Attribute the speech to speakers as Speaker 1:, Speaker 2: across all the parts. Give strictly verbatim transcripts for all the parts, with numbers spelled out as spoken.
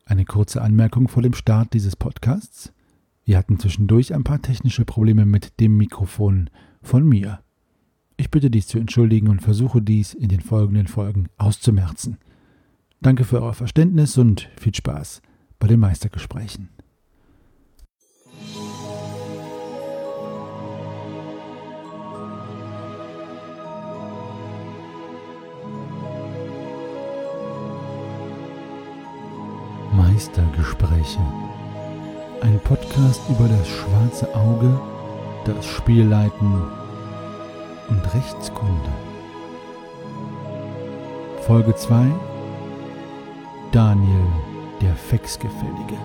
Speaker 1: Eine kurze Anmerkung vor dem Start dieses Podcasts. Wir hatten zwischendurch ein paar technische Probleme mit dem Mikrofon von mir. Ich bitte dies zu entschuldigen und versuche dies in den folgenden Folgen auszumerzen. Danke für euer Verständnis und viel Spaß bei den Meistergesprächen. Meistergespräche. Ein Podcast über das schwarze Auge, das Spielleiten und Rechtskunde. Folge zwei. Daniel, der Fexgefällige.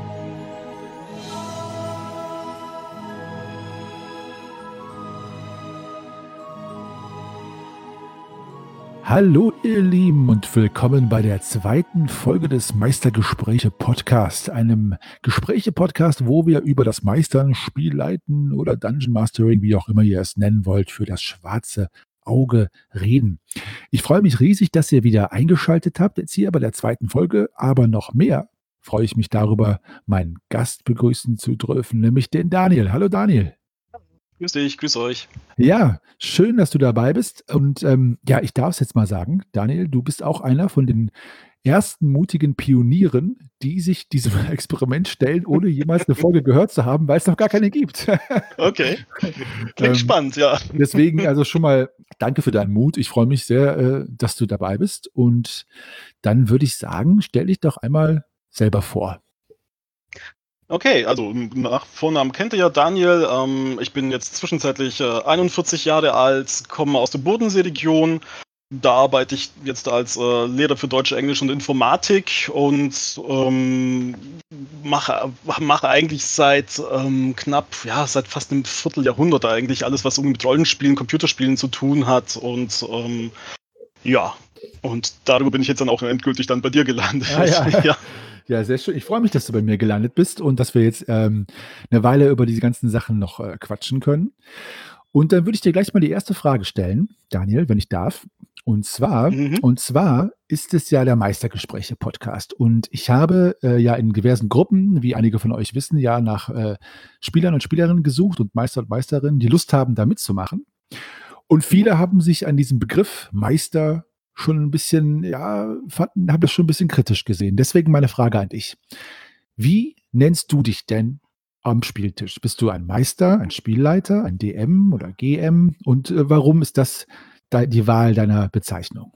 Speaker 1: Hallo ihr Lieben und willkommen bei der zweiten Folge des Meistergespräche-Podcast, einem Gespräche-Podcast, wo wir über das Meistern, Spielleiten oder Dungeon Mastering, wie auch immer ihr es nennen wollt, für das schwarze Auge reden. Ich freue mich riesig, dass ihr wieder eingeschaltet habt, jetzt hier bei der zweiten Folge, aber noch mehr freue ich mich darüber, meinen Gast begrüßen zu dürfen, nämlich den Daniel. Hallo Daniel.
Speaker 2: Grüß dich, grüß euch.
Speaker 1: Ja, schön, dass du dabei bist. Und ähm, ja, ich darf es jetzt mal sagen, Daniel, du bist auch einer von den ersten mutigen Pionieren, die sich diesem Experiment stellen, ohne jemals eine Folge gehört zu haben, weil es noch gar keine gibt.
Speaker 2: Okay, klingt
Speaker 1: Ähm,
Speaker 2: spannend, ja.
Speaker 1: Deswegen also schon mal danke für deinen Mut. Ich freue mich sehr, äh, dass du dabei bist. Und dann würde ich sagen, stell dich doch einmal selber vor.
Speaker 2: Okay, also nach Vornamen kennt ihr ja Daniel. Ähm, ich bin jetzt zwischenzeitlich äh, einundvierzig Jahre alt, komme aus der Bodenseeregion. Da arbeite ich jetzt als äh, Lehrer für Deutsch, Englisch und Informatik und ähm, mache, mache eigentlich seit ähm, knapp, ja, seit fast einem Vierteljahrhundert eigentlich alles, was irgendwie mit Rollenspielen, Computerspielen zu tun hat. Und ähm, ja, und darüber bin ich jetzt dann auch endgültig dann bei dir gelandet.
Speaker 1: Ah, ja.
Speaker 2: ja.
Speaker 1: Ja, sehr schön. Ich freue mich, dass du bei mir gelandet bist und dass wir jetzt ähm, eine Weile über diese ganzen Sachen noch äh, quatschen können. Und dann würde ich dir gleich mal die erste Frage stellen, Daniel, wenn ich darf. Und zwar,
Speaker 2: Mhm.
Speaker 1: und zwar ist es ja der Meistergespräche-Podcast. Und ich habe äh, ja in diversen Gruppen, wie einige von euch wissen, ja nach äh, Spielern und Spielerinnen gesucht und Meister und Meisterinnen, die Lust haben, da mitzumachen. Und viele haben sich an diesem Begriff Meister schon ein bisschen, ja, fanden, haben das schon ein bisschen kritisch gesehen. Deswegen meine Frage an dich. Wie nennst du dich denn am Spieltisch? Bist du ein Meister, ein Spielleiter, ein D M oder G M? Und äh, warum ist das de- die Wahl deiner Bezeichnung?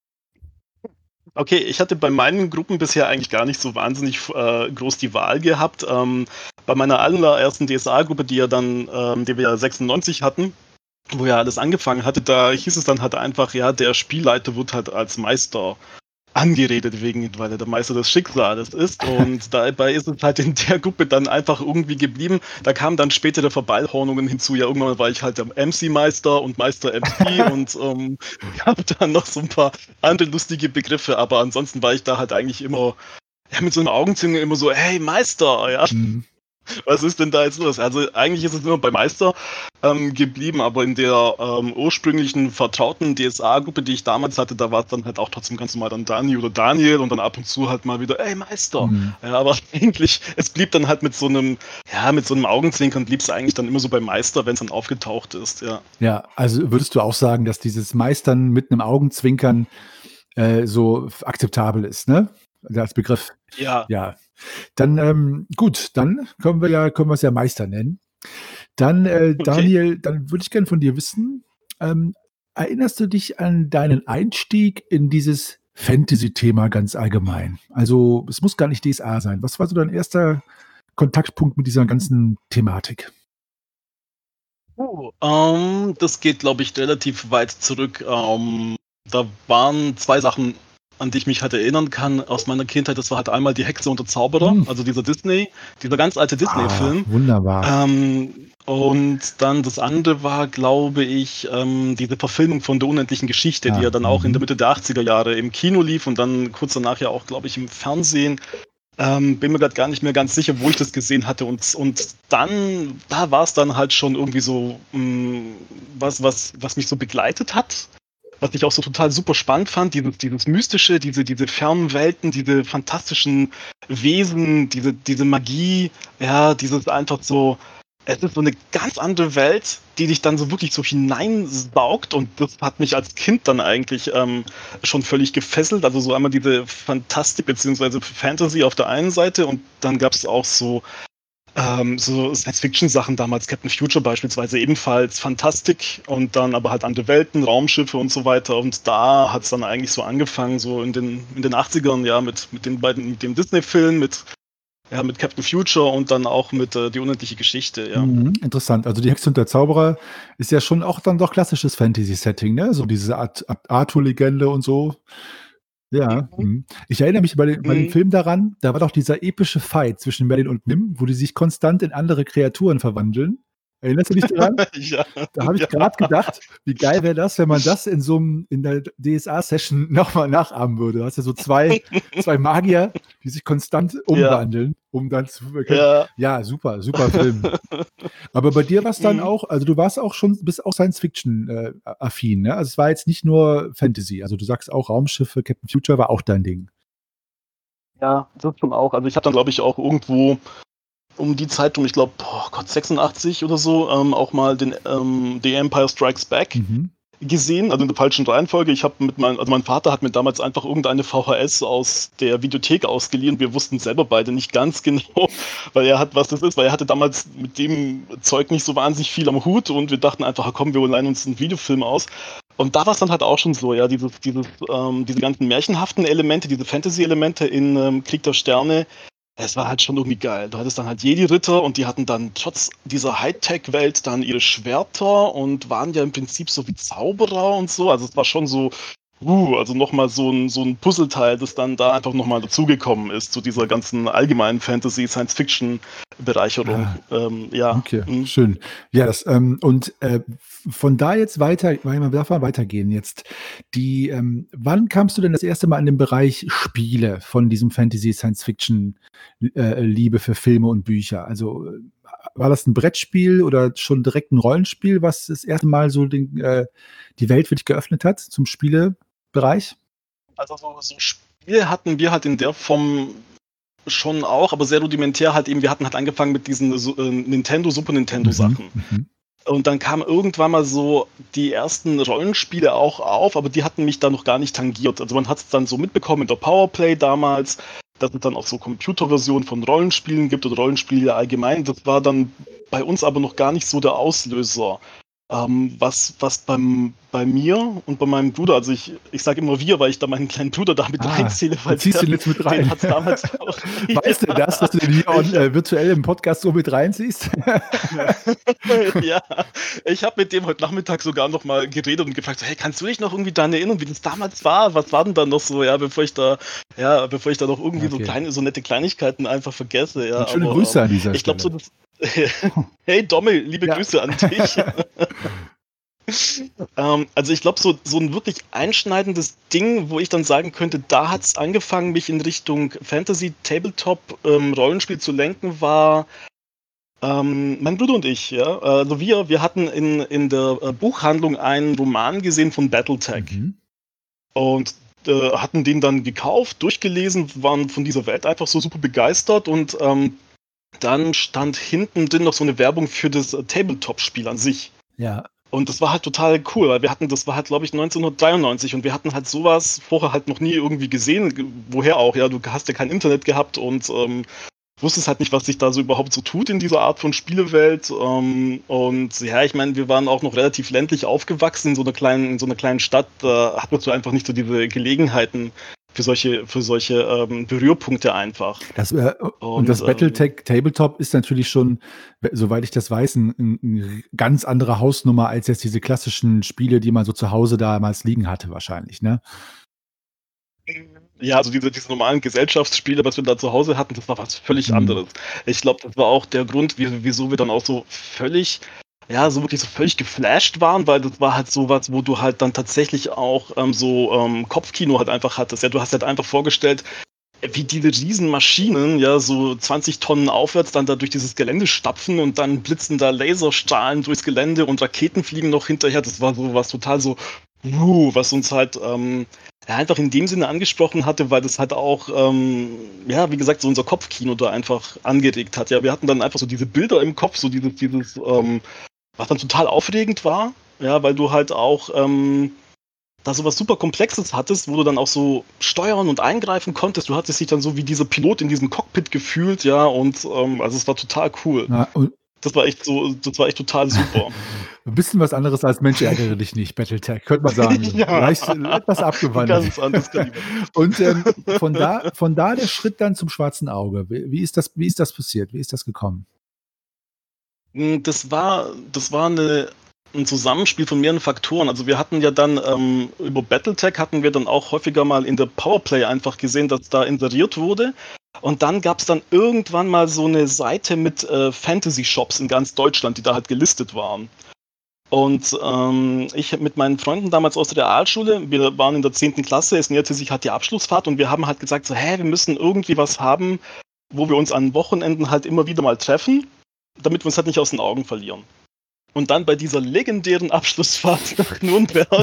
Speaker 2: Okay, ich hatte bei meinen Gruppen bisher eigentlich gar nicht so wahnsinnig äh, groß die Wahl gehabt. Ähm, bei meiner allerersten D S A-Gruppe, die ja dann, ähm, die wir ja sechsundneunzig hatten, wo ja alles angefangen hatte, da hieß es dann halt einfach, ja, der Spielleiter wird halt als Meister angeredet, wegen, weil er der Meister des Schicksals ist. Und dabei ist es halt in der Gruppe dann einfach irgendwie geblieben. Da kamen dann spätere Verballhornungen hinzu. Ja, irgendwann war ich halt der M C-Meister und Meister M C und ähm, gab dann noch so ein paar andere lustige Begriffe. Aber ansonsten war ich da halt eigentlich immer, ja, mit so einem Augenzwinkern immer so, hey Meister, ja.
Speaker 1: Mhm.
Speaker 2: Was ist denn da jetzt los? Also eigentlich ist es nur bei Meister ähm, geblieben, aber in der ähm, ursprünglichen vertrauten D S A-Gruppe, die ich damals hatte, da war es dann halt auch trotzdem ganz normal dann Dani oder Daniel und dann ab und zu halt mal wieder, ey Meister.
Speaker 1: Mhm.
Speaker 2: Ja, aber eigentlich, es blieb dann halt mit so einem, ja, mit so einem Augenzwinkern blieb es eigentlich dann immer so bei Meister, wenn es dann aufgetaucht ist, ja.
Speaker 1: Ja, also würdest du auch sagen, dass dieses Meistern mit einem Augenzwinkern äh, so f- akzeptabel ist, ne? Als Begriff.
Speaker 2: Ja.
Speaker 1: Ja. Dann, ähm, gut, dann können wir ja, können wir es ja Meister nennen. Dann, äh,
Speaker 2: Okay.
Speaker 1: Daniel, dann würde ich gerne von dir wissen, ähm, erinnerst du dich an deinen Einstieg in dieses Fantasy-Thema ganz allgemein? Also, es muss gar nicht D S A sein. Was war so dein erster Kontaktpunkt mit dieser ganzen Thematik?
Speaker 2: Uh, ähm, das geht, glaube ich, relativ weit zurück. Ähm, da waren zwei Sachen, an die ich mich halt erinnern kann aus meiner Kindheit. Das war halt einmal die Hexe und der Zauberer,
Speaker 1: Hm.
Speaker 2: also dieser Disney, dieser ganz alte
Speaker 1: Ah,
Speaker 2: Disney-Film.
Speaker 1: wunderbar.
Speaker 2: Ähm, und dann das andere war, glaube ich, ähm, diese Verfilmung von der unendlichen Geschichte, die
Speaker 1: Ah,
Speaker 2: ja dann auch in der
Speaker 1: mhm.
Speaker 2: Mitte der achtziger Jahre im Kino lief und dann kurz danach ja auch, glaube ich, im Fernsehen. Ähm, bin mir gerade gar nicht mehr ganz sicher, wo ich das gesehen hatte. Und, und dann, da war es dann halt schon irgendwie so, mh, was, was, was mich so begleitet hat. was ich auch so total super spannend fand, dieses, dieses Mystische, diese, diese fernen Welten, diese fantastischen Wesen, diese, diese Magie, ja, dieses einfach so, es ist so eine ganz andere Welt, die dich dann so wirklich so hineinsaugt und das hat mich als Kind dann eigentlich ähm, schon völlig gefesselt. Also so einmal diese Fantastik bzw. Fantasy auf der einen Seite und dann gab es auch so ähm, so Science-Fiction-Sachen damals, Captain Future beispielsweise ebenfalls Fantastik und dann aber halt andere Welten, Raumschiffe und so weiter und da hat es dann eigentlich so angefangen, so in den, in den achtzigern, ja, mit, mit den beiden, mit dem Disney-Film, mit, ja, mit Captain Future und dann auch mit äh, Die unendliche Geschichte, ja.
Speaker 1: Mhm, interessant. Also die Hexe und der Zauberer ist ja schon auch dann doch klassisches Fantasy-Setting, ne? So diese Art Art Arthur-Legende und so. Ja,
Speaker 2: Mhm.
Speaker 1: mhm. Ich erinnere mich bei dem bei dem
Speaker 2: Mhm.
Speaker 1: Film daran, da war doch dieser epische Fight zwischen Merlin und Nim, wo die sich konstant in andere Kreaturen verwandeln. Erinnerst du dich daran?
Speaker 2: Ja,
Speaker 1: Da habe ich
Speaker 2: ja.
Speaker 1: grad gedacht, wie geil wäre das, wenn man das in so 'm in der D S A-Session noch mal nachahmen würde. Du hast ja so zwei zwei Magier, die sich konstant
Speaker 2: Ja,
Speaker 1: umwandeln, um dann zu können
Speaker 2: ja.
Speaker 1: ja, super, super Film. Aber bei dir war's dann
Speaker 2: Mhm.
Speaker 1: auch also, du warst auch schon bist auch Science Fiction, äh, a affin, ne? Also, es war jetzt nicht nur Fantasy. Also, du sagst auch Raumschiffe, Captain Future war auch dein Ding.
Speaker 2: Ja, das schon auch. Also ich habe dann, glaube ich, auch irgendwo um die Zeit rum, ich glaube, boah Gott, sechsundachtzig oder so, ähm, auch mal den ähm, The Empire Strikes Back
Speaker 1: Mhm.
Speaker 2: gesehen, also in der falschen Reihenfolge. Ich habe mit meinem also mein Vater hat mir damals einfach irgendeine V H S aus der Videothek ausgeliehen. Wir wussten selber beide nicht ganz genau, weil er hat was das ist, weil er hatte damals mit dem Zeug nicht so wahnsinnig viel am Hut und wir dachten einfach: „Ah komm, wir leihen uns 'n Videofilm aus.“ Und da war's dann halt auch schon so, ja, dieses dieses ähm, diese ganzen märchenhaften Elemente, diese Fantasy-Elemente in, ähm, Krieg der Sterne, es war halt schon irgendwie geil. Du hattest dann halt Jedi-Ritter und die hatten dann trotz dieser Hightech-Welt dann ihre Schwerter und waren ja im Prinzip so wie Zauberer und so. Also es war schon so, uh, also nochmal so ein, so ein Puzzleteil, das dann da einfach nochmal dazugekommen ist zu dieser ganzen allgemeinen Fantasy-Science-Fiction-Bereicherung.
Speaker 1: Ah.
Speaker 2: Ähm, ja.
Speaker 1: Okay,
Speaker 2: Mhm.
Speaker 1: schön. Ja, das, ähm und, äh, von da jetzt weiter weil man darf mal weitergehen jetzt. Die, ähm wann kamst du denn das erste Mal in den Bereich Spiele von diesem Fantasy Science Fiction, äh, Liebe für Filme und Bücher? Also, äh, war das 'n Brettspiel oder schon direkt 'n Rollenspiel, was das erste Mal so den äh, die Welt für dich geöffnet hat zum Spielebereich?
Speaker 2: Also so, so Spiele hatten wir halt in der Form schon auch, aber sehr rudimentär halt eben. Wir hatten halt angefangen mit diesen so, äh, Nintendo, Super Nintendo
Speaker 1: Mhm,
Speaker 2: Sachen.
Speaker 1: mhm.
Speaker 2: Und dann kamen irgendwann mal so die ersten Rollenspiele auch auf, aber die hatten mich da noch gar nicht tangiert. Also man hat es dann so mitbekommen in der Powerplay damals, dass es dann auch so Computerversionen von Rollenspielen gibt oder Rollenspiele allgemein. Das war dann bei uns aber noch gar nicht so der Auslöser. Ähm, was, was beim, bei mir und bei meinem Bruder, also ich, ich sage immer wir, weil ich da meinen kleinen Bruder da mit
Speaker 1: Ah,
Speaker 2: reinzähle,
Speaker 1: du
Speaker 2: weil
Speaker 1: ziehst
Speaker 2: der,
Speaker 1: ihn jetzt mit
Speaker 2: den
Speaker 1: rein.
Speaker 2: hat es damals auch.
Speaker 1: Weiß der das, dass du den hier on
Speaker 2: Ich,
Speaker 1: äh, virtuell im Podcast so mit reinziehst?
Speaker 2: ja, ich habe mit dem heute Nachmittag sogar noch mal geredet und gefragt, so: „Hey, kannst du dich noch irgendwie daran erinnern, wie das damals war? Was war denn da noch so, ja, bevor ich da ja, bevor ich da noch irgendwie so
Speaker 1: Okay.
Speaker 2: kleine so nette Kleinigkeiten einfach vergesse“, ja,
Speaker 1: Und schöne
Speaker 2: aber,
Speaker 1: Grüße
Speaker 2: ähm,
Speaker 1: an dieser
Speaker 2: ich glaube so
Speaker 1: Stelle.
Speaker 2: das hey Dommel, liebe
Speaker 1: Ja.
Speaker 2: Grüße an dich. Ähm, also ich glaube, so so 'n wirklich einschneidendes Ding, wo ich dann sagen könnte, da hat's angefangen, mich in Richtung Fantasy, Tabletop, ähm, Rollenspiel zu lenken, war ähm, mein Bruder und ich, ja. Also wir wir hatten in in der, äh, Buchhandlung einen Roman gesehen von Battletech
Speaker 1: Mhm.
Speaker 2: und, äh, hatten den dann gekauft, durchgelesen, waren von dieser Welt einfach so super begeistert und, ähm, dann stand hinten drin noch so 'ne Werbung für das, äh, Tabletop-Spiel an sich.
Speaker 1: Ja.
Speaker 2: Und das war halt total cool, weil wir hatten das war halt, glaube ich, neunzehnhundertdreiundneunzig und wir hatten halt so was vorher halt noch nie irgendwie gesehen, g woher auch, ja? Du hast ja kein Internet gehabt und, ähm, wusstest halt nicht, was sich da so überhaupt so tut in dieser Art von Spielewelt. Ähm, und ja, ich meine, wir waren auch noch relativ ländlich aufgewachsen in so 'ner kleinen in so 'ner kleinen Stadt. Da hattest du einfach nicht so diese Gelegenheiten für solche für solche, ähm, Berührpunkte einfach.
Speaker 1: Das, äh und
Speaker 2: Und,
Speaker 1: das
Speaker 2: ähm
Speaker 1: Battletech Tabletop ist natürlich schon, w soweit ich das weiß, 'n 'n 'n r ganz andere Hausnummer als jetzt diese klassischen Spiele, die man so zu Hause damals liegen hatte wahrscheinlich, ne?
Speaker 2: Ja, also diese diese normalen Gesellschaftsspiele, was wir da zu Hause hatten, das war was völlig
Speaker 1: Mhm.
Speaker 2: anderes. Ich glaube, das war auch der Grund, wie wieso wir dann auch so völlig ja, so wirklich so völlig geflasht waren, weil das war halt so was, wo du halt dann tatsächlich auch, ähm, so, ähm, Kopfkino halt einfach hattest. Ja, du hast halt einfach vorgestellt, wie diese Riesenmaschinen, ja, so zwanzig Tonnen aufwärts dann da durch dieses Gelände stapfen und dann blitzen da Laserstrahlen durchs Gelände und Raketen fliegen noch hinterher. Das war so was total so Uh, was uns halt ähm, ja, einfach in dem Sinne angesprochen hatte, weil das halt auch, ähm, ja, wie gesagt, so unser Kopfkino da einfach angeregt hat. Ja, wir hatten dann einfach so diese Bilder im Kopf, so dieses, dieses, ähm, was dann total aufregend war, ja, weil du halt auch ähm, da so was super Komplexes hattest, wo du dann auch so steuern und eingreifen konntest. Du hattest dich dann so wie dieser Pilot in diesem Cockpit gefühlt, ja, und ähm, also es war total cool.
Speaker 1: Ja, und
Speaker 2: Das war echt so, das war echt total super.
Speaker 1: ein bisschen was anderes als Mensch ärgere dich nicht, Battletech, könnte man sagen.
Speaker 2: Ja,
Speaker 1: Leicht äh, etwas abgewandelt.
Speaker 2: ganz anderes Kaliber.
Speaker 1: Und, ähm, von da von da der Schritt dann zum Schwarzen Auge. Wie wie ist das wie ist das passiert? Wie ist das gekommen?
Speaker 2: Hm, das war das war 'ne 'n Zusammenspiel von mehreren Faktoren. Also, wir hatten ja dann, ähm über Battletech hatten wir dann auch häufiger mal in der Powerplay einfach gesehen, dass da inseriert wurde. Und dann gab's dann irgendwann mal so 'ne Seite mit, äh, Fantasy-Shops in ganz Deutschland, die da halt gelistet waren. Und, ähm, ich mit meinen Freunden damals aus der Realschule, wir waren in der zehnten Klasse, es näherte sich halt die Abschlussfahrt und wir haben halt gesagt so: „Hä, wir müssen irgendwie was haben, wo wir uns an Wochenenden halt immer wieder mal treffen, damit wir uns halt nicht aus den Augen verlieren." Und dann bei dieser legendären Abschlussfahrt nach Nürnberg,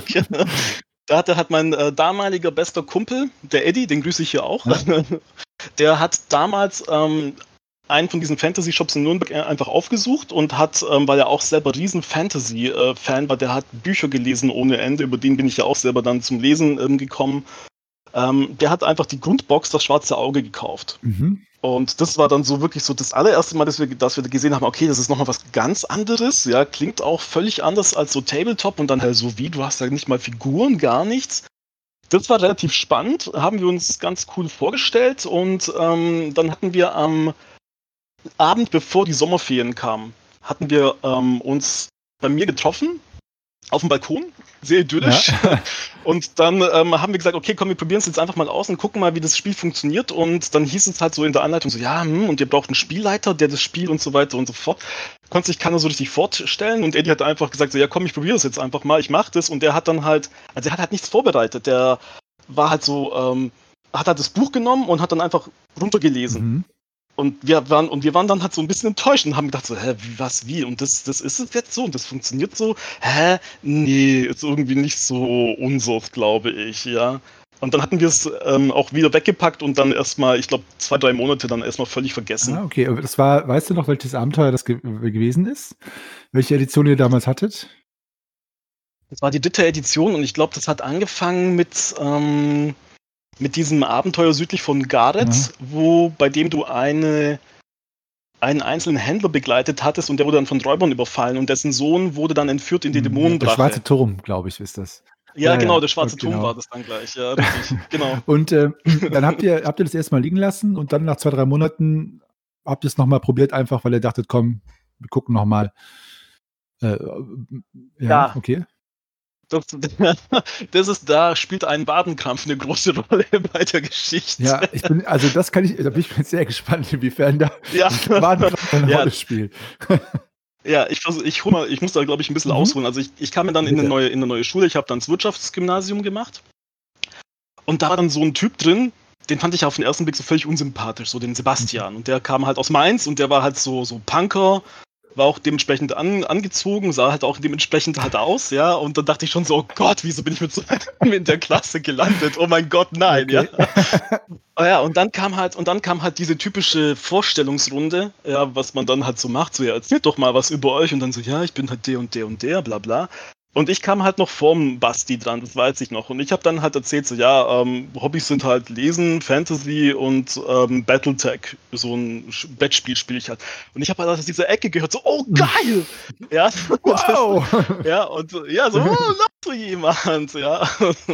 Speaker 2: da hatte hat mein äh, damaliger bester Kumpel, der Eddie, den grüße ich hier auch,
Speaker 1: Ja.
Speaker 2: der hat damals ähm, einen von diesen Fantasy-Shops in Nürnberg äh, einfach aufgesucht und hat, ähm, weil er auch selber riesen Fantasy-Fan war, der hat Bücher gelesen ohne Ende, über den bin ich ja auch selber dann zum Lesen ähm, gekommen. Ähm, der hat einfach die Grundbox Das Schwarze Auge gekauft.
Speaker 1: Mhm.
Speaker 2: Und das war dann so wirklich so das allererste Mal, dass wir, dass wir gesehen haben, okay, das ist nochmal was ganz anderes, ja, klingt auch völlig anders als so Tabletop und dann halt so wie, du hast da nicht mal Figuren, gar nichts. Das war relativ spannend, haben wir uns ganz cool vorgestellt und ähm, dann hatten wir am Abend, bevor die Sommerferien kamen, hatten wir ähm, uns bei mir getroffen auf dem Balkon, sehr
Speaker 1: Ja.
Speaker 2: idyllisch. Und dann ähm, haben wir gesagt, okay, komm, wir probieren es jetzt einfach mal aus und gucken mal, wie das Spiel funktioniert. Und dann hieß es halt so in der Anleitung so, ja, hm, und ihr braucht einen Spielleiter, der das Spiel und so weiter und so fort. Konnte sich keiner so richtig vorstellen. Und Eddie hat einfach gesagt, so, ja, komm, ich probiere das jetzt einfach mal, ich mach das. Und der hat dann halt, also er hat halt nichts vorbereitet. Der war halt so, ähm, hat halt das Buch genommen und hat dann einfach runtergelesen.
Speaker 1: Mhm.
Speaker 2: Und wir waren, und wir waren dann halt so ein bisschen enttäuscht und haben gedacht so, hä, wie, was, wie? Und das, das ist es jetzt so und das funktioniert so? Hä? Nee, ist irgendwie nicht so unseres, glaube ich, ja. Und dann hatten wir es ähm, auch wieder weggepackt und dann erstmal, ich glaube, zwei, drei Monate dann erstmal völlig vergessen.
Speaker 1: Ah, okay. Aber das war weißt du noch, welches Abenteuer das ge gewesen ist? Welche Edition ihr damals hattet?
Speaker 2: Das war die dritte Edition und ich glaube, das hat angefangen mit, ähm, mit diesem Abenteuer südlich von
Speaker 1: Ja.
Speaker 2: Gareth, wo, bei dem du eine, einen einzelnen Händler begleitet hattest und der wurde dann von Räubern überfallen und dessen Sohn wurde dann entführt in die
Speaker 1: Hm, ja, der
Speaker 2: Dämonendrache.
Speaker 1: Schwarze Turm, glaube ich, ist das.
Speaker 2: Ja,
Speaker 1: Ja,
Speaker 2: genau,
Speaker 1: ja,
Speaker 2: der schwarze
Speaker 1: und
Speaker 2: Turm
Speaker 1: genau.
Speaker 2: war das dann gleich, ja, richtig, genau.
Speaker 1: Und, äh, dann habt ihr habt ihr das erst mal liegen lassen und dann nach zwei, drei Monaten habt ihr's noch mal probiert, einfach weil ihr dachtet: „Komm, wir gucken noch mal." Äh, ja,
Speaker 2: Ja,
Speaker 1: okay.
Speaker 2: das, das ist, da spielt ein Wadenkrampf eine große Rolle bei der Geschichte.
Speaker 1: Ja, ich bin also das kann ich da bin ich jetzt sehr gespannt, inwiefern da
Speaker 2: Ja,
Speaker 1: Wadenkrampf eine
Speaker 2: ja,
Speaker 1: Rolle spielt.
Speaker 2: ja, ich versuche, ich hole mal, ich muss da, glaube ich, ein bisschen
Speaker 1: Mhm,
Speaker 2: ausholen. Also ich, ich kam ja dann in eine
Speaker 1: bitte.
Speaker 2: neue, in eine neue Schule, ich habe dann das Wirtschaftsgymnasium gemacht und da war dann so ein Typ drin, den fand ich auf den ersten Blick so völlig unsympathisch, so den
Speaker 1: Mhm.
Speaker 2: Sebastian. Und der kam halt aus Mainz und der war halt so, so Punker, war auch dementsprechend an, angezogen, sah halt auch dementsprechend halt aus, ja. Und dann dachte ich schon so, oh Gott, wieso bin ich mit so einem in der Klasse gelandet? Oh mein Gott, nein, ja.
Speaker 1: Okay.
Speaker 2: Oh ja, und dann kam halt, und dann kam halt diese typische Vorstellungsrunde, ja, was man dann halt so macht, so, ja, erzählt doch mal was über euch und dann so, ja, ich bin halt der und der und der, bla bla. Und ich kam halt noch vorm Basti dran, das weiß ich noch. Und ich habe dann halt erzählt, so, ja, ähm, Hobbys sind halt Lesen, Fantasy und ähm, Battletech, so ein Sch- Brettspiel spiele ich halt. Und ich habe halt aus dieser Ecke gehört, so, oh geil! Ja, das,
Speaker 1: Wow.
Speaker 2: ja, und äh, ja, so, oh, noch so jemand, ja.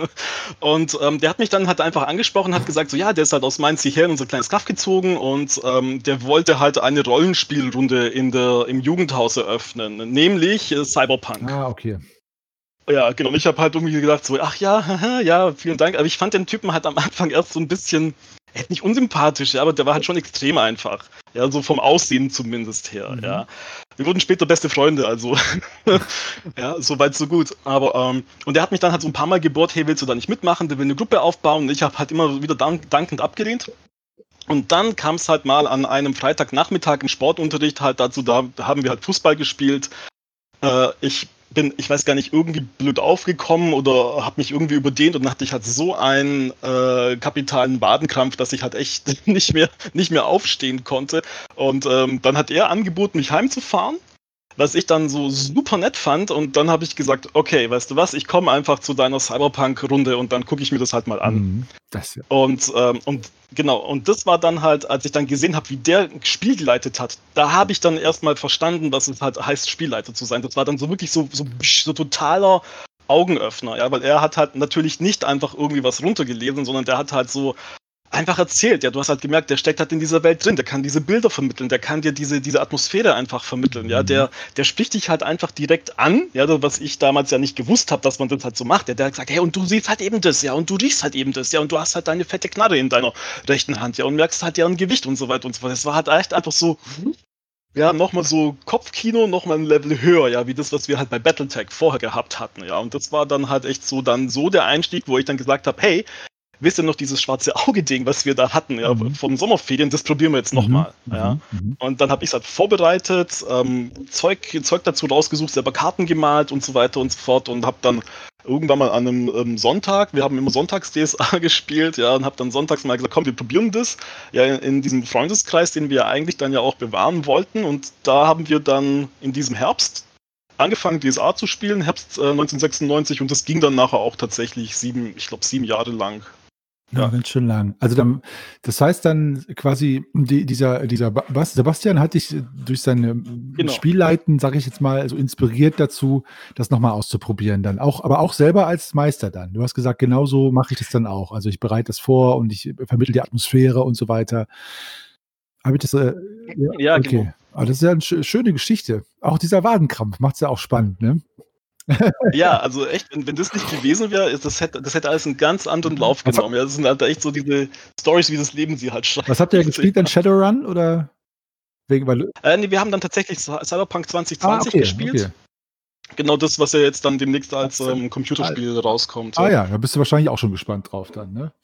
Speaker 2: Und ähm, der hat mich dann halt einfach angesprochen, hat gesagt, so, ja, der ist halt aus Mainz hierher in unser kleines Kaff gezogen und ähm, der wollte halt eine Rollenspielrunde in der, im Jugendhaus eröffnen, nämlich äh, Cyberpunk.
Speaker 1: Ah, okay.
Speaker 2: Ja, genau. Und ich habe halt irgendwie gedacht, so, ach ja, haha, ja, vielen Dank. Aber ich fand den Typen halt am Anfang erst so ein bisschen, äh, nicht unsympathisch, ja, aber der war halt schon extrem einfach. Ja, so vom Aussehen zumindest her,
Speaker 1: Mhm.
Speaker 2: ja. Wir wurden später beste Freunde, also ja, so weit, so gut. Aber, ähm, und der hat mich dann halt so ein paar Mal gebohrt, hey, willst du da nicht mitmachen? Der will eine Gruppe aufbauen. Und ich habe halt immer wieder dank, dankend abgelehnt. Und dann kam es halt mal an einem Freitagnachmittag im Sportunterricht halt dazu, da haben wir halt Fußball gespielt. Äh, ich bin, ich weiß gar nicht, irgendwie blöd aufgekommen oder habe mich irgendwie überdehnt und dann hatte ich halt so einen äh, kapitalen Wadenkrampf, dass ich halt echt nicht mehr, nicht mehr aufstehen konnte. Und ähm, dann hat er angeboten, mich heimzufahren, was ich dann so super nett fand. Und dann habe ich gesagt, okay, weißt du was, ich komme einfach zu deiner Cyberpunk-Runde und dann gucke ich mir das halt mal an.
Speaker 1: Mhm. Das, ja.
Speaker 2: Und, ähm, und genau, und das war dann halt, als ich dann gesehen habe, wie der Spiel geleitet hat, da habe ich dann erstmal verstanden, was es halt heißt, Spielleiter zu sein. Das war dann so wirklich so, so, so totaler Augenöffner, ja, weil er hat halt natürlich nicht einfach irgendwie was runtergelesen, sondern der hat halt so einfach erzählt. Ja, du hast halt gemerkt, der steckt halt in dieser Welt drin, der kann diese Bilder vermitteln, der kann dir diese, diese Atmosphäre einfach vermitteln, ja, der, der spricht dich halt einfach direkt an, ja, das, was ich damals ja nicht gewusst habe, dass man das halt so macht. Ja, der hat gesagt, hey, und du siehst halt eben das, ja, und du riechst halt eben das, ja, und du hast halt deine fette Knarre in deiner rechten Hand, ja, und merkst halt deren Gewicht und so weiter und so fort. Das war halt echt einfach so, ja, nochmal so Kopfkino, nochmal ein Level höher, ja, wie das, was wir halt bei Battletech vorher gehabt hatten, ja, und das war dann halt echt so dann so der Einstieg, wo ich dann gesagt habe, hey, wisst ihr noch dieses schwarze Auge-Ding, was wir da hatten, ja,
Speaker 1: Mhm.
Speaker 2: vom Sommerferien, das probieren wir jetzt nochmal.
Speaker 1: Mhm.
Speaker 2: Ja.
Speaker 1: Mhm.
Speaker 2: Und dann habe ich es halt vorbereitet, ähm, Zeug, Zeug dazu rausgesucht, selber Karten gemalt und so weiter und so fort und habe dann irgendwann mal an einem ähm, Sonntag, wir haben immer Sonntags-D S A gespielt, ja, und habe dann sonntags mal gesagt, komm, wir probieren das, ja, in, in diesem Freundeskreis, den wir eigentlich dann ja auch bewahren wollten und da haben wir dann in diesem Herbst angefangen, D S A zu spielen, Herbst äh, neunzehnhundertsechsundneunzig und das ging dann nachher auch tatsächlich sieben, ich glaube sieben Jahre lang.
Speaker 1: Ja,
Speaker 2: Ja.
Speaker 1: ganz schön lang. Also dann, das heißt dann quasi, die, dieser, dieser Ba- Bas, Sebastian hat dich äh, durch seine
Speaker 2: Genau.
Speaker 1: Spielleiten, sage ich jetzt mal, also inspiriert dazu, das nochmal auszuprobieren dann. Auch, aber auch selber als Meister dann. Du hast gesagt, genauso mache ich das dann auch. Also ich bereite das vor und ich vermittle die Atmosphäre und so weiter. Habe ich das, äh, ja,
Speaker 2: Ja, genau.
Speaker 1: okay. Aber das ist ja eine schö- schöne Geschichte. Auch dieser Wadenkrampf macht es ja auch spannend, ne?
Speaker 2: Ja, also echt, wenn, wenn das nicht gewesen wäre, ist- das hätte, das hätte alles einen ganz anderen Lauf
Speaker 1: Was, ha-
Speaker 2: genommen. Ja, das sind halt echt so diese Stories, wie das Leben sie halt
Speaker 1: was habt ihr
Speaker 2: schreibt.
Speaker 1: gespielt dann? Shadowrun oder wegen, weil,
Speaker 2: Äh, nee, wir haben dann tatsächlich Cy- Cyberpunk zwanzig
Speaker 1: ah,
Speaker 2: zwanzig
Speaker 1: okay,
Speaker 2: gespielt.
Speaker 1: okay.
Speaker 2: Genau das, was ja jetzt dann demnächst als
Speaker 1: Hast du-
Speaker 2: ähm,
Speaker 1: ah,
Speaker 2: Computerspiel rauskommt.
Speaker 1: ah
Speaker 2: Ja,
Speaker 1: ja, da bist du wahrscheinlich auch schon gespannt drauf dann, ne?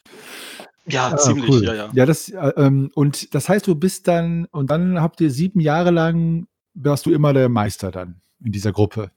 Speaker 2: ja
Speaker 1: Ah,
Speaker 2: ziemlich,
Speaker 1: cool.
Speaker 2: ja, ja.
Speaker 1: Ja, das, äh, ähm, und das heißt, du bist dann, und dann habt ihr sieben Jahre lang, warst du immer der Meister dann in dieser Gruppe.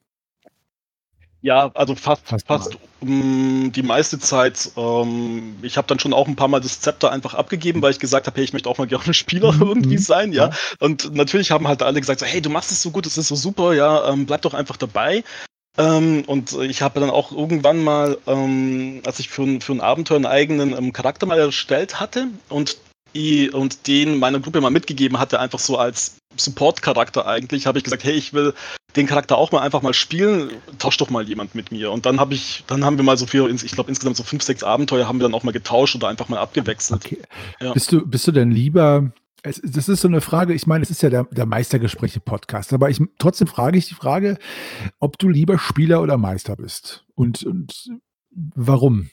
Speaker 2: Ja, also fast,
Speaker 1: Fast mal.
Speaker 2: fast um, die meiste Zeit. Ähm, ich habe dann schon auch ein paar Mal das Zepter einfach abgegeben, weil ich gesagt habe, hey, ich möchte auch mal gerne Spieler
Speaker 1: Mhm,
Speaker 2: irgendwie
Speaker 1: mhm,
Speaker 2: sein, ja.
Speaker 1: klar.
Speaker 2: Und natürlich haben halt alle gesagt, so, hey, du machst es so gut, das ist so super, ja, ähm, bleib doch einfach dabei. Ähm, und ich habe dann auch irgendwann mal, ähm, als ich für ein, für ein Abenteuer einen eigenen ähm, Charakter mal erstellt hatte und, i- und den meiner Gruppe mal mitgegeben hatte, einfach so als Support-Charakter eigentlich, habe ich gesagt, hey, ich will den Charakter auch mal einfach mal spielen, tausch doch mal jemand mit mir. Und dann habe ich, dann haben wir mal so für, ich glaube insgesamt so fünf, sechs Abenteuer haben wir dann auch mal getauscht oder einfach mal abgewechselt.
Speaker 1: Okay.
Speaker 2: Ja.
Speaker 1: Bist du, bist du denn lieber, es, das ist so eine Frage, ich meine, es ist ja der, der Meistergespräche-Podcast, aber ich, trotzdem frage ich die Frage, ob du lieber Spieler oder Meister bist. Und, und warum?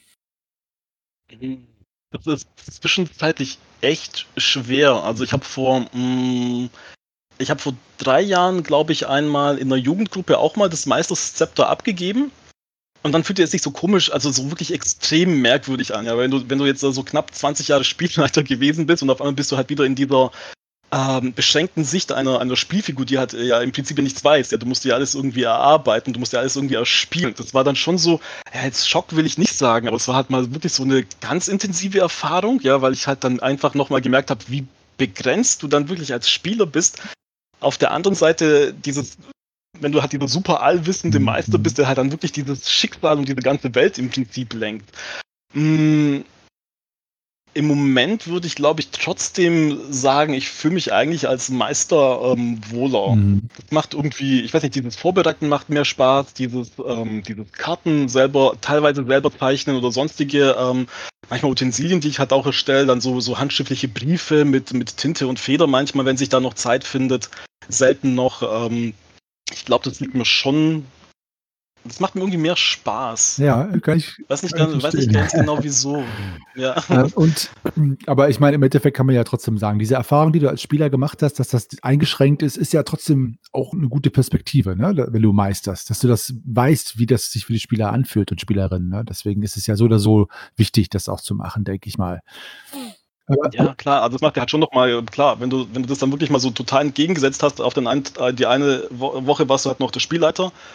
Speaker 2: Das ist zwischenzeitlich echt schwer. Also ich habe vor, mh, ich habe vor drei Jahren, glaube ich, einmal in einer Jugendgruppe auch mal das Meisterzepter abgegeben. Und dann fühlt es sich so komisch, also so wirklich extrem merkwürdig an. Ja, wenn du, wenn du jetzt so knapp zwanzig Jahre Spielleiter gewesen bist und auf einmal bist du halt wieder in dieser ähm, beschränkten Sicht einer, einer Spielfigur, die halt äh, ja im Prinzip ja nichts weiß. Ja, du musst ja alles irgendwie erarbeiten, du musst ja alles irgendwie erspielen. Das war dann schon so, ja, jetzt Schock will ich nicht sagen, aber es war halt mal wirklich so eine ganz intensive Erfahrung, ja, weil ich halt dann einfach nochmal gemerkt habe, wie begrenzt du dann wirklich als Spieler bist. Auf der anderen Seite dieses, wenn du halt dieser super allwissende Meister
Speaker 1: Mhm.
Speaker 2: bist, der halt dann wirklich dieses Schicksal und diese ganze Welt im Prinzip lenkt. Mm, Im Moment würde ich, glaube ich, trotzdem sagen, ich fühle mich eigentlich als Meister ähm, wohler.
Speaker 1: Mhm.
Speaker 2: Das macht irgendwie, ich weiß nicht, dieses Vorbereiten macht mehr Spaß, dieses, ähm, dieses Karten selber, teilweise selber zeichnen oder sonstige, ähm, manchmal Utensilien, die ich halt auch erstelle, dann so, so handschriftliche Briefe mit, mit Tinte und Feder manchmal, wenn sich da noch Zeit findet. Selten noch. Ähm, ich glaube, das liegt mir schon, das macht mir irgendwie mehr Spaß.
Speaker 1: Ja, kann ich,
Speaker 2: Weiß nicht,
Speaker 1: kann ich
Speaker 2: ganz- weiß nicht
Speaker 1: verstehen.
Speaker 2: ganz genau wieso. Ja.
Speaker 1: Ähm, und, aber ich meine, im Endeffekt kann man ja trotzdem sagen, diese Erfahrung, die du als Spieler gemacht hast, dass das eingeschränkt ist, ist ja trotzdem auch eine gute Perspektive, ne? da- wenn du meisterst, dass du das weißt, wie das sich für die Spieler anfühlt und Spielerinnen. Ne? Deswegen ist es ja so oder so wichtig, das auch zu machen, denke ich mal. Aber,
Speaker 2: Ja, klar, also das macht ja halt schon nochmal, klar, wenn du, wenn du das dann wirklich mal so total entgegengesetzt hast, auf den einen, äh, die eine Wo Woche warst du halt noch der Spielleiter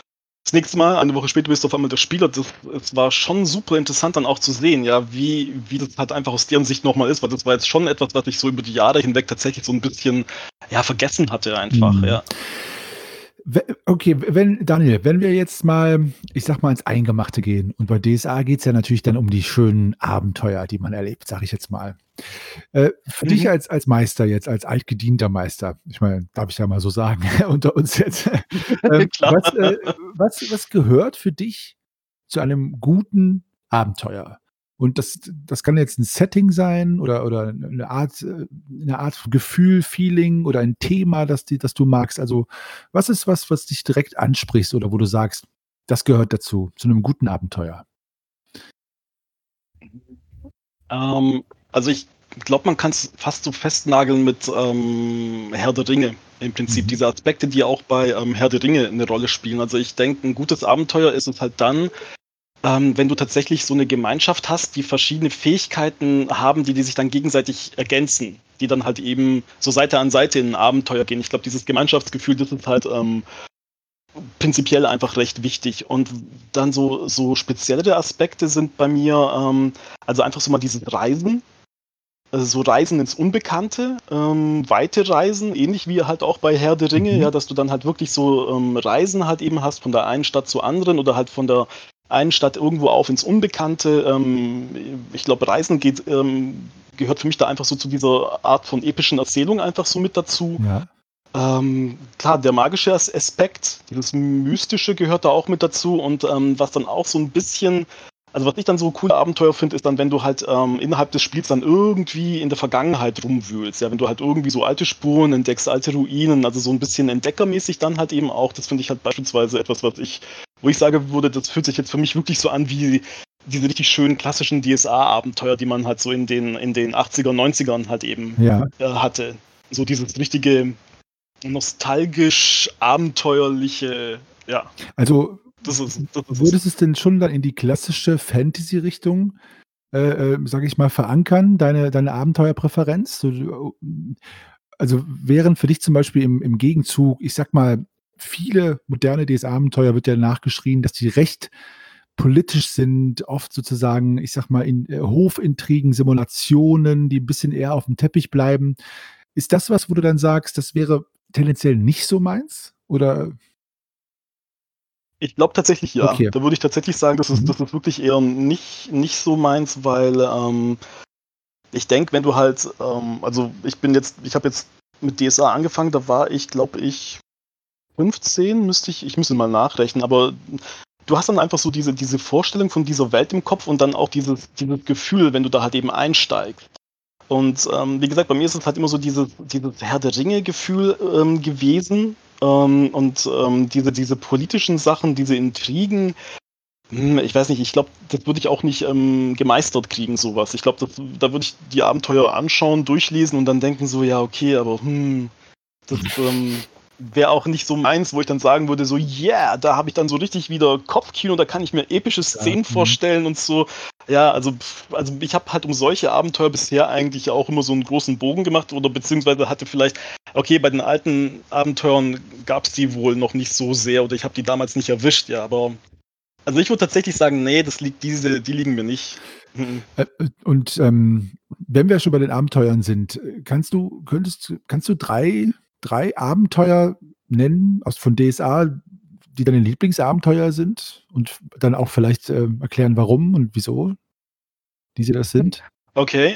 Speaker 2: das nächste Mal, eine Woche später, bist du auf einmal der Spieler. Das, es war schon super interessant dann auch zu sehen, ja, wie, wie das halt einfach aus deren Sicht nochmal ist, weil das war jetzt schon etwas, was ich so über die Jahre hinweg tatsächlich so ein bisschen, ja, vergessen hatte einfach,
Speaker 1: Mhm.
Speaker 2: ja.
Speaker 1: We okay, wenn Daniel, wenn wir jetzt mal, ich sage mal, ins Eingemachte gehen und bei D S A geht's ja natürlich dann um die schönen Abenteuer, die man erlebt, sage ich jetzt mal. Äh, für dich
Speaker 2: Mhm.
Speaker 1: als als Meister jetzt, als altgedienter Meister, ich meine, darf ich ja mal so sagen unter uns jetzt. Ähm,
Speaker 2: Klar.
Speaker 1: was, äh, was was gehört für dich zu einem guten Abenteuer? Und das das kann jetzt 'n Setting sein oder oder 'ne Art äh, 'ne Art Gefühl, Feeling oder ein Thema, das die das du magst. Also, was ist was, was dich direkt ansprichst oder wo du sagst: „Das gehört dazu, zu 'nem guten Abenteuer?“
Speaker 2: Ähm, also ich glaube, man kann es fast so festnageln mit ähm, Herr der Ringe. Im Prinzip
Speaker 1: Mhm.
Speaker 2: diese Aspekte, die auch bei ähm, Herr der Ringe eine Rolle spielen. Also ich denke, ein gutes Abenteuer ist es halt dann, ähm, wenn du tatsächlich so eine Gemeinschaft hast, die verschiedene Fähigkeiten haben, die, die sich dann gegenseitig ergänzen, die dann halt eben so Seite an Seite in ein Abenteuer gehen. Ich glaube, dieses Gemeinschaftsgefühl, das ist halt ähm, prinzipiell einfach recht wichtig. Und dann so, so speziellere Aspekte sind bei mir, ähm, also einfach so mal dieses Reisen, also so Reisen ins Unbekannte, ähm, weite Reisen, ähnlich wie halt auch bei Herr der Ringe,
Speaker 1: Mhm.
Speaker 2: ja, dass du dann halt wirklich so ähm, Reisen halt eben hast von der einen Stadt zur anderen oder halt von der einen Stadt irgendwo auf ins Unbekannte. Ähm, ich glaube, Reisen geht, ähm, gehört für mich da einfach so zu dieser Art von epischen Erzählung einfach so mit dazu.
Speaker 1: Ja.
Speaker 2: Ähm, klar, der magische As- Aspekt, dieses Mystische gehört da auch mit dazu und ähm, was dann auch so ein bisschen, also was ich dann so coole Abenteuer finde, ist dann, wenn du halt ähm, innerhalb des Spiels dann irgendwie in der Vergangenheit rumwühlst, ja, wenn du halt irgendwie so alte Spuren entdeckst, alte Ruinen, also so ein bisschen entdeckermäßig dann halt eben auch, das finde ich halt beispielsweise etwas, was ich, wo ich sage würde, das fühlt sich jetzt für mich wirklich so an wie diese richtig schönen klassischen D S A-Abenteuer, die man halt so in den, in den achtziger, neunzigern halt eben
Speaker 1: Ja.
Speaker 2: äh, hatte. So dieses richtige nostalgisch abenteuerliche, ja,
Speaker 1: Also,
Speaker 2: das ist das ist es.
Speaker 1: würdest es denn schon dann in die klassische Fantasy-Richtung, äh, äh, sage ich mal, verankern, deine deine Abenteuerpräferenz? So, du also, wären für dich zum Beispiel im im Gegenzug, ich sage mal, viele moderne D S A-Abenteuer wird ja nachgeschrien, dass die recht politisch sind, oft sozusagen, ich sage mal, in äh, Hofintrigen, Simulationen, die 'n bisschen eher aufm Teppich bleiben. Ist das was, wo du dann sagst, das wäre tendenziell nicht so meins? Oder
Speaker 2: Ich glaube tatsächlich ja.
Speaker 1: okay.
Speaker 2: Da würde ich tatsächlich sagen, das ist
Speaker 1: Mhm.
Speaker 2: das ist wirklich eher nicht nicht so meins, weil, ähm, ich denke, wenn du halt, ähm also, ich bin jetzt ich habe jetzt mit D S A angefangen, da war ich, glaube ich, fünfzehn, müsste ich ich müsste mal nachrechnen, aber du hast dann einfach so diese diese Vorstellung von dieser Welt im Kopf und dann auch dieses dieses Gefühl, wenn du da halt eben einsteigst. Und ähm, wie gesagt, bei mir ist es halt immer so dieses, dieses Herr der Ringe-Gefühl ähm, gewesen. Ähm, und ähm, diese, diese politischen Sachen, diese Intrigen, hm, ich weiß nicht, ich glaube, das würde ich auch nicht ähm, gemeistert kriegen, sowas. Ich glaube, da würde ich die Abenteuer anschauen, durchlesen und dann denken so, ja, okay, aber hm, das ähm, wäre auch nicht so meins, wo ich dann sagen würde, so, yeah, da habe ich dann so richtig wieder Kopfkino, da kann ich mir epische
Speaker 1: Ja,
Speaker 2: Szenen
Speaker 1: mhm.
Speaker 2: vorstellen und so. Ja, also, pf, also ich habe halt um solche Abenteuer bisher eigentlich auch immer so einen großen Bogen gemacht oder beziehungsweise hatte vielleicht, okay, bei den alten Abenteuern gab es die wohl noch nicht so sehr oder ich habe die damals nicht erwischt, ja, aber also ich würde tatsächlich sagen, nee, das liegt diese, die liegen mir nicht. Mhm.
Speaker 1: Äh, äh, und, ähm, wenn wir schon bei den Abenteuern sind, äh, kannst du könntest du kannst du drei drei Abenteuer nennen aus von D S A, die deine Lieblingsabenteuer sind und dann auch vielleicht, ähm, erklären, warum und wieso diese das sind?
Speaker 2: Okay.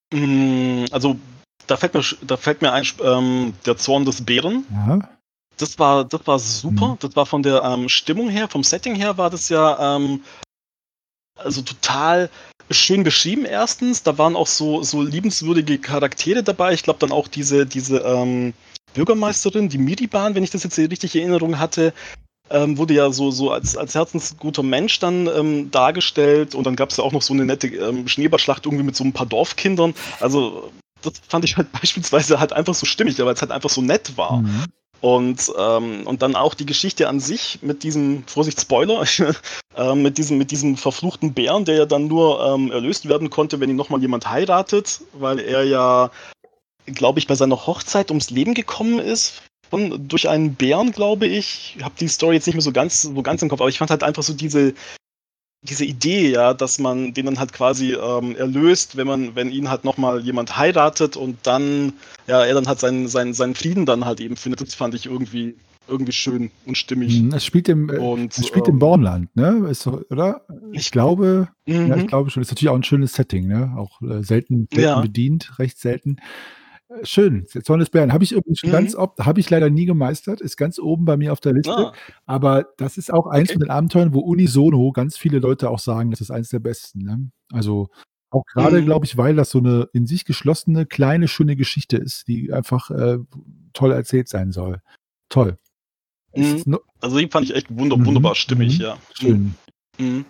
Speaker 2: Mm, Also da fällt mir, sch- da fällt mir ein, ähm, der Zorn des Bären.
Speaker 1: Ja.
Speaker 2: Das war, das war
Speaker 1: Mhm.
Speaker 2: super. Das war von der ähm, Stimmung her, vom Setting her war das ja ähm, also total schön beschrieben. Erstens, da waren auch so, so liebenswürdige Charaktere dabei. Ich glaube dann auch diese, diese ähm, Bürgermeisterin, die Miriban, wenn ich das jetzt hier richtig in Erinnerung hatte, ähm, wurde ja so, so als, als herzensguter Mensch dann ähm, dargestellt. Und dann gab es ja auch noch so eine nette ähm, Schneeballschlacht irgendwie mit so ein paar Dorfkindern. Also das fand ich halt beispielsweise halt einfach so stimmig, weil es halt einfach so nett war.
Speaker 1: Mhm.
Speaker 2: Und, ähm, und dann auch die Geschichte an sich mit diesem, Vorsicht, Spoiler, ähm, mit, diesem, mit diesem verfluchten Bären, der ja dann nur ähm, erlöst werden konnte, wenn ihn nochmal jemand heiratet, weil er ja, glaube ich, bei seiner Hochzeit ums Leben gekommen ist. von durch einen Bären, glaube ich. Ich habe die Story jetzt nicht mehr so ganz, so ganz im Kopf, aber ich fand halt einfach so diese, diese Idee, ja, dass man den dann halt quasi ähm, erlöst, wenn man, wenn ihn halt nochmal jemand heiratet und dann, ja, er dann halt seinen, seinen, seinen Frieden dann halt eben findet. Das fand ich irgendwie, irgendwie schön und stimmig.
Speaker 1: Hm, es spielt im, äh,
Speaker 2: Und
Speaker 1: es spielt im
Speaker 2: ähm,
Speaker 1: Bornland, ne? Ist so, oder? Ich
Speaker 2: ich,
Speaker 1: glaube, ja, ich
Speaker 2: mhm,
Speaker 1: glaube schon. Ist natürlich auch ein schönes Setting, ne? Auch äh, selten, selten
Speaker 2: ja,
Speaker 1: bedient, recht selten. Äh, schön. Zorn des Bären habe ich übrigens schon
Speaker 2: mhm,
Speaker 1: ganz oft, habe ich leider nie gemeistert, ist ganz oben bei mir auf der Liste.
Speaker 2: ah,
Speaker 1: Aber das ist auch eins
Speaker 2: okay.
Speaker 1: von den Abenteuern, wo unisono ganz viele Leute auch sagen, das ist eins der besten. Ne? Also auch gerade,
Speaker 2: Mhm,
Speaker 1: glaube ich, weil das so eine in sich geschlossene, kleine, schöne Geschichte ist, die einfach äh, toll erzählt sein soll. Toll.
Speaker 2: mhm.
Speaker 1: Ist no
Speaker 2: Also die fand ich echt wunder,
Speaker 1: mhm,
Speaker 2: wunderbar stimmig,
Speaker 1: mhm.
Speaker 2: ja. Mhm,
Speaker 1: Schön.
Speaker 2: mhm.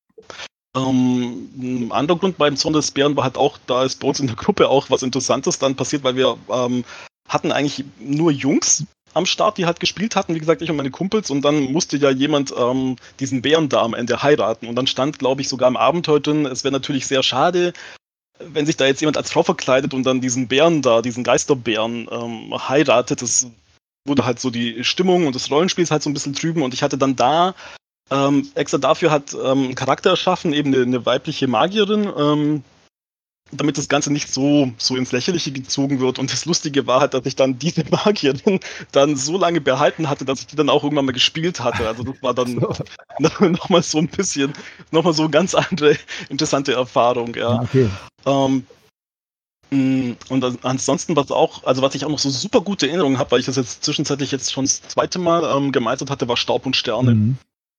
Speaker 2: Ähm, 'n anderer Grund beim Zorn des Bären war halt auch, da ist bei uns in der Gruppe auch was Interessantes dann passiert, weil wir ähm, hatten eigentlich nur Jungs am Start, die halt gespielt hatten, wie gesagt, ich und meine Kumpels, und dann musste ja jemand ähm, diesen Bären da am Ende heiraten. Und dann stand, glaube ich, sogar im Abenteuer drin, es wäre natürlich sehr schade, wenn sich da jetzt jemand als Frau verkleidet und dann diesen Bären da, diesen Geisterbären ähm, heiratet. Das wurde halt so die Stimmung und das Rollenspiel ist halt so ein bisschen trüben, und ich hatte dann da ähm, extra dafür hat ähm, einen Charakter erschaffen, eben eine, eine weibliche Magierin, ähm, damit das Ganze nicht so, so ins Lächerliche gezogen wird. Und das Lustige war halt, dass ich dann diese Magierin dann so lange behalten hatte, dass ich die dann auch irgendwann mal gespielt hatte. Also das war dann
Speaker 1: So.
Speaker 2: noch, noch mal so ein bisschen, nochmal so eine ganz andere interessante Erfahrung, ja.
Speaker 1: Ja, okay.
Speaker 2: Ähm, mh, und an- ansonsten, was auch, also was ich auch noch so super gute Erinnerungen habe, weil ich das jetzt zwischenzeitlich jetzt schon das zweite Mal ähm, gemeistert hatte, war Staub und Sterne.
Speaker 1: Mhm.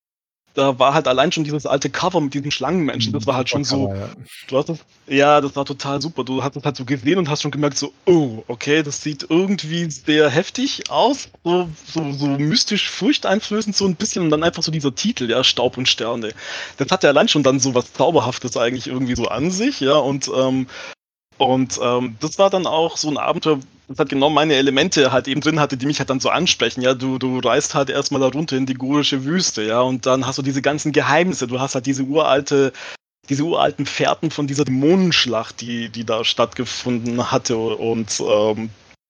Speaker 2: Da war halt allein schon dieses alte Cover mit diesem Schlangenmenschen, das
Speaker 1: Mhm.
Speaker 2: war halt
Speaker 1: Super
Speaker 2: schon so,
Speaker 1: Cover, ja.
Speaker 2: du hast das, ja, das war total super. Du hast es halt so gesehen und hast schon gemerkt, so, oh, okay, das sieht irgendwie sehr heftig aus, so, so, so mystisch furchteinflößend, so ein bisschen, und dann einfach so dieser Titel, ja, Staub und Sterne. Das hat ja allein schon dann so was Zauberhaftes eigentlich irgendwie so an sich, ja, und ähm, und ähm, das war dann auch so ein Abenteuer, das hat genau meine Elemente halt eben drin hatte, die mich halt dann so ansprechen. Ja, du, du reist halt erstmal da runter in die gorische Wüste, ja, und dann hast du diese ganzen Geheimnisse, du hast halt diese uralte, diese uralten Fährten von dieser Dämonenschlacht, die, die da stattgefunden hatte, und, ähm,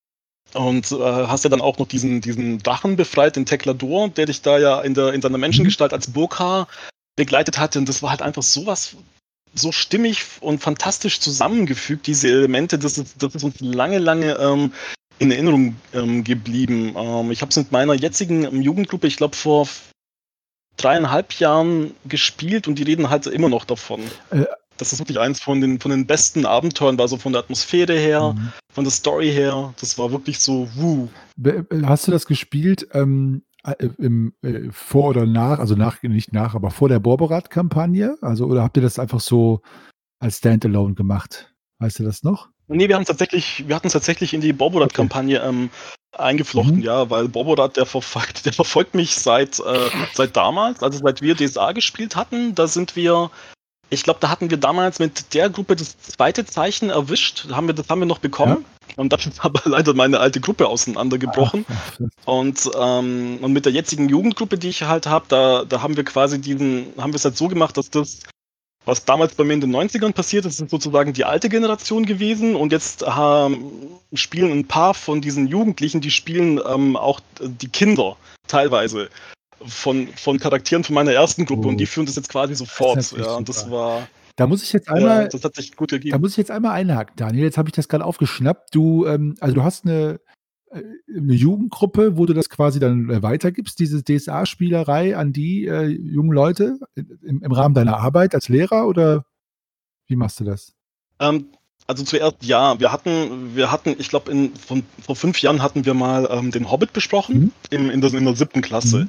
Speaker 2: und äh, hast ja dann auch noch diesen, diesen Drachen befreit, den Teklador, der dich da ja in, der, in seiner
Speaker 1: Mhm.
Speaker 2: Menschengestalt als Burka begleitet hatte, und das war halt einfach sowas so stimmig und fantastisch zusammengefügt, diese Elemente, das ist, das ist uns lange, lange ähm, in Erinnerung ähm, geblieben. Ähm, ich habe es mit meiner jetzigen ähm, Jugendgruppe, ich glaube, vor dreieinhalb Jahren gespielt, und die reden halt immer noch davon.
Speaker 1: Äh,
Speaker 2: Das ist wirklich eins von den, von den besten Abenteuern, war so von der Atmosphäre her,
Speaker 1: mhm.
Speaker 2: von der Story her. Das war wirklich so, wuh.
Speaker 1: Be äh, Hast du das gespielt, ähm, äh, im, äh, vor oder nach, also nach, nicht nach, aber vor der Borberat-Kampagne? Also, oder habt ihr das einfach so als Standalone gemacht? Weißt du das noch?
Speaker 2: Nee, wir haben tatsächlich, wir hatten es tatsächlich in die
Speaker 1: Okay.
Speaker 2: Borborat-Kampagne ähm,
Speaker 1: Mhm.
Speaker 2: eingeflochten, ja, weil Borborat, der verfolgt, der verfolgt mich seit, äh, seit damals, also seit wir D S A gespielt hatten. Da sind wir, ich glaube, da hatten wir damals mit der Gruppe das zweite Zeichen erwischt. Da haben wir, das haben wir noch
Speaker 1: Ja.
Speaker 2: bekommen. Und dann ist aber leider meine alte Gruppe auseinandergebrochen.
Speaker 1: Ach, ach, das
Speaker 2: Und, ähm, und mit der jetzigen Jugendgruppe, die ich halt habe, da, da haben wir quasi diesen, haben wir es halt so gemacht, dass das, was damals bei mir in den Neunzigern passiert ist, ist sozusagen die alte Generation gewesen, und jetzt ähm, spielen ein paar von diesen Jugendlichen, die spielen ähm, auch die Kinder teilweise von, von Charakteren von meiner ersten Gruppe, und die
Speaker 1: gut.
Speaker 2: führen das jetzt quasi so
Speaker 1: Das ist
Speaker 2: fort. Ja,
Speaker 1: natürlich
Speaker 2: und das
Speaker 1: super.
Speaker 2: war,
Speaker 1: Da muss ich jetzt
Speaker 2: ja,
Speaker 1: einmal
Speaker 2: das hat sich gut
Speaker 1: Da
Speaker 2: ergeben.
Speaker 1: muss ich jetzt einmal einhaken, Daniel. Jetzt habe ich das gerade aufgeschnappt. Du, ähm also, du hast eine äh, 'ne Jugendgruppe, wo du das quasi dann, äh, weitergibst, diese D S A-Spielerei an die, äh, jungen Leute i im im Rahmen deiner Arbeit als Lehrer oder wie machst du das?
Speaker 2: Ähm, also zuerst ja, wir hatten, wir hatten, ich glaube, in von vor fünf Jahren hatten wir mal ähm, den Hobbit besprochen,
Speaker 1: Mhm,
Speaker 2: im, in, der, in der siebten Klasse.
Speaker 1: mhm.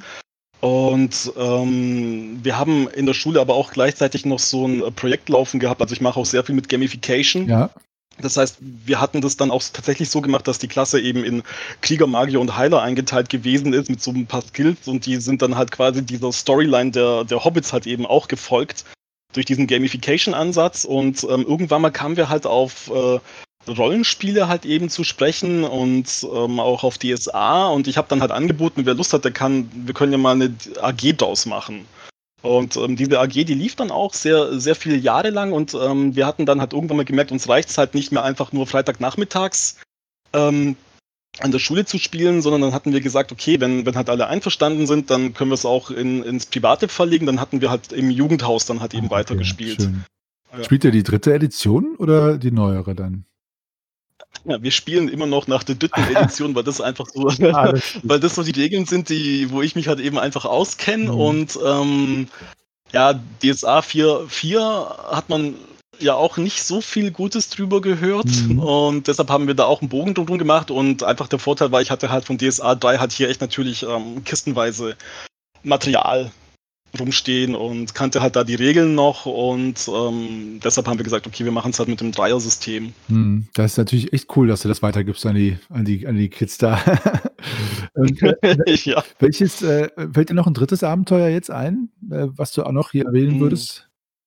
Speaker 2: Und ähm, wir haben in der Schule aber auch gleichzeitig noch so ein äh, Projekt laufen gehabt. Also ich mache auch sehr viel mit Gamification.
Speaker 1: Ja,
Speaker 2: Das heißt, wir hatten das dann auch tatsächlich so gemacht, dass die Klasse eben in Krieger, Magier und Heiler eingeteilt gewesen ist mit so ein paar Skills, und die sind dann halt quasi dieser Storyline der, der Hobbits halt eben auch gefolgt durch diesen Gamification-Ansatz, und ähm, irgendwann mal kamen wir halt auf äh, Rollenspiele halt eben zu sprechen, und ähm, auch auf D S A, und ich habe dann halt angeboten, wer Lust hat, der kann, wir können ja mal eine A G draus machen. Und ähm, diese A G, die lief dann auch sehr, sehr viele Jahre lang, und ähm, wir hatten dann halt irgendwann mal gemerkt, uns reicht es halt nicht mehr einfach nur Freitagnachmittags ähm, an der Schule zu spielen, sondern dann hatten wir gesagt, okay, wenn, wenn halt alle einverstanden sind, dann können wir es auch in, ins Private verlegen. Dann hatten wir halt im Jugendhaus dann halt
Speaker 1: Ah,
Speaker 2: eben
Speaker 1: okay,
Speaker 2: weitergespielt.
Speaker 1: schön.
Speaker 2: Ja.
Speaker 1: Spielt ihr die dritte Edition oder die neuere dann?
Speaker 2: Ja, wir spielen immer noch nach der dritten Edition, weil das einfach so,
Speaker 1: Ah, das ist
Speaker 2: weil das so die Regeln sind, die, wo ich mich halt eben einfach auskenne.
Speaker 1: Mhm.
Speaker 2: Und ähm, ja, D S A vier Punkt vier hat man ja auch nicht so viel Gutes drüber gehört.
Speaker 1: Mhm.
Speaker 2: Und deshalb haben wir da auch einen Bogen drum gemacht. Und einfach der Vorteil war, ich hatte halt von D S A drei halt hier echt natürlich ähm, kistenweise Material rumstehen und kannte halt da die Regeln noch. Und ähm, deshalb haben wir gesagt, okay, wir machen es halt mit dem Dreier-System.
Speaker 1: Mhm. Das ist natürlich echt cool, dass du das weitergibst an die, an die, an die Kids da. Und, äh,
Speaker 2: Ja.
Speaker 1: welches, äh, fällt dir noch ein drittes Abenteuer jetzt ein, äh, was du auch noch hier erwähnen
Speaker 2: Mhm.
Speaker 1: würdest?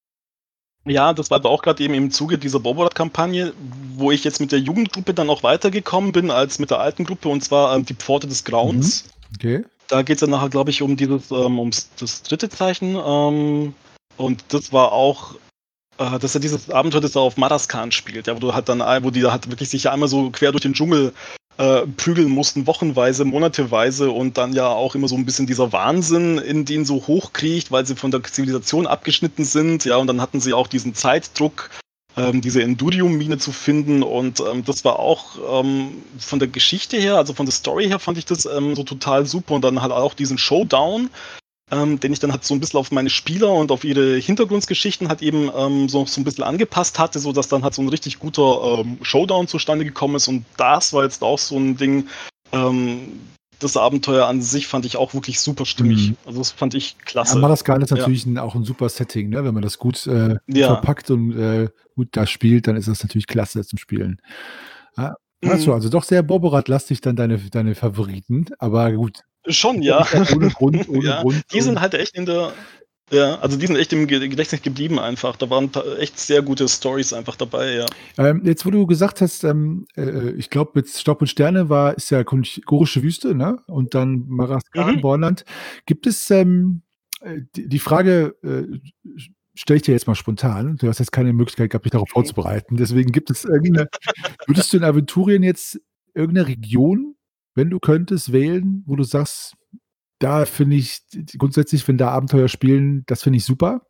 Speaker 2: Ja, das war aber auch gerade eben im Zuge dieser Boborat-Kampagne, wo ich jetzt mit der Jugendgruppe dann auch weitergekommen bin als mit der alten Gruppe, und zwar ähm, die Pforte des
Speaker 1: Mhm.
Speaker 2: Grauens.
Speaker 1: Okay.
Speaker 2: Da geht es dann nachher, glaube ich, um dieses, ähm, ums das dritte Zeichen. Ähm, und das war auch, äh, das ist ja dieses Abenteuer, das da auf Madaskan spielt, ja, wo du halt dann, ein- wo die da halt wirklich sich einmal so quer durch den Dschungel äh, prügeln mussten, wochenweise, monateweise, und dann ja auch immer so ein bisschen dieser Wahnsinn in denen so hochkriecht, weil sie von der Zivilisation abgeschnitten sind, ja, und dann hatten sie auch diesen Zeitdruck, ähm, diese Endurium-Mine zu finden, und ähm, das war auch ähm, von der Geschichte her, also von der Story her, fand ich das ähm, so total super, und dann halt auch diesen Showdown, ähm, den ich dann halt so ein bisschen auf meine Spieler und auf ihre Hintergrundgeschichten halt eben ähm, so, so ein bisschen angepasst hatte, sodass dann halt so ein richtig guter ähm, Showdown zustande gekommen ist, und das war jetzt auch so ein Ding, ähm, das Abenteuer an sich fand ich auch wirklich super stimmig.
Speaker 1: Mhm.
Speaker 2: Also das fand ich
Speaker 1: Ja,
Speaker 2: klasse.
Speaker 1: Madaskan ist
Speaker 2: Ja.
Speaker 1: natürlich 'n auch 'n super Setting, ne? Wenn man das gut, äh,
Speaker 2: Ja.
Speaker 1: verpackt und, äh, gut da spielt, dann ist das natürlich klasse zum Spielen. Ah, hast du
Speaker 2: Mhm.
Speaker 1: also doch sehr Boborat-lastig dann deine deine Favoriten, aber gut,
Speaker 2: Schon,
Speaker 1: ist ja
Speaker 2: ja.
Speaker 1: nicht auch ohne Grund ohne
Speaker 2: Ja,
Speaker 1: Grund
Speaker 2: die
Speaker 1: so.
Speaker 2: sind halt echt in der ja, also die sind echt im Ge Gedächtnis geblieben einfach. Da waren pa echt sehr gute Storys einfach dabei, ja.
Speaker 1: Ähm, jetzt, wo du gesagt hast, ähm, äh, ich glaube, jetzt Staub und Sterne war ist ja Kunch Gorische Wüste, ne? Und dann Maraskan,
Speaker 2: Mhm.
Speaker 1: Bornland. Gibt es, ähm, äh, die die Frage, äh, stelle ich dir jetzt mal spontan. Du hast jetzt keine Möglichkeit gehabt, dich darauf
Speaker 2: Mhm.
Speaker 1: vorzubereiten. Deswegen gibt es irgend 'ne würdest du in Aventurien jetzt irgend 'ne Region, wenn du könntest, wählen, wo du sagst: „Da finde ich d d grundsätzlich, wenn da Abenteuer spielen, das finde ich super?“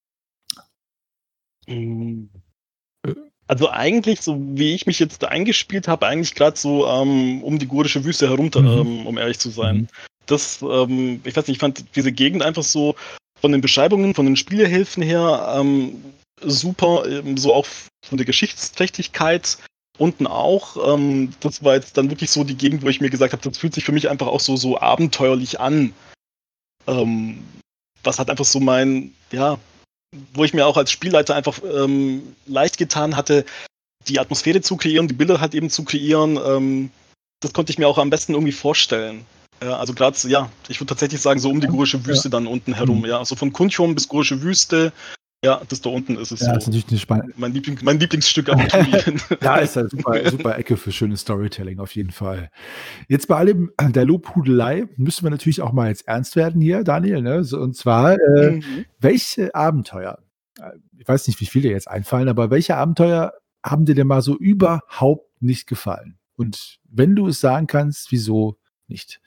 Speaker 2: Hm.
Speaker 1: Äh.
Speaker 2: Also eigentlich, so wie ich mich jetzt da eingespielt habe, eigentlich grad so, ähm, um die Gorische Wüste herum, t
Speaker 1: Mhm.
Speaker 2: ähm, um ehrlich zu sein.
Speaker 1: Mhm.
Speaker 2: Das, ähm ich weiß nicht, ich fand diese Gegend einfach so von den Beschreibungen, von den Spielehilfen her, ähm, super, ähm, so auch von der Geschichtsträchtigkeit unten auch. Ähm, das war jetzt dann wirklich so die Gegend, wo ich mir gesagt habe, das fühlt sich für mich einfach auch so so abenteuerlich an. Ähm, was halt einfach so mein ja, wo ich mir auch als Spielleiter einfach, ähm, leicht getan hatte, die Atmosphäre zu kreieren, die Bilder halt eben zu kreieren, ähm, das konnte ich mir auch am besten irgendwie vorstellen. Ja, also grad so ja, ich würde tatsächlich sagen, so um die Gorische
Speaker 1: Ja.
Speaker 2: Wüste dann unten
Speaker 1: Mhm.
Speaker 2: herum, ja. So von Kunchum bis Gorische Wüste, ja, das da unten ist es
Speaker 1: Ja, ist
Speaker 2: so.
Speaker 1: natürlich 'ne spa
Speaker 2: Mein Liebling mein Lieblingsstück Aventurien.
Speaker 1: Ja, ist ja super super Ecke für schönes Storytelling auf jeden Fall. Jetzt bei allem der Lobhudelei müssen wir natürlich auch mal jetzt ernst werden hier, Daniel, ne? So, und zwar, äh,
Speaker 2: Mhm.
Speaker 1: welche Abenteuer äh, ich weiß nicht, wie viele dir jetzt einfallen, aber welche Abenteuer haben dir denn mal so überhaupt nicht gefallen? Und wenn du es sagen kannst, wieso nicht?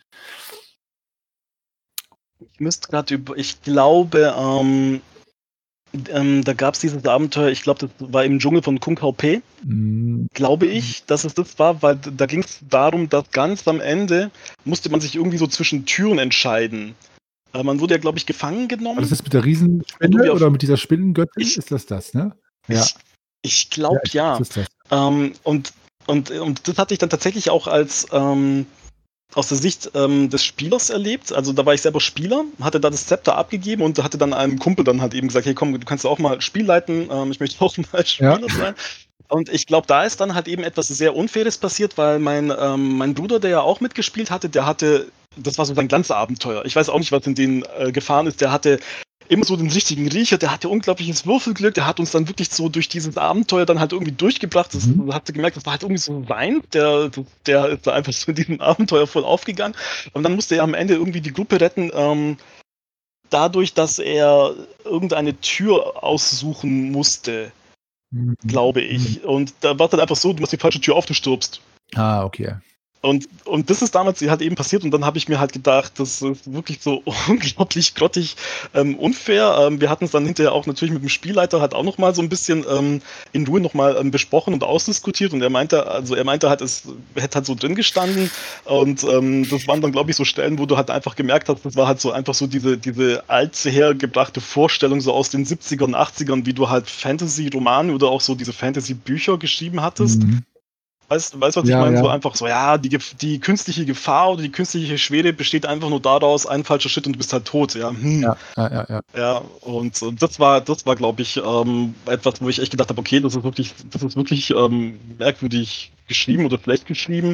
Speaker 2: Ich müsste grad über ich glaube, ähm, ähm, da gab's dieses Abenteuer, ich glaube, das war im Dschungel von Kung Kao Peh.
Speaker 1: Hm.
Speaker 2: Glaube ich, dass es das war, weil d da ging's darum, dass ganz am Ende musste man sich irgendwie so zwischen Türen entscheiden. Äh, man wurde ja, glaube ich, gefangen
Speaker 1: War das
Speaker 2: genommen
Speaker 1: das mit der
Speaker 2: und irgendwie
Speaker 1: Riesenspinne oder
Speaker 2: auf
Speaker 1: mit dieser Spinnengöttin?
Speaker 2: ich
Speaker 1: Ist das das, ne? Ja.
Speaker 2: ich ich
Speaker 1: Ja,
Speaker 2: glaube
Speaker 1: ich glaube,
Speaker 2: ja.
Speaker 1: das ist das.
Speaker 2: Ähm, und und und das hatte ich dann tatsächlich auch als, ähm aus der Sicht, ähm, des Spielers erlebt. Also, da war ich selber Spieler, hatte da das Zepter abgegeben und hatte dann einem Kumpel dann halt eben gesagt: „Hey komm, du kannst auch mal Spiel leiten, ähm, ich möchte auch mal
Speaker 1: Ja.
Speaker 2: Spieler sein.“ Und ich glaube, da ist dann halt eben etwas sehr Unfaires passiert, weil mein, ähm mein Bruder, der ja auch mitgespielt hatte, der hatte das war so sein Glanzabenteuer. Ich weiß auch nicht, was in den, äh, gefahren ist. Der hatte immer so den richtigen Riecher, der hatte unglaubliches Würfelglück, der hat uns dann wirklich so durch dieses Abenteuer dann halt irgendwie durchgebracht. Das
Speaker 1: Mhm.
Speaker 2: hat sie gemerkt, das war halt irgendwie so sein, der der ist da einfach so in diesem Abenteuer voll aufgegangen. Und dann musste er am Ende irgendwie die Gruppe retten, ähm, dadurch, dass er irgendeine Tür aussuchen musste,
Speaker 1: Mhm.
Speaker 2: glaube
Speaker 1: Mhm.
Speaker 2: ich. Und da war's dann einfach so, du machst die falsche Tür auf, du stirbst.
Speaker 1: Ah, okay.
Speaker 2: Und, und das ist damals halt eben passiert und dann habe ich mir halt gedacht, das ist wirklich so unglaublich grottig ähm, unfair. Ähm, wir hatten es dann hinterher auch natürlich mit dem Spielleiter halt auch nochmal so ein bisschen ähm, in Ruhe nochmal ähm, besprochen und ausdiskutiert und er meinte, also er meinte halt, es hätte halt so drin gestanden und ähm, das waren dann glaube ich so Stellen, wo du halt einfach gemerkt hast, das war halt so einfach so diese, diese alte hergebrachte Vorstellung so aus den siebzigern und achtzigern, wie du halt Fantasy-Romane oder auch so diese Fantasy-Bücher geschrieben hattest.
Speaker 1: Mhm.
Speaker 2: Weißt du, weißt, was ich
Speaker 1: Ja,
Speaker 2: meine?
Speaker 1: ja,
Speaker 2: So einfach so, ja, die, Gef- die künstliche Gefahr oder die künstliche Schwere besteht einfach nur daraus, ein falscher Schritt und du bist halt tot, ja. Hm.
Speaker 1: ja, ja, ja, ja.
Speaker 2: Ja, und äh, das war, das war, glaube ich, ähm, etwas, wo ich echt gedacht habe, okay, das ist wirklich, das ist wirklich ähm, merkwürdig geschrieben oder schlecht geschrieben.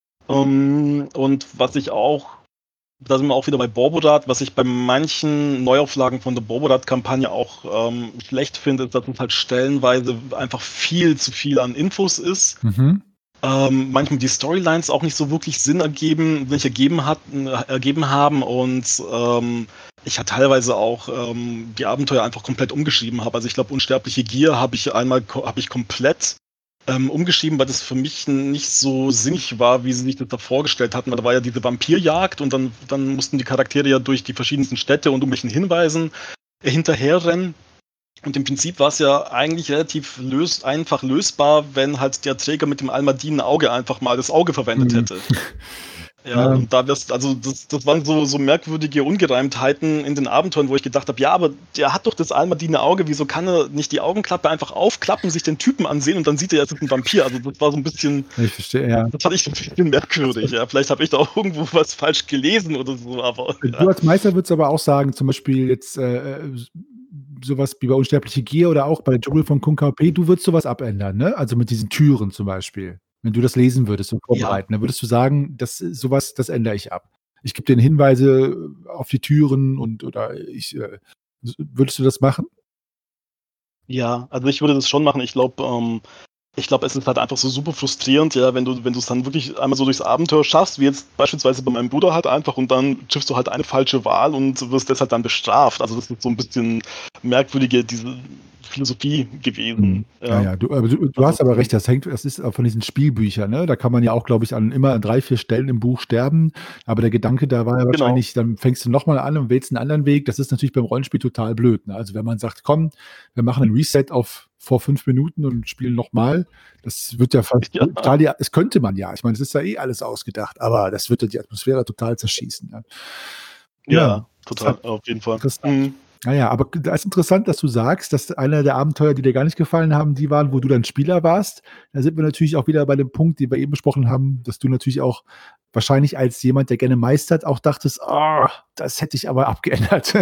Speaker 2: Ähm, und was ich auch, da sind wir auch wieder bei Borbodat, was ich bei manchen Neuauflagen von der Borbodat-Kampagne auch ähm, schlecht finde, ist, dass es halt stellenweise einfach viel zu viel an Infos ist.
Speaker 1: Mhm.
Speaker 2: Ähm, manchmal die Storylines auch nicht so wirklich Sinn ergeben, nicht ergeben, hatten, ergeben haben und ähm, ich halt teilweise auch ähm, die Abenteuer einfach komplett umgeschrieben habe. Also ich glaube, Unsterbliche Gier habe ich einmal habe ich komplett ähm, umgeschrieben, weil das für mich nicht so sinnig war, wie sie sich das da vorgestellt hatten. Weil da war ja diese Vampirjagd und dann, dann mussten die Charaktere ja durch die verschiedensten Städte und irgendwelchen Hinweisen hinterherrennen. Und im Prinzip war es ja eigentlich relativ lös einfach lösbar, wenn halt der Träger mit dem Almadinen Auge einfach mal das Auge verwendet
Speaker 1: Mhm.
Speaker 2: hätte. Ja,
Speaker 1: Ja,
Speaker 2: und da wirst, also das, das waren so, so merkwürdige Ungereimtheiten in den Abenteuern, wo ich gedacht habe, ja, aber der hat doch das Almadine Auge, wieso kann er nicht die Augenklappe einfach aufklappen, sich den Typen ansehen und dann sieht er, es ist ein Vampir. Also das war so ein bisschen,
Speaker 1: ich verstehe, ja.
Speaker 2: das fand ich so ein bisschen merkwürdig. Ja, vielleicht habe ich da auch irgendwo was falsch gelesen oder so, aber
Speaker 1: Du
Speaker 2: ja.
Speaker 1: als Meister würdest aber auch sagen, zum Beispiel jetzt äh, äh, sowas wie bei Unsterbliche Gier oder auch bei der Dschungel von Kung Kao P, du würdest sowas abändern, ne? Also mit diesen Türen zum Beispiel. Wenn du das lesen würdest und
Speaker 2: Ja,
Speaker 1: vorbereiten, dann würdest du sagen, das sowas, das ändere ich ab. Ich gebe dir Hinweise auf die Türen und oder ich äh, würdest du das machen?
Speaker 2: ja, also ich würde das schon machen. Ich glaube, ähm, Ich glaube, es ist halt einfach so super frustrierend, ja, wenn du, wenn du es dann wirklich einmal so durchs Abenteuer schaffst, wie jetzt beispielsweise bei meinem Bruder halt einfach und dann triffst du halt eine falsche Wahl und wirst deshalb dann bestraft. Also das ist so ein bisschen merkwürdige, diese Philosophie gewesen.
Speaker 1: Mhm. Ja,
Speaker 2: Ja.
Speaker 1: ja, du aber du du
Speaker 2: Also
Speaker 1: hast aber recht, das hängt das ist auch von diesen Spielbüchern, ne? Da kann man ja auch, glaube ich, an immer an drei, vier Stellen im Buch sterben, aber der Gedanke da war ja
Speaker 2: genau.
Speaker 1: wahrscheinlich, dann fängst du noch mal an und wählst 'n anderen Weg. Das ist natürlich beim Rollenspiel total blöd, ne? Also, wenn man sagt: „Komm, wir machen 'n Reset auf vor fünf Minuten und spielen noch mal“, das wird ja fast
Speaker 2: Ja,
Speaker 1: total ja das könnte man ja. Ich meine, es ist ja eh alles ausgedacht, aber das würde die Atmosphäre total zerschießen, ja. Ja,
Speaker 2: ja, total,
Speaker 1: interessant,
Speaker 2: auf jeden Fall.
Speaker 1: interessant.
Speaker 2: Mhm.
Speaker 1: Ah ja, aber g da ist interessant, dass du sagst, dass einer der Abenteuer, die dir gar nicht gefallen haben, die waren, wo du dann Spieler warst. Da sind wir natürlich auch wieder bei dem Punkt, den wir eben besprochen haben, dass du natürlich auch wahrscheinlich als jemand, der gerne meistert, auch dachtest: „Ah, das hätte ich aber abgeändert.“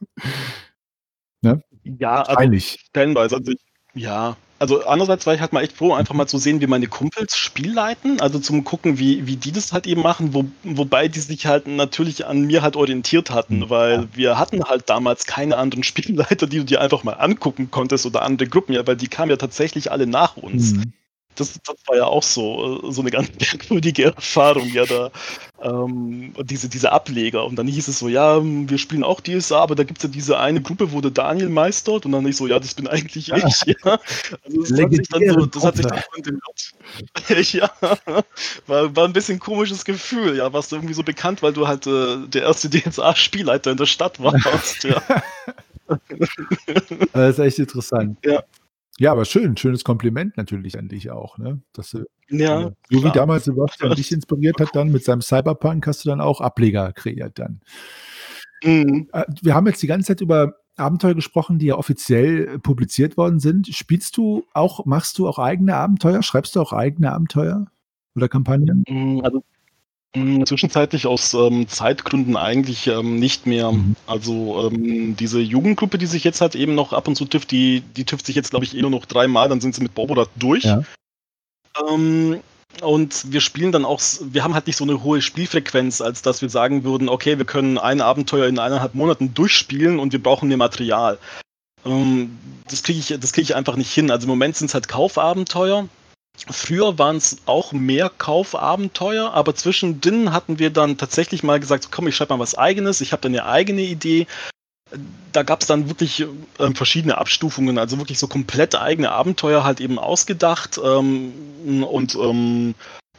Speaker 1: Ne?
Speaker 2: Ja, also
Speaker 1: Wahrscheinlich.
Speaker 2: stellenweise. Also ich, ja, also andererseits war ich halt mal echt froh, einfach mal zu sehen, wie meine Kumpels Spiel leiten, also zum Gucken, wie, wie die das halt eben machen, wo, wobei die sich halt natürlich an mir halt orientiert
Speaker 1: Mhm.
Speaker 2: hatten, weil wir hatten halt damals keine anderen Spielleiter, die du dir einfach mal angucken konntest oder andere Gruppen, ja, weil die kamen ja tatsächlich alle nach uns.
Speaker 1: Mhm.
Speaker 2: Das, das war ja auch so, äh, so eine ganz merkwürdige Erfahrung, ja, da ähm, diese, diese Ableger. Und dann hieß es so, ja, wir spielen auch D S A, aber da gibt es ja diese eine Gruppe, wo der Daniel meistert. Und dann ich so, ja, das bin eigentlich
Speaker 1: Ja,
Speaker 2: ich, ja. Also das hat sich dann so,
Speaker 1: legendären
Speaker 2: das hat sich
Speaker 1: Gruppe.
Speaker 2: dann so entwickelt. Ja, war, war ein bisschen ein komisches Gefühl, ja, warst du irgendwie so bekannt, weil du halt äh, der erste D S A-Spielleiter in der Stadt warst, ja.
Speaker 1: Das ist echt interessant.
Speaker 2: Ja,
Speaker 1: Ja, aber schön, schönes Kompliment natürlich an dich auch, ne? Dass du,
Speaker 2: ja,
Speaker 1: äh, so wie
Speaker 2: klar.
Speaker 1: damals Sebastian dich inspiriert hat dann mit seinem Cyberpunk, hast du dann auch Ableger kreiert dann.
Speaker 2: Mhm.
Speaker 1: Äh, wir haben jetzt die ganze Zeit über Abenteuer gesprochen, die ja offiziell, äh, publiziert worden sind. Spielst du auch machst du auch eigene Abenteuer? Schreibst du auch eigene Abenteuer oder Kampagnen?
Speaker 2: Mm, Also Hm, zwischenzeitlich aus ähm, Zeitgründen eigentlich ähm, nicht mehr.
Speaker 1: Mhm.
Speaker 2: Also ähm, diese Jugendgruppe, die sich jetzt halt eben noch ab und zu trifft, die, die trifft sich jetzt, glaube ich, eh nur noch dreimal, dann sind sie mit Borbodat durch.
Speaker 1: Ja.
Speaker 2: Ähm, und wir spielen dann auch, s- wir haben halt nicht so eine hohe Spielfrequenz, als dass wir sagen würden, okay, wir können ein Abenteuer in eineinhalb Monaten durchspielen und wir brauchen mehr Material. Ähm, das kriege ich, das kriege ich einfach nicht hin. Also im Moment sind es halt Kaufabenteuer. Früher waren es auch mehr Kaufabenteuer, aber zwischendrin hatten wir dann tatsächlich mal gesagt, so, komm, ich schreibe mal was Eigenes, ich habe dann eine eigene Idee. Da gab es dann wirklich ähm, verschiedene Abstufungen, also wirklich so komplett eigene Abenteuer halt eben ausgedacht ähm, und ähm,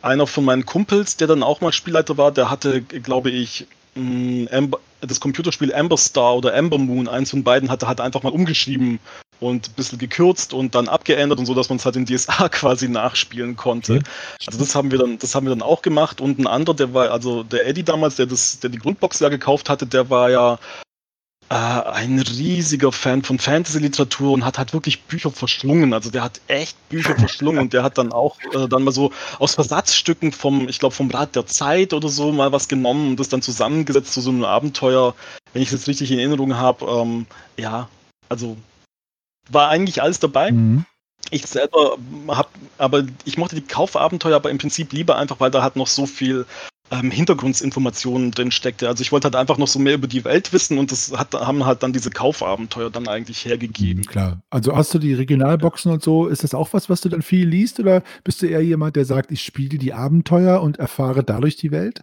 Speaker 2: einer von meinen Kumpels, der dann auch mal Spielleiter war, der hatte, glaube ich, mh, Amber, das Computerspiel Amber Star oder Amber Moon, eins von beiden, hatte hat einfach mal umgeschrieben und ein bisschen gekürzt und dann abgeändert und so, dass man es halt in D S A quasi nachspielen konnte.
Speaker 1: Okay.
Speaker 2: Also das haben wir dann, das haben wir dann auch gemacht. Und ein anderer, der war, also der Eddie damals, der das, der die Grundbox ja gekauft hatte, der war ja äh, ein riesiger Fan von Fantasy-Literatur und hat halt wirklich Bücher verschlungen. Also der hat echt Bücher verschlungen und der hat dann auch äh, dann mal so aus Versatzstücken vom, ich glaube vom Rat der Zeit oder so mal was genommen und das dann zusammengesetzt zu so einem Abenteuer, wenn ich es jetzt richtig in Erinnerung habe. Ähm, ja, also war eigentlich alles dabei.
Speaker 1: Mhm.
Speaker 2: Ich selber habe, aber ich mochte die Kaufabenteuer aber im Prinzip lieber einfach, weil da halt noch so viel ähm, Hintergrundinformationen drin steckte. Also ich wollte halt einfach noch so mehr über die Welt wissen und das hat, haben halt dann diese Kaufabenteuer dann eigentlich
Speaker 1: Mhm,
Speaker 2: hergegeben.
Speaker 1: klar. Also hast du die Regionalboxen und so, ist das auch was, was du dann viel liest oder bist du eher jemand, der sagt, ich spiele die Abenteuer und erfahre dadurch die Welt?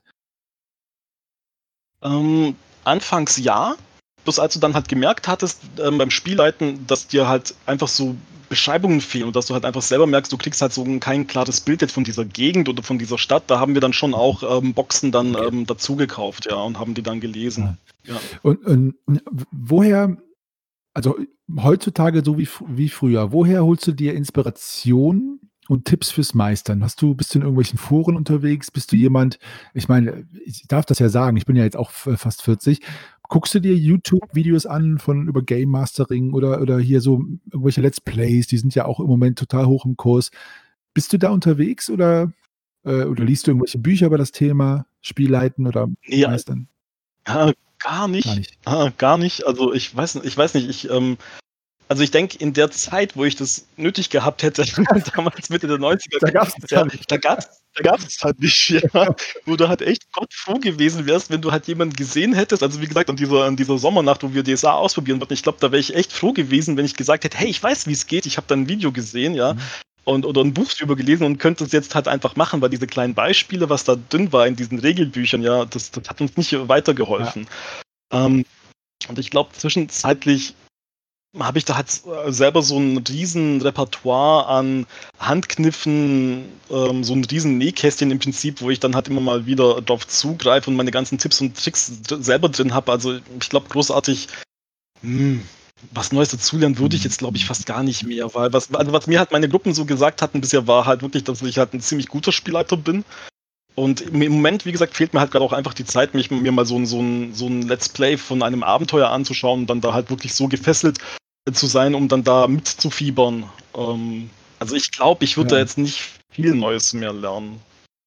Speaker 2: Ähm, Anfangs ja, bloß als du dann halt gemerkt hattest ähm, beim Spielleiten, dass dir halt einfach so Beschreibungen fehlen und dass du halt einfach selber merkst, du kriegst halt so ein, kein klares Bild jetzt von dieser Gegend oder von dieser Stadt, da haben wir dann schon auch ähm, Boxen dann
Speaker 1: Okay.
Speaker 2: ähm, dazu gekauft, ja, und haben die dann gelesen.
Speaker 1: Ah.
Speaker 2: Ja.
Speaker 1: Und, und w- woher, also heutzutage so wie, fr- wie früher, woher holst du dir Inspiration und Tipps fürs Meistern? Hast du, bist du in irgendwelchen Foren unterwegs? Bist du jemand, ich meine, ich darf das ja sagen, ich bin ja jetzt auch f- fast vierzig. Guckst du dir YouTube-Videos an von über Game Mastering oder, oder hier so irgendwelche Let's Plays, die sind ja auch im Moment total hoch im Kurs. Bist du da unterwegs oder, äh, oder liest du irgendwelche Bücher über das Thema Spielleiten oder
Speaker 2: Nee,
Speaker 1: Meistern?
Speaker 2: ja, gar
Speaker 1: Gar
Speaker 2: nicht.
Speaker 1: nicht.
Speaker 2: Ah, gar nicht. Also ich weiß, ich weiß nicht, ich, ähm, also ich denke, in der Zeit, wo ich das nötig gehabt hätte, damals Mitte der neunziger,
Speaker 1: Da gab's es ja
Speaker 2: ja,
Speaker 1: nicht.
Speaker 2: da gab's, da gab's es halt nicht, ja. Wo du halt echt Gott froh gewesen wärst, wenn du halt jemanden gesehen hättest. Also wie gesagt, an dieser, an dieser Sommernacht, wo wir D S A ausprobieren wollten, ich glaube, da wäre ich echt froh gewesen, wenn ich gesagt hätte, hey, ich weiß, wie es geht, ich habe da ein Video gesehen, ja,
Speaker 1: Mhm.
Speaker 2: und oder ein Buch drüber gelesen und könnte es jetzt halt einfach machen, weil diese kleinen Beispiele, was da drin war in diesen Regelbüchern, ja, das, das hat uns nicht
Speaker 1: Ja.
Speaker 2: weitergeholfen. Ähm, und ich glaube, zwischenzeitlich habe ich da halt äh, selber so ein riesen Repertoire an Handkniffen, ähm, so ein riesen Nähkästchen im Prinzip, wo ich dann halt immer mal wieder drauf zugreife und meine ganzen Tipps und Tricks dr- selber drin habe. Also ich glaube, großartig, hm, was Neues dazulernen würde ich
Speaker 1: Mhm.
Speaker 2: jetzt, glaube ich, fast gar nicht mehr, weil was, also was mir halt meine Gruppen so gesagt hatten bisher, war halt wirklich, dass ich halt ein ziemlich guter Spielleiter bin. Und im im Moment, wie gesagt, fehlt mir halt gerade auch einfach die Zeit, mich mir mal so ein, so ein, so ein Let's Play von einem Abenteuer anzuschauen und dann da halt wirklich so gefesselt zu sein, um dann da mitzufiebern. Ähm, also ich glaube, ich würde da
Speaker 1: Ja.
Speaker 2: jetzt nicht viel Neues mehr lernen.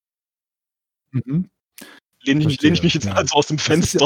Speaker 1: Mhm.
Speaker 2: Lehne ich, lehne ich
Speaker 1: Verstehe,
Speaker 2: mich jetzt
Speaker 1: ja.
Speaker 2: halt so aus dem
Speaker 1: Das ist ja
Speaker 2: Fenster.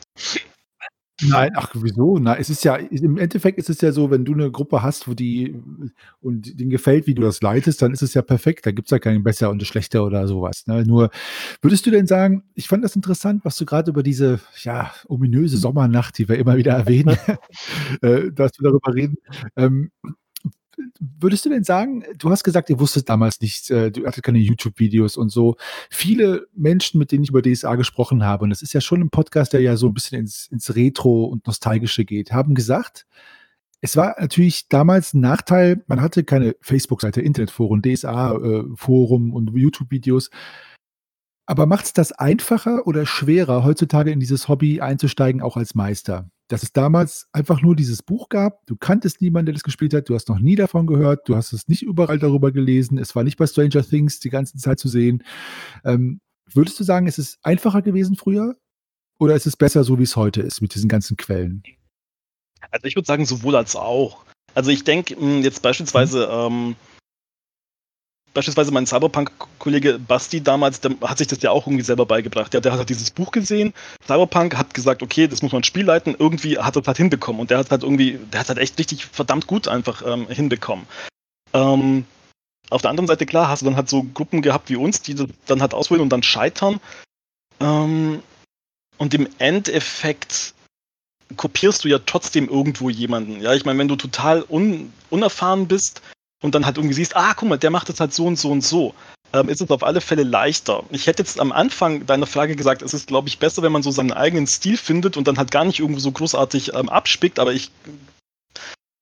Speaker 1: nein, ach wieso? Na, es ist ja im Endeffekt ist es ja so, wenn du 'ne Gruppe hast, wo die und denen gefällt, wie du das leitest, dann ist es ja perfekt. Da gibt's ja kein besser und schlechter oder so was, ne? Nur würdest du denn sagen ich fand das interessant, was du grad über diese, ja, ominöse Sommernacht, die wir immer wieder erwähnen, äh, dass wir darüber reden. Ähm, würdest du denn sagen du hast gesagt, ihr wusstet damals nicht, äh, du hattet keine YouTube-Videos und so. Viele Menschen, mit denen ich über D S A gesprochen habe, und das ist ja schon 'n Podcast, der ja so 'n bisschen ins ins Retro und Nostalgische geht, haben gesagt, es war natürlich damals 'n Nachteil, man hatte keine Facebook-Seite, Internetforen, D S A, äh, Forum und YouTube-Videos. Aber macht's das einfacher oder schwerer, heutzutage in dieses Hobby einzusteigen, auch als Meister? Dass es damals einfach nur dieses Buch gab, du kanntest niemanden, der das gespielt hat, du hast noch nie davon gehört, du hast es nicht überall darüber gelesen, es war nicht bei Stranger Things die ganze Zeit zu sehen. Ähm, würdest du sagen, es ist einfacher gewesen früher oder ist es besser, so wie es heute ist mit diesen ganzen Quellen?
Speaker 2: Also ich würde sagen, sowohl als auch. Also ich denke jetzt
Speaker 1: Mhm.
Speaker 2: beispielsweise, ähm, beispielsweise mein Cyberpunk-Kollege Basti damals, der hat sich das ja auch irgendwie selber beigebracht. Der, der hat halt dieses Buch gesehen, Cyberpunk, hat gesagt, okay, das muss man Spiel leiten, irgendwie hat er das halt hinbekommen. Und der hat halt irgendwie, der hat halt echt richtig verdammt gut einfach ähm, hinbekommen. Ähm, auf der anderen Seite, klar, hast du dann halt so Gruppen gehabt wie uns, die das dann halt auswählen und dann scheitern. Ähm, und im Endeffekt kopierst du ja trotzdem irgendwo jemanden. Ja, ich meine, wenn du total un, unerfahren bist und dann halt irgendwie siehst, ah, guck mal, der macht das halt so und so und so, ähm, ist es auf alle Fälle leichter. Ich hätte jetzt am Anfang deiner Frage gesagt, es ist, glaube ich, besser, wenn man so seinen eigenen Stil findet und dann halt gar nicht irgendwo so großartig ähm, abspickt, aber ich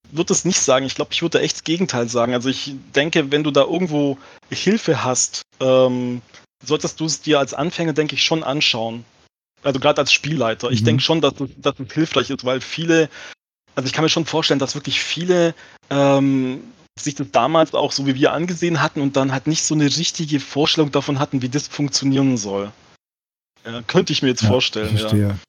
Speaker 2: würde es nicht sagen. Ich glaube, ich würde echt das Gegenteil sagen. Also ich denke, wenn du da irgendwo Hilfe hast, ähm, solltest du es dir als Anfänger, denke ich, schon anschauen. Also gerade als Spielleiter. Ich denke
Speaker 1: Mhm.
Speaker 2: schon, dass es, dass es hilfreich ist, weil viele, also ich kann mir schon vorstellen, dass wirklich viele ähm, sich das damals auch so wie wir angesehen hatten und dann halt nicht so eine richtige Vorstellung davon hatten, wie das funktionieren soll. Ja, könnte ich mir jetzt
Speaker 1: Ja, ich
Speaker 2: vorstellen, ja.
Speaker 1: verstehe.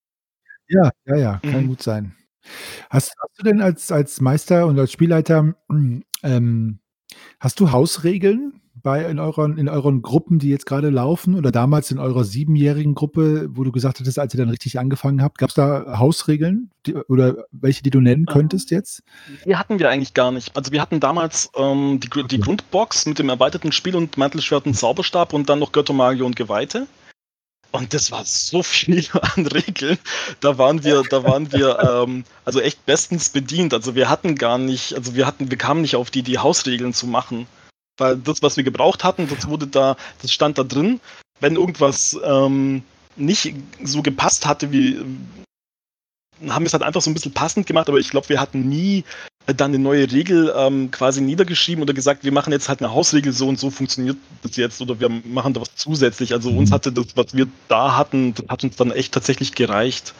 Speaker 1: Ja, ja, ja, kann
Speaker 2: Mhm.
Speaker 1: gut sein. Hast hast du denn als als Meister und als Spielleiter, hm, ähm hast du Hausregeln bei in euren in euren Gruppen, die jetzt grade laufen oder damals in eurer siebenjährigen Gruppe, wo du gesagt hattest, als ihr dann richtig angefangen habt, gab's da Hausregeln, die oder welche, die du nennen
Speaker 2: Ähm,
Speaker 1: könntest jetzt?
Speaker 2: die hatten wir eigentlich gar nicht. Also wir hatten damals ähm, die, Gr- die
Speaker 1: Okay.
Speaker 2: Grundbox mit dem erweiterten Spiel und Mantelschwert und Zauberstab und dann noch Göttermagier und Geweihte. Und das war so viel an Regeln. Da waren wir, da waren wir ähm, also echt bestens bedient. Also wir hatten gar nicht, also wir hatten, wir kamen nicht auf die, die Hausregeln zu machen. Weil das, was wir gebraucht hatten, das wurde da, das stand da drin. Wenn irgendwas ähm, nicht so gepasst hatte, wie haben wir es halt einfach so ein bisschen passend gemacht, aber ich glaube, wir hatten nie äh, dann eine neue Regel ähm, quasi niedergeschrieben oder gesagt, wir machen jetzt halt eine Hausregel, so und so funktioniert das jetzt oder wir machen da was zusätzlich. Also uns
Speaker 1: Mhm.
Speaker 2: hatte das, was wir da hatten, das hat uns dann echt tatsächlich gereicht.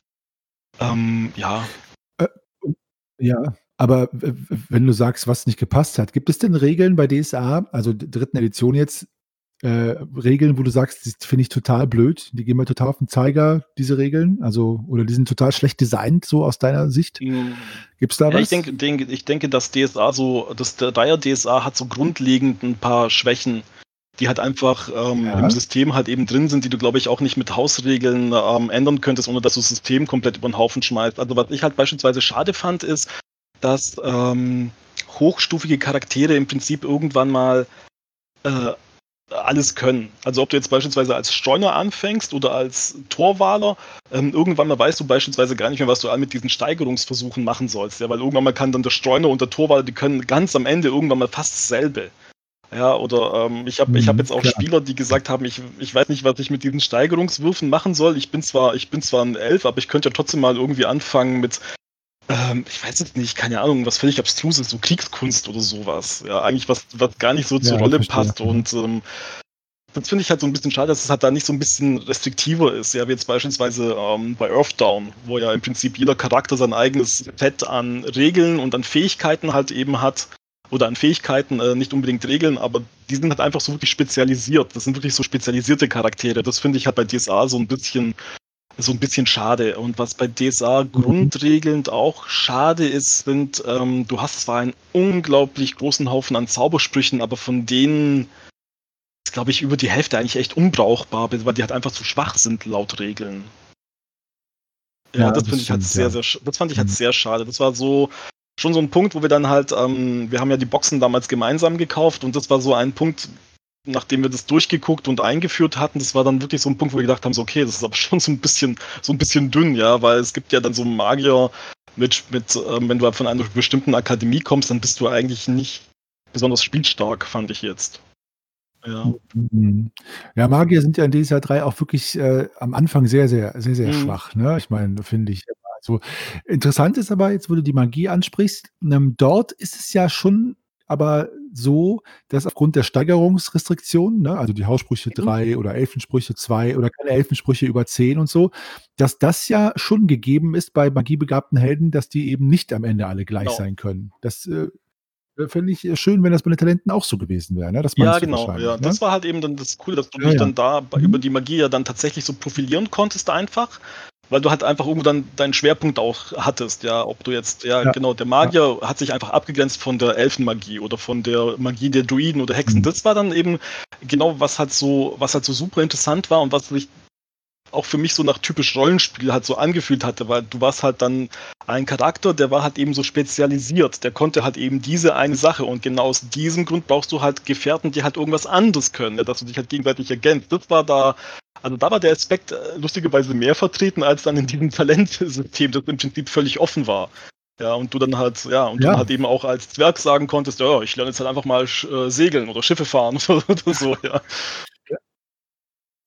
Speaker 2: Ähm, ja.
Speaker 1: Äh, und ja, aber w w wenn du sagst, was nicht gepasst hat, gibt es denn Regeln bei D S A, also d dritten Edition jetzt, äh, Regeln, wo du sagst, das finde ich total blöd, die gehen mir total auf den Zeiger, diese Regeln, also oder die sind total schlecht designt, so aus deiner Sicht?
Speaker 2: Mm,
Speaker 1: Gibt's da
Speaker 2: Ja, ich
Speaker 1: was?
Speaker 2: denke, denke, ich denke, dass D S A so, das Dreier D S A hat so grundlegend ein paar Schwächen, die halt einfach ähm, im
Speaker 1: Ja.
Speaker 2: System halt eben drin sind, die du, glaube ich, auch nicht mit Hausregeln ähm, ändern könntest, ohne dass du das System komplett über den Haufen schmeißt. Also was ich halt beispielsweise schade fand, ist, dass ähm, hochstufige Charaktere im Prinzip irgendwann mal äh, alles können. Also ob du jetzt beispielsweise als Streuner anfängst oder als Torwaler, ähm, irgendwann mal weißt du beispielsweise gar nicht mehr, was du mit diesen Steigerungsversuchen machen sollst. Ja, weil irgendwann mal kann dann der Streuner und der Torwaler, die können ganz am Ende irgendwann mal fast dasselbe. Ja, oder ähm, ich habe ich hab
Speaker 1: Mhm,
Speaker 2: jetzt auch
Speaker 1: klar.
Speaker 2: Spieler, die gesagt haben, ich, ich weiß nicht, was ich mit diesen Steigerungswürfen machen soll. Ich bin zwar, ich bin zwar ein Elf, aber ich könnte ja trotzdem mal irgendwie anfangen mit, ähm, ich weiß es nicht, keine Ahnung, was völlig abstruses, so Kriegskunst oder sowas. Ja, eigentlich was, was gar nicht so zur
Speaker 1: Ja, ich
Speaker 2: Rolle
Speaker 1: verstehe.
Speaker 2: passt.
Speaker 1: Mhm.
Speaker 2: Und ähm, das finde ich halt so ein bisschen schade, dass es halt da nicht so ein bisschen restriktiver ist. Ja, wie jetzt beispielsweise ähm, bei Earthdown, wo ja im Prinzip jeder Charakter sein eigenes Set an Regeln und an Fähigkeiten halt eben hat. Oder an Fähigkeiten, äh, nicht unbedingt Regeln, aber die sind halt einfach so wirklich spezialisiert. Das sind wirklich so spezialisierte Charaktere. Das finde ich halt bei D S A so ein bisschen, so ein bisschen schade. Und was bei D S A
Speaker 1: Mhm.
Speaker 2: grundregelnd auch schade ist, sind, ähm, du hast zwar einen unglaublich großen Haufen an Zaubersprüchen, aber von denen ist, glaube ich, über die Hälfte eigentlich echt unbrauchbar, weil die halt einfach zu schwach sind laut Regeln. Ja,
Speaker 1: Ja,
Speaker 2: das
Speaker 1: das
Speaker 2: finde ich halt
Speaker 1: stimmt,
Speaker 2: sehr,
Speaker 1: ja.
Speaker 2: sehr, das fand ich halt
Speaker 1: Mhm.
Speaker 2: sehr schade. Das war so schon so ein Punkt, wo wir dann halt, ähm, wir haben ja die Boxen damals gemeinsam gekauft und das war so ein Punkt, nachdem wir das durchgeguckt und eingeführt hatten, das war dann wirklich so ein Punkt, wo wir gedacht haben, so, okay, das ist aber schon so ein bisschen, so ein bisschen dünn, ja, weil es gibt ja dann so Magier mit, mit ähm, wenn du von einer bestimmten Akademie kommst, dann bist du eigentlich nicht besonders spielstark, fand ich jetzt. Ja.
Speaker 1: Mhm. Ja, Magier sind ja in D S A drei auch wirklich, äh, am Anfang sehr, sehr sehr, sehr
Speaker 2: Mhm.
Speaker 1: schwach, ne? Ich meine, finde ich. Also, interessant ist aber jetzt, wo du die Magie ansprichst, ähm, dort ist es ja schon aber so, dass aufgrund der Steigerungsrestriktionen, ne, also die Haussprüche
Speaker 2: Mhm.
Speaker 1: drei oder Elfensprüche zwei oder keine Elfensprüche über zehn und so, dass das ja schon gegeben ist bei magiebegabten Helden, dass die eben nicht am Ende alle gleich
Speaker 2: Genau.
Speaker 1: sein können. Das, äh, fände ich, äh, schön, wenn das bei den Talenten auch so gewesen wäre, ne? Das
Speaker 2: Ja,
Speaker 1: meinst du
Speaker 2: genau, ja.
Speaker 1: wahrscheinlich, ne?
Speaker 2: Das war halt eben dann das Coole, dass du
Speaker 1: Ja,
Speaker 2: dich
Speaker 1: ja.
Speaker 2: dann da bei über
Speaker 1: Mhm.
Speaker 2: die Magie ja dann tatsächlich so profilieren konntest einfach, weil du halt einfach irgendwo dann deinen Schwerpunkt auch hattest, ja. Ob du jetzt ja,
Speaker 1: Ja,
Speaker 2: genau, der
Speaker 1: ja.
Speaker 2: Magier hat sich einfach abgegrenzt von der Elfenmagie oder von der Magie der Druiden oder Hexen.
Speaker 1: Mhm.
Speaker 2: Das war dann eben genau, was halt so was halt so super interessant war und was sich auch für mich so nach typisch Rollenspiel halt so angefühlt hatte, weil du warst halt dann ein Charakter, der war halt eben so spezialisiert, der konnte halt eben diese eine Sache und genau aus diesem Grund brauchst du halt Gefährten, die halt irgendwas anderes können, ja, dass du dich halt gegenseitig ergänzt. Das war da, also da war der Aspekt äh, lustigerweise mehr vertreten als dann in diesem Talentsystem, das im Prinzip völlig offen war. Ja, und du dann halt, ja, und du dann
Speaker 1: Ja,
Speaker 2: halt eben auch als Zwerg sagen konntest, ja, ich lerne jetzt halt einfach mal äh, segeln oder Schiffe fahren oder so, ja.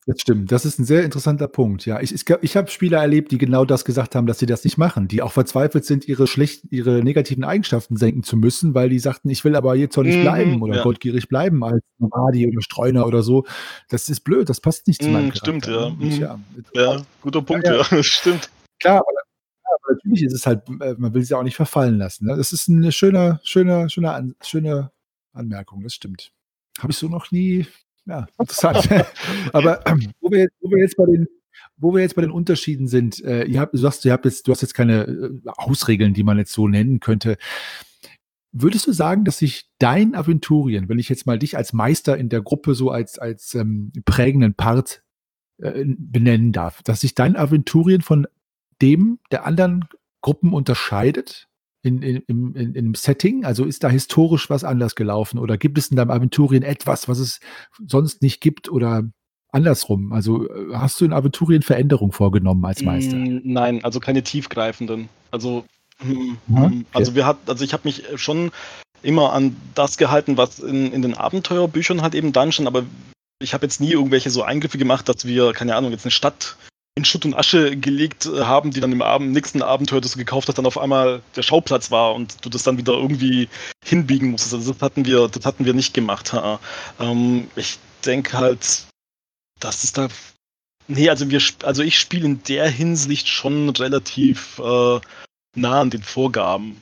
Speaker 1: Das stimmt. Das ist 'n sehr interessanter Punkt, ja. Ich es ga ich habe Spieler erlebt, die genau das gesagt haben, dass sie das nicht machen, die auch verzweifelt sind, ihre schlechten ihre negativen Eigenschaften senken zu müssen, weil die sagten: „Ich will aber jetzt doch nicht
Speaker 2: Mhm,
Speaker 1: bleiben oder
Speaker 2: ja.
Speaker 1: goldgierig bleiben als Nomadi oder Streuner oder so. Das ist blöd, das passt nicht zu meinem
Speaker 2: Mhm, stimmt,
Speaker 1: Charakter“,
Speaker 2: ja.
Speaker 1: ne? Und
Speaker 2: Mhm.
Speaker 1: ja, interessant.
Speaker 2: Ja, guter
Speaker 1: Ja,
Speaker 2: Punkt,
Speaker 1: ja.
Speaker 2: ja, stimmt.
Speaker 1: Klar, aber klar, aber natürlich ist es halt äh, man will sie auch nicht verfallen lassen, ne? Das ist 'n schöner schöner schöner An schöne Anmerkung, das stimmt. Habe ich so noch nie ja, interessant. Aber wo wir wo wir jetzt bei den wo wir jetzt bei den Unterschieden sind, äh, ihr habt du sagst, ihr habt jetzt du hast jetzt keine, äh, Hausregeln, die man jetzt so nennen könnte. Würdest du sagen, dass sich dein Aventurien, wenn ich jetzt mal dich als Meister in der Gruppe so als als, ähm, prägenden Part, äh, benennen darf, dass sich dein Aventurien von dem der anderen Gruppen unterscheidet in in im in im Setting? Also, ist da historisch was anders gelaufen oder gibt es in deinem Aventurien etwas, was es sonst nicht gibt oder andersrum? Also, äh, hast du in Aventurien Veränderungen vorgenommen als Meister?
Speaker 2: Hm, nein, also keine tiefgreifenden. Also, hm,
Speaker 1: Aha,
Speaker 2: hm,
Speaker 1: okay.
Speaker 2: also wir hat also ich habe mich äh, schon immer an das gehalten, was in in den Abenteuerbüchern halt eben dann schon, aber ich habe jetzt nie irgendwelche so Eingriffe gemacht, dass wir, keine Ahnung, jetzt 'ne Stadt in Schutt und Asche gelegt, äh, haben, die dann im Abend nächsten Abenteuer, das du gekauft hast, dann auf einmal der Schauplatz war und du das dann wieder irgendwie hinbiegen musstest. Also, das hatten wir das hatten wir nicht gemacht, ha ha. Ähm, ich denke halt, dass es da ne, also wir sp also ich spiele in der Hinsicht schon relativ, äh, nah an den Vorgaben.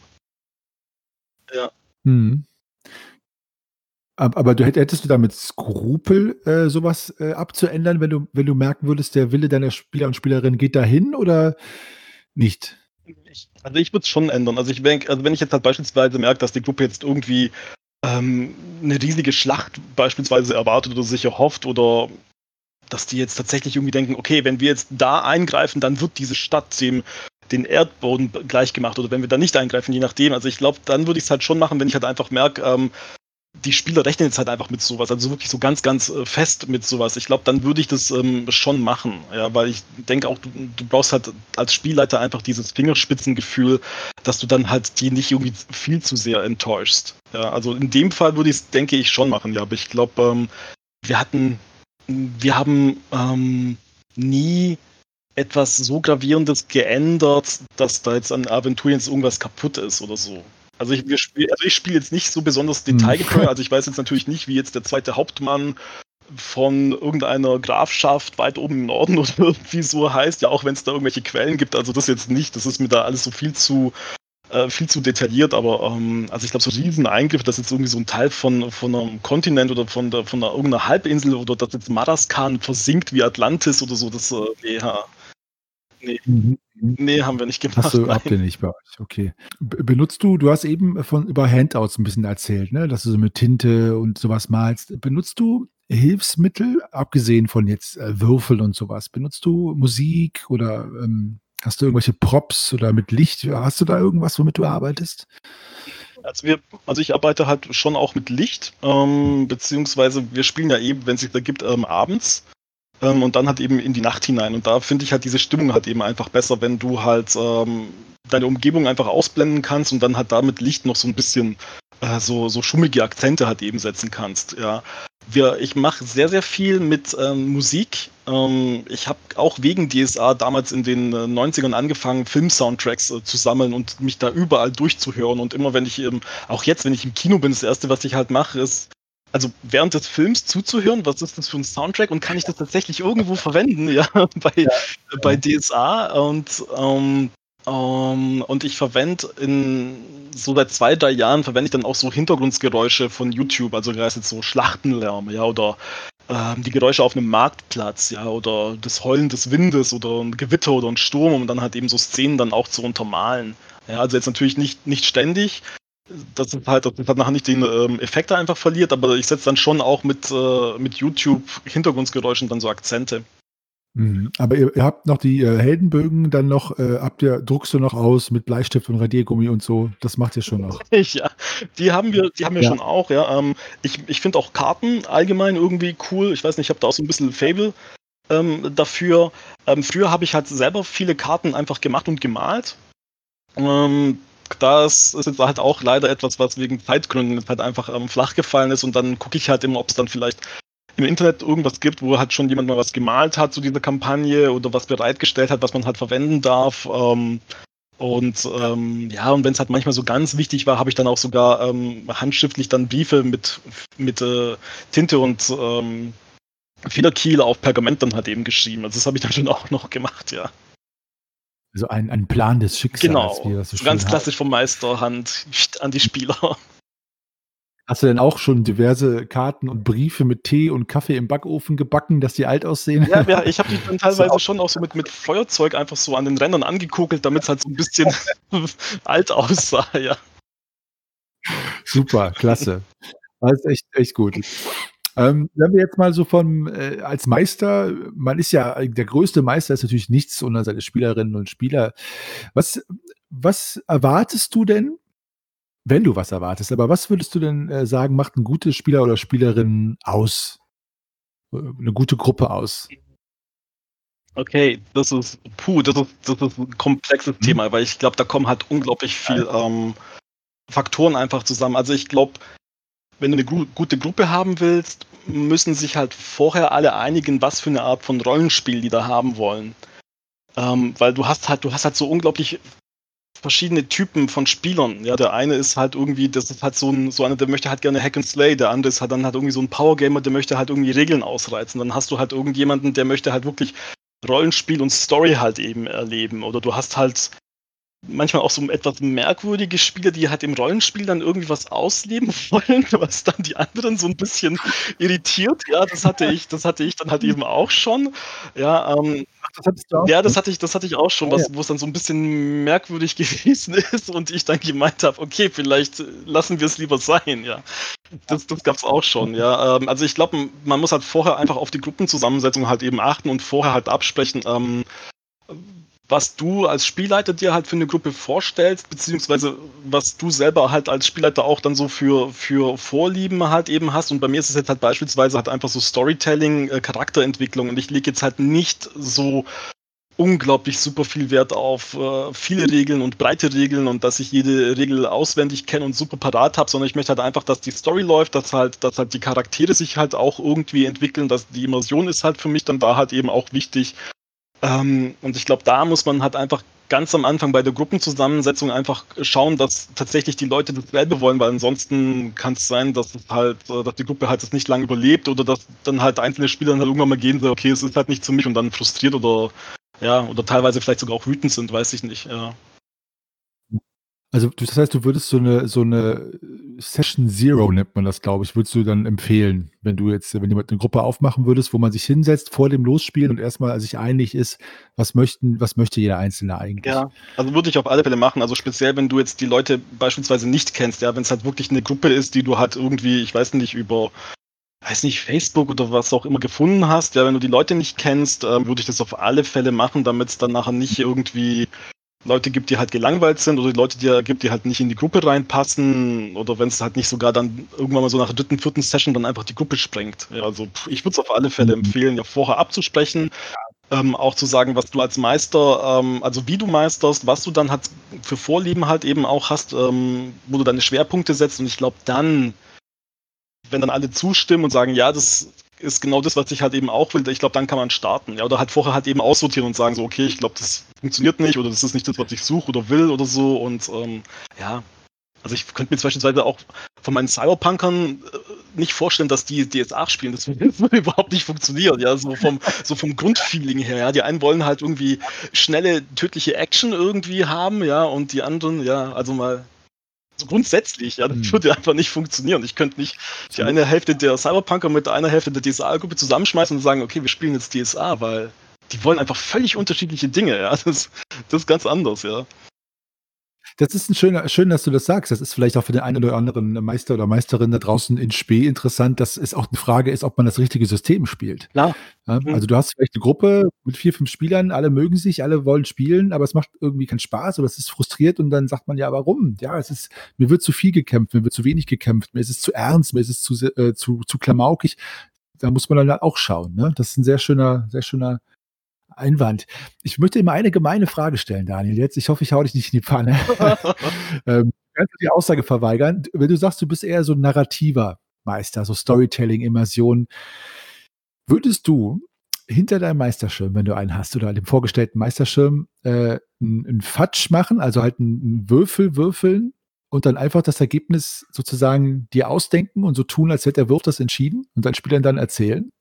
Speaker 2: Ja.
Speaker 1: Mhm. Ab aber du hätt hättest du damit Skrupel, äh, so was, äh, abzuändern, wenn du wenn du merken würdest, der Wille deiner Spieler und Spielerinnen geht dahin oder nicht?
Speaker 2: Ich also ich würde es schon ändern. Also ich denke also wenn ich jetzt halt beispielsweise merke, dass die Gruppe jetzt irgendwie, ähm, 'ne riesige Schlacht beispielsweise erwartet oder sich erhofft oder dass die jetzt tatsächlich irgendwie denken: „Okay, wenn wir jetzt da eingreifen, dann wird diese Stadt dem den Erdboden b gleichgemacht oder wenn wir da nicht eingreifen“, je nachdem. Also ich glaube, dann würde ich's halt schon machen, wenn ich halt einfach merke, ähm, die Spieler rechnen jetzt halt einfach mit so was, also wirklich so ganz, ganz, äh, fest mit so was. Ich glaube, dann würde ich das, ähm, schon machen, ja, weil ich denke auch, du du brauchst halt als Spielleiter einfach dieses Fingerspitzengefühl, dass du dann halt die nicht irgendwie z viel zu sehr enttäuschst. Ja, also in dem Fall würde ich's, denke ich, schon machen, ja, aber ich glaube, ähm, wir hatten hm, wir haben, ähm, nie etwas so Gravierendes geändert, dass da jetzt an Aventurien jetzt irgendwas kaputt ist oder so. Also ich wir spiel also ich spiele jetzt nicht so besonders
Speaker 1: Mhm.
Speaker 2: detailgetreu, also ich weiß jetzt natürlich nicht, wie jetzt der zweite Hauptmann von irgendeiner Grafschaft weit oben im Norden oder irgendwie so heißt, ja, auch wenn's da irgendwelche Quellen gibt, also das jetzt nicht. Das ist mir da alles so viel zu äh, viel zu detailliert, aber, ähm, also ich glaube, so Rieseneingriff, dass jetzt irgendwie so 'n Teil von von 'nem Kontinent oder von der von 'ner irgend 'ner Halbinsel oder dass jetzt Madaskan versinkt wie Atlantis oder so, das, äh, ne, ha ha. Ne.
Speaker 1: Mhm, mhm.
Speaker 2: Ne, haben wir nicht
Speaker 1: Hast
Speaker 2: gemacht,
Speaker 1: du habt ihr
Speaker 2: nein.
Speaker 1: nicht bei euch, okay. B benutzt du du hast eben von über Handouts 'n bisschen erzählt, ne, dass du so mit Tinte und so was malst. Benutzt du Hilfsmittel, abgesehen von jetzt, äh, Würfeln und so was? Benutzt du Musik oder, ähm, hast du irgendwelche Props oder mit Licht? Hast du da irgendwas, womit du arbeitest?
Speaker 2: Also wir also ich arbeite halt schon auch mit Licht, ähm, beziehungsweise wir spielen ja eben, wenn's sich ergibt, ähm, abends, ähm, und dann halt eben in die Nacht hinein. Und da finde ich halt diese Stimmung halt eben einfach besser, wenn du halt, ähm, deine Umgebung einfach ausblenden kannst und dann halt da mit Licht noch so 'n bisschen, äh, so so schummige Akzente halt eben setzen kannst, ja. Wir ich mache sehr, sehr viel mit, ähm, Musik. Ähm, ich habe auch wegen DSA damals in den, äh, Neunzigern angefangen, Film-Soundtracks, äh, zu sammeln und mich da überall durchzuhören. Und immer wenn ich, ähm auch jetzt, wenn ich im Kino bin, das Erste, was ich halt mache, ist also während des Films zuzuhören, was ist das für 'n Soundtrack und kann ich das tatsächlich irgendwo verwenden, ja, bei
Speaker 1: Ja,
Speaker 2: bei
Speaker 1: ja.
Speaker 2: DSA und, ähm, ähm und ich verwende in so seit zwei, drei Jahren verwende ich dann auch so Hintergrundgeräusche von YouTube, also da ist jetzt so Schlachtenlärm, ja, oder, ähm, die Geräusche auf 'nem Marktplatz, ja, oder das Heulen des Windes oder 'n Gewitter oder 'n Sturm, um dann halt eben so Szenen dann auch zu untermalen. Ja, also jetzt natürlich nicht nicht ständig, dass es halt dass es halt nachher nicht den, ähm, Effekt da einfach verliert, aber ich setze dann schon auch mit, äh mit YouTube Hintergrundgeräuschen dann so Akzente.
Speaker 1: Mhm, aber ihr ihr habt noch die, äh, Heldenbögen dann noch äh, habt ihr druckst du noch aus mit Bleistift und Radiergummi und so? Das macht ihr schon noch?
Speaker 2: Ja, die haben wir die haben wir
Speaker 1: Ja.
Speaker 2: schon auch, ja. Ähm, ich ich finde auch Karten allgemein irgendwie cool. Ich weiß nicht, ich habe da auch so 'n bisschen
Speaker 1: Ja.
Speaker 2: Faible, ähm, dafür. Ähm, früher habe ich halt selber viele Karten einfach gemacht und gemalt. Ähm, das ist jetzt halt auch leider etwas, was wegen Zeitgründen jetzt halt einfach, ähm, flach gefallen ist und dann gucke ich halt immer, ob's dann vielleicht im Internet irgendwas gibt, wo halt schon jemand mal was gemalt hat zu dieser Kampagne oder was bereitgestellt hat, was man halt verwenden darf. Ähm, und ähm, ja, und wenn es halt manchmal so ganz wichtig war, habe ich dann auch sogar ähm, handschriftlich dann Briefe mit, mit äh, Tinte und ähm, Federkiel auf Pergament dann halt eben geschrieben. Also das habe ich dann schon auch noch gemacht, ja.
Speaker 1: Also ein, ein Plan des Schicksals, wie
Speaker 2: Genau,
Speaker 1: das so
Speaker 2: so ganz
Speaker 1: schön heißt.
Speaker 2: klassisch vom Meisterhand an die Spieler.
Speaker 1: Hast du denn auch schon diverse Karten und Briefe mit Tee und Kaffee im Backofen gebacken, dass die alt aussehen?
Speaker 2: Ja, ja, ich habe die dann
Speaker 1: Ist ja
Speaker 2: teilweise
Speaker 1: auch
Speaker 2: schon auch so mit mit Feuerzeug einfach so an den Rändern angekokelt, damit's halt so 'n bisschen alt aussah, ja.
Speaker 1: super, klasse. Das ist echt echt gut. Ähm, wenn wir jetzt mal so vom äh, als Meister man ist ja der größte Meister ist natürlich nichts ohne seine Spielerinnen und Spieler. Was was erwartest du denn, wenn du was erwartest, aber was würdest du denn, äh, sagen, macht 'n gute Spieler oder Spielerin aus? Äh, 'ne gute Gruppe aus?
Speaker 2: Okay, das ist puh, das ist das ist 'n komplexes
Speaker 1: Mhm.
Speaker 2: Thema, weil ich glaube, da kommen halt unglaublich viel, ähm, Faktoren einfach zusammen. Also, ich glaube, wenn du 'ne gu gute Gruppe haben willst, müssen sich halt vorher alle einigen, was für 'ne Art von Rollenspiel die da haben wollen. Ähm, weil du hast halt du hast halt so unglaublich verschiedene Typen von Spielern. Ja, der eine ist halt irgendwie das ist halt so 'n so einer, der möchte halt gerne Hack and Slay, der andere ist halt dann halt irgendwie so 'n Power Gamer, der möchte halt irgendwie Regeln ausreizen. Dann hast du halt irgendjemanden, der möchte halt wirklich Rollenspiel und Story halt eben erleben. Oder du hast halt manchmal auch so etwas merkwürdige Spieler, die halt im Rollenspiel dann irgendwie was ausleben wollen, was dann die anderen so 'n bisschen irritiert. Ja, das hatte ich das hatte ich dann halt eben auch schon. Ja, ähm
Speaker 1: Ach, das hattest du auch
Speaker 2: ja, das
Speaker 1: schon?
Speaker 2: hatte ich das hatte ich auch schon,
Speaker 1: Ah ja.
Speaker 2: was wo's dann so 'n bisschen merkwürdig gewesen ist und ich dann gemeint habe: „Okay, vielleicht lassen wir's lieber sein“, ja. Das das gab's auch schon, ja. Ähm, also, ich glaube, m man muss halt vorher einfach auf die Gruppenzusammensetzung halt eben achten und vorher halt absprechen, ähm, was du als Spielleiter dir halt für 'ne Gruppe vorstellst, beziehungsweise was du selber halt als Spielleiter auch dann so für für Vorlieben halt eben hast. Und bei mir ist es jetzt halt beispielsweise halt einfach so Storytelling, äh, Charakterentwicklung und ich lege jetzt halt nicht so unglaublich super viel Wert auf, äh, viele Regeln und breite Regeln und dass ich jede Regel auswendig kenne und super parat habe, sondern ich möchte halt einfach, dass die Story läuft, dass halt dass halt die Charaktere sich halt auch irgendwie entwickeln, dass die Immersion ist halt für mich dann da halt eben auch wichtig. Ähm, und ich glaube, da muss man halt einfach ganz am Anfang bei der Gruppenzusammensetzung einfach schauen, dass tatsächlich die Leute dasselbe wollen, weil ansonsten kann's sein, dass es halt äh, dass die Gruppe halt das nicht lang überlebt oder dass dann halt einzelne Spieler dann halt irgendwann mal gehen, so: „Okay, es ist halt nichts für mich“ und dann frustriert oder ja, oder teilweise vielleicht sogar auch wütend sind, weiß ich nicht, ja.
Speaker 1: Also, das heißt, du würdest so 'ne so 'ne Session Zero nennt man das, glaube ich, würdest du dann empfehlen, wenn du jetzt wenn du mit 'ne Gruppe aufmachen würdest, wo man sich hinsetzt vor dem Losspielen und erst mal sich einig ist, was möchten was möchte jeder Einzelne eigentlich?
Speaker 2: Ja, also, würde ich auf alle Fälle machen. Also, speziell, wenn du jetzt die Leute beispielsweise nicht kennst, ja, wenn's halt wirklich 'ne Gruppe ist, die du halt irgendwie, ich weiß nicht, über weiß nicht, Facebook oder was auch immer gefunden hast. Ja, wenn du die Leute nicht kennst, ähm, würde ich das auf alle Fälle machen, damit's dann nachher nicht irgendwie Leute gibt, die halt gelangweilt sind oder die Leute, die ja gibt, die halt nicht in die Gruppe reinpassen oder wenn's halt nicht sogar dann irgendwann mal so nach der dritten, vierten Session dann einfach die Gruppe sprengt. Ja, also, ich würde es auf alle Fälle
Speaker 1: Mhm.
Speaker 2: empfehlen, ja vorher abzusprechen,
Speaker 1: Ja.
Speaker 2: ähm, auch zu sagen, was du als Meister ähm, also, wie du meisterst, was du dann halt für Vorlieben halt eben auch hast, ähm, wo du deine Schwerpunkte setzt und ich glaube dann wenn dann alle zustimmen und sagen: „Ja, das ist genau das, was ich halt eben auch will“, ich glaube, dann kann man starten, ja. Oder halt vorher halt eben aussortieren und sagen so: „Okay, ich glaube, das funktioniert nicht oder das ist nicht das, was ich suche oder will“ oder so und, ähm, ja. Also, ich könnte mir beispielsweise auch von meinen Cyberpunkern, äh, nicht vorstellen, dass die DSA spielen. Das würde das würde überhaupt nicht funktionieren, ja, so vom so vom Grundfeeling her, ja. Die einen wollen halt irgendwie schnelle, tödliche Action irgendwie haben, ja, und die anderen, ja, also, mal so grundsätzlich, ja, das
Speaker 1: Mhm.
Speaker 2: würde einfach nicht funktionieren. Ich könnte nicht die
Speaker 1: So
Speaker 2: eine Hälfte der Cyberpunker mit einer Hälfte der DSA-Gruppe zusammenschmeißen und sagen: „Okay, wir spielen jetzt DSA“, weil die wollen einfach völlig unterschiedliche Dinge, ja. Das das ist ganz anders, ja.
Speaker 1: Das ist 'n schöner schön, dass du das sagst. Das ist vielleicht auch für den einen oder anderen Meister oder Meisterin da draußen in Spe interessant, dass es auch 'ne Frage ist, ob man das richtige System spielt.
Speaker 2: Klar.
Speaker 1: Ja,
Speaker 2: Mhm.
Speaker 1: also, du hast vielleicht 'ne Gruppe mit vier, fünf Spielern, alle mögen sich, alle wollen spielen, aber es macht irgendwie keinen Spaß oder es ist frustriert und dann sagt man: „Ja, warum?“ Ja, es ist mir wird zu viel gekämpft, mir wird zu wenig gekämpft, mir ist es zu ernst, mir ist es zu se äh, zu zu klamaukig. Da muss man dann halt auch schauen, ne? Das ist 'n sehr schöner sehr schöner Einwand. Ich möchte dir mal eine gemeine Frage stellen, Daniel, jetzt. Ich hoffe, ich haue dich nicht in die Pfanne. Ähm, kannst du die Aussage verweigern? D wenn du sagst, du bist eher so 'n Narrativer Meister, so Storytelling, Immersion. Würdest du hinter deinem Meisterschirm, wenn du einen hast, oder dem vorgestellten Meisterschirm, äh, 'n 'n Fatsch machen, also halt 'n 'n Würfel würfeln und dann einfach das Ergebnis sozusagen dir ausdenken und so tun, als hätte der Wirt das entschieden und deinen Spielern dann erzählen?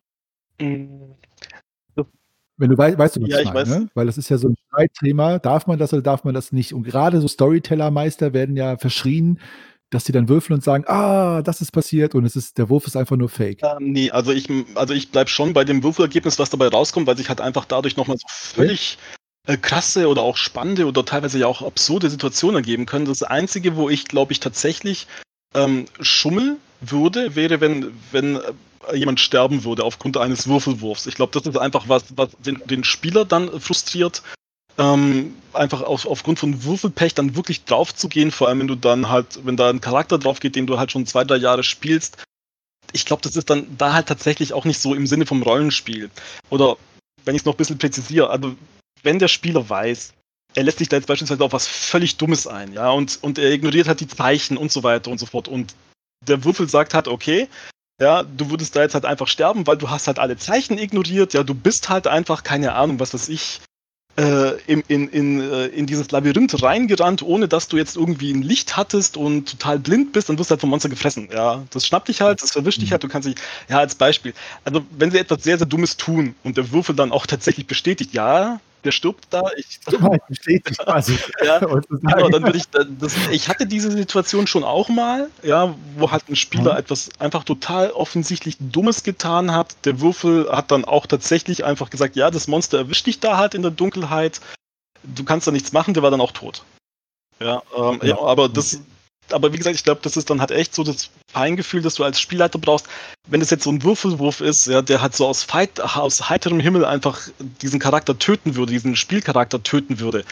Speaker 2: Hm. So.
Speaker 1: Wenn du wei weißt du, was
Speaker 2: Ja,
Speaker 1: ich
Speaker 2: ich
Speaker 1: meine,
Speaker 2: weiß.
Speaker 1: ne? Weil das ist ja so 'n Streitthema. Darf man das oder darf man das nicht? Und gerade so Storytellermeister werden ja verschrien, dass sie dann würfeln und sagen: „Ah, das ist passiert“ und es ist der Wurf ist einfach nur Fake.
Speaker 2: Ähm, ne, also ich hm, also ich bleibe schon bei dem Würfelergebnis, was dabei rauskommt, weil sich halt einfach dadurch noch mal so
Speaker 1: Okay.
Speaker 2: völlig, äh, krasse oder auch spannende oder teilweise ja auch absurde Situationen ergeben können. Das Einzige, wo ich, glaube ich, tatsächlich, ähm, schummeln würde, wäre, wenn wenn, äh, jemand sterben würde aufgrund eines Würfelwurfs. Ich glaube, das ist einfach was, was den den Spieler dann frustriert, ähm, einfach auf aufgrund von Würfelpech dann wirklich draufzugehen, vor allem wenn du dann halt wenn da 'n Charakter draufgeht, den du halt schon zwei, drei Jahre spielst. Ich glaube, das ist dann da halt tatsächlich auch nicht so im Sinne vom Rollenspiel. Oder wenn ich's noch bisschen präzisiere, also wenn der Spieler weiß, er lässt sich da jetzt beispielsweise auf was völlig Dummes ein, ja, und und er ignoriert halt die Zeichen und so weiter und so fort. Und der Würfel sagt halt: „Okay, ja, du würdest da jetzt halt einfach sterben, weil du hast halt alle Zeichen ignoriert. Ja, du bist halt einfach, keine Ahnung, was weiß ich, äh, im in in äh, in dieses Labyrinth reingerannt, ohne dass du jetzt irgendwie 'n Licht hattest und total blind bist, dann wirst du halt vom Monster gefressen, ja. Das schnappt dich halt, das erwischt dich
Speaker 1: Mhm.
Speaker 2: halt, du kannst dich“ ja, als Beispiel. Also, wenn sie etwas sehr, sehr Dummes tun und der Würfel dann auch tatsächlich bestätigt: „Ja, der stirbt da, ich“
Speaker 1: Dummheit bestätigt quasi
Speaker 2: ja, genau,
Speaker 1: heutzutage.
Speaker 2: dann würde ich dann das ich hatte diese Situation schon auch mal, ja, wo halt 'n Spieler
Speaker 1: Mhm.
Speaker 2: etwas einfach total offensichtlich Dummes getan hat. Der Würfel hat dann auch tatsächlich einfach gesagt: „Ja, das Monster erwischt dich da halt in der Dunkelheit. Du kannst da nichts machen“, der war dann auch tot. Ja, ähm, ja,
Speaker 1: Ja,
Speaker 2: aber
Speaker 1: okay.
Speaker 2: das aber wie gesagt, ich glaube, das ist dann halt echt so das Feingefühl, das du als Spielleiter brauchst. Wenn es jetzt so 'n Würfelwurf ist, ja, der halt so aus feit aus heiterem Himmel einfach diesen Charakter töten würde, diesen Spielcharakter töten würde,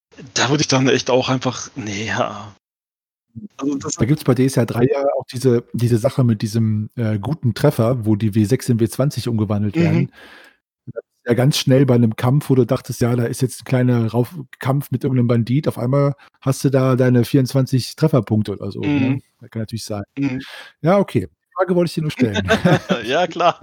Speaker 2: da würde ich dann echt auch einfach ne, ja. Also das
Speaker 1: Da gibt's bei D S ja drei ja auch diese diese Sache mit diesem, äh, guten Treffer, wo die W sechs in W zwanzig umgewandelt
Speaker 2: Mhm.
Speaker 1: werden. Ja, ganz schnell bei 'nem Kampf, wo du dachtest: „Ja, da ist jetzt 'n kleiner Rauf Kampf mit irgend 'nem Bandit.“ Auf einmal hast du da deine vierundzwanzig Trefferpunkte oder so,
Speaker 2: Mhm.
Speaker 1: ne? Das kann natürlich sein.
Speaker 2: Mhm.
Speaker 1: Ja, okay. Die Frage wollte ich dir nur stellen.
Speaker 2: Ja, klar.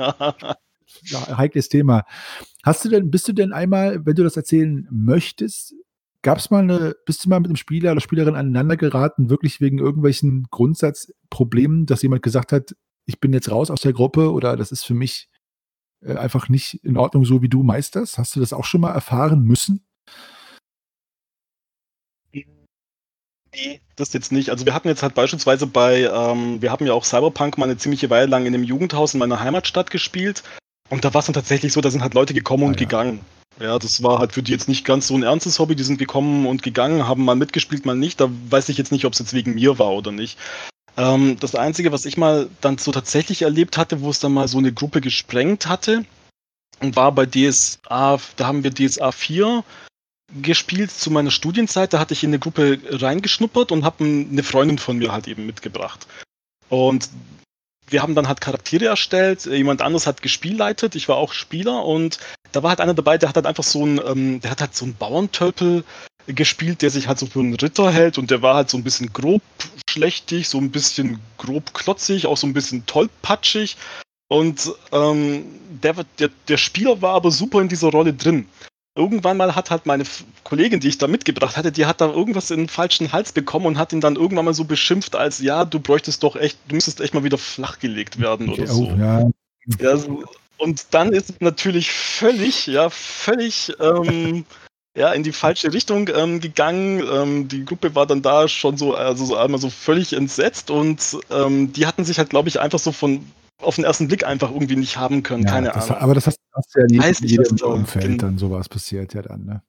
Speaker 1: Ja, heikles Thema. Hast du denn bist du denn einmal, wenn du das erzählen möchtest gab's mal 'ne bist du mal mit 'nem Spieler oder Spielerin aneinander geraten, wirklich wegen irgendwelchen Grundsatzproblemen, dass jemand gesagt hat: „Ich bin jetzt raus aus der Gruppe“ oder „Das ist für mich, äh, einfach nicht in Ordnung, so wie du meisterst“? Hast du das auch schon mal erfahren müssen?
Speaker 2: Ne, das jetzt nicht. Also, wir hatten jetzt halt beispielsweise bei ähm, wir haben ja auch Cyberpunk mal 'ne ziemliche Weile lang in 'nem Jugendhaus in meiner Heimatstadt gespielt. Und da war's dann tatsächlich so, da sind halt Leute gekommen
Speaker 1: Ah
Speaker 2: und
Speaker 1: ja.
Speaker 2: gegangen. Ja, das war halt für die jetzt nicht ganz so 'n ernstes Hobby. Die sind gekommen und gegangen, haben mal mitgespielt, mal nicht. Da weiß ich jetzt nicht, ob's jetzt wegen mir war oder nicht. Ähm, das Einzige, was ich mal dann so tatsächlich erlebt hatte, wo es dann mal so 'ne Gruppe gesprengt hatte, war bei DSA da haben wir DSA vier gespielt zu meiner Studienzeit. Da hatte ich in 'ne Gruppe reingeschnuppert und habe 'n 'ne Freundin von mir halt eben mitgebracht. Und wir haben dann halt Charaktere erstellt, jemand anderes hat gespielleitet, ich war auch Spieler und da war halt einer dabei, der hat halt einfach so 'n ähm, der hat halt so 'n Bauerntölpel gespielt, der sich halt so für 'n Ritter hält und der war halt so 'n bisschen grobschlächtig, so 'n bisschen grobklotzig, auch so 'n bisschen tollpatschig. Und, ähm, der wird der der Spieler war aber super in dieser Rolle drin. Irgendwann mal hat halt meine F Kollegin, die ich da mitgebracht hatte, die hat da irgendwas in 'n falschen Hals bekommen und hat ihn dann irgendwann mal so beschimpft als: „Ja, du bräuchtest doch echt du müsstest echt mal wieder flachgelegt werden“ oder
Speaker 1: Okay, oh,
Speaker 2: so.
Speaker 1: ja.
Speaker 2: Ja, so und dann ist es natürlich völlig ja, völlig, ähm, ja, in die falsche Richtung, ähm, gegangen. Ähm, die Gruppe war dann da schon so also, so einmal so völlig entsetzt und, ähm, die hatten sich halt, glaube ich, einfach so von auf 'n ersten Blick einfach irgendwie nicht haben können,
Speaker 1: Ja,
Speaker 2: keine
Speaker 1: das ha
Speaker 2: Ahnung.
Speaker 1: aber das hast hast du ja in
Speaker 2: Ich
Speaker 1: jedem
Speaker 2: weiß nicht, was
Speaker 1: jedem
Speaker 2: da
Speaker 1: Umfeld
Speaker 2: gen
Speaker 1: dann so was passiert ja dann, ne?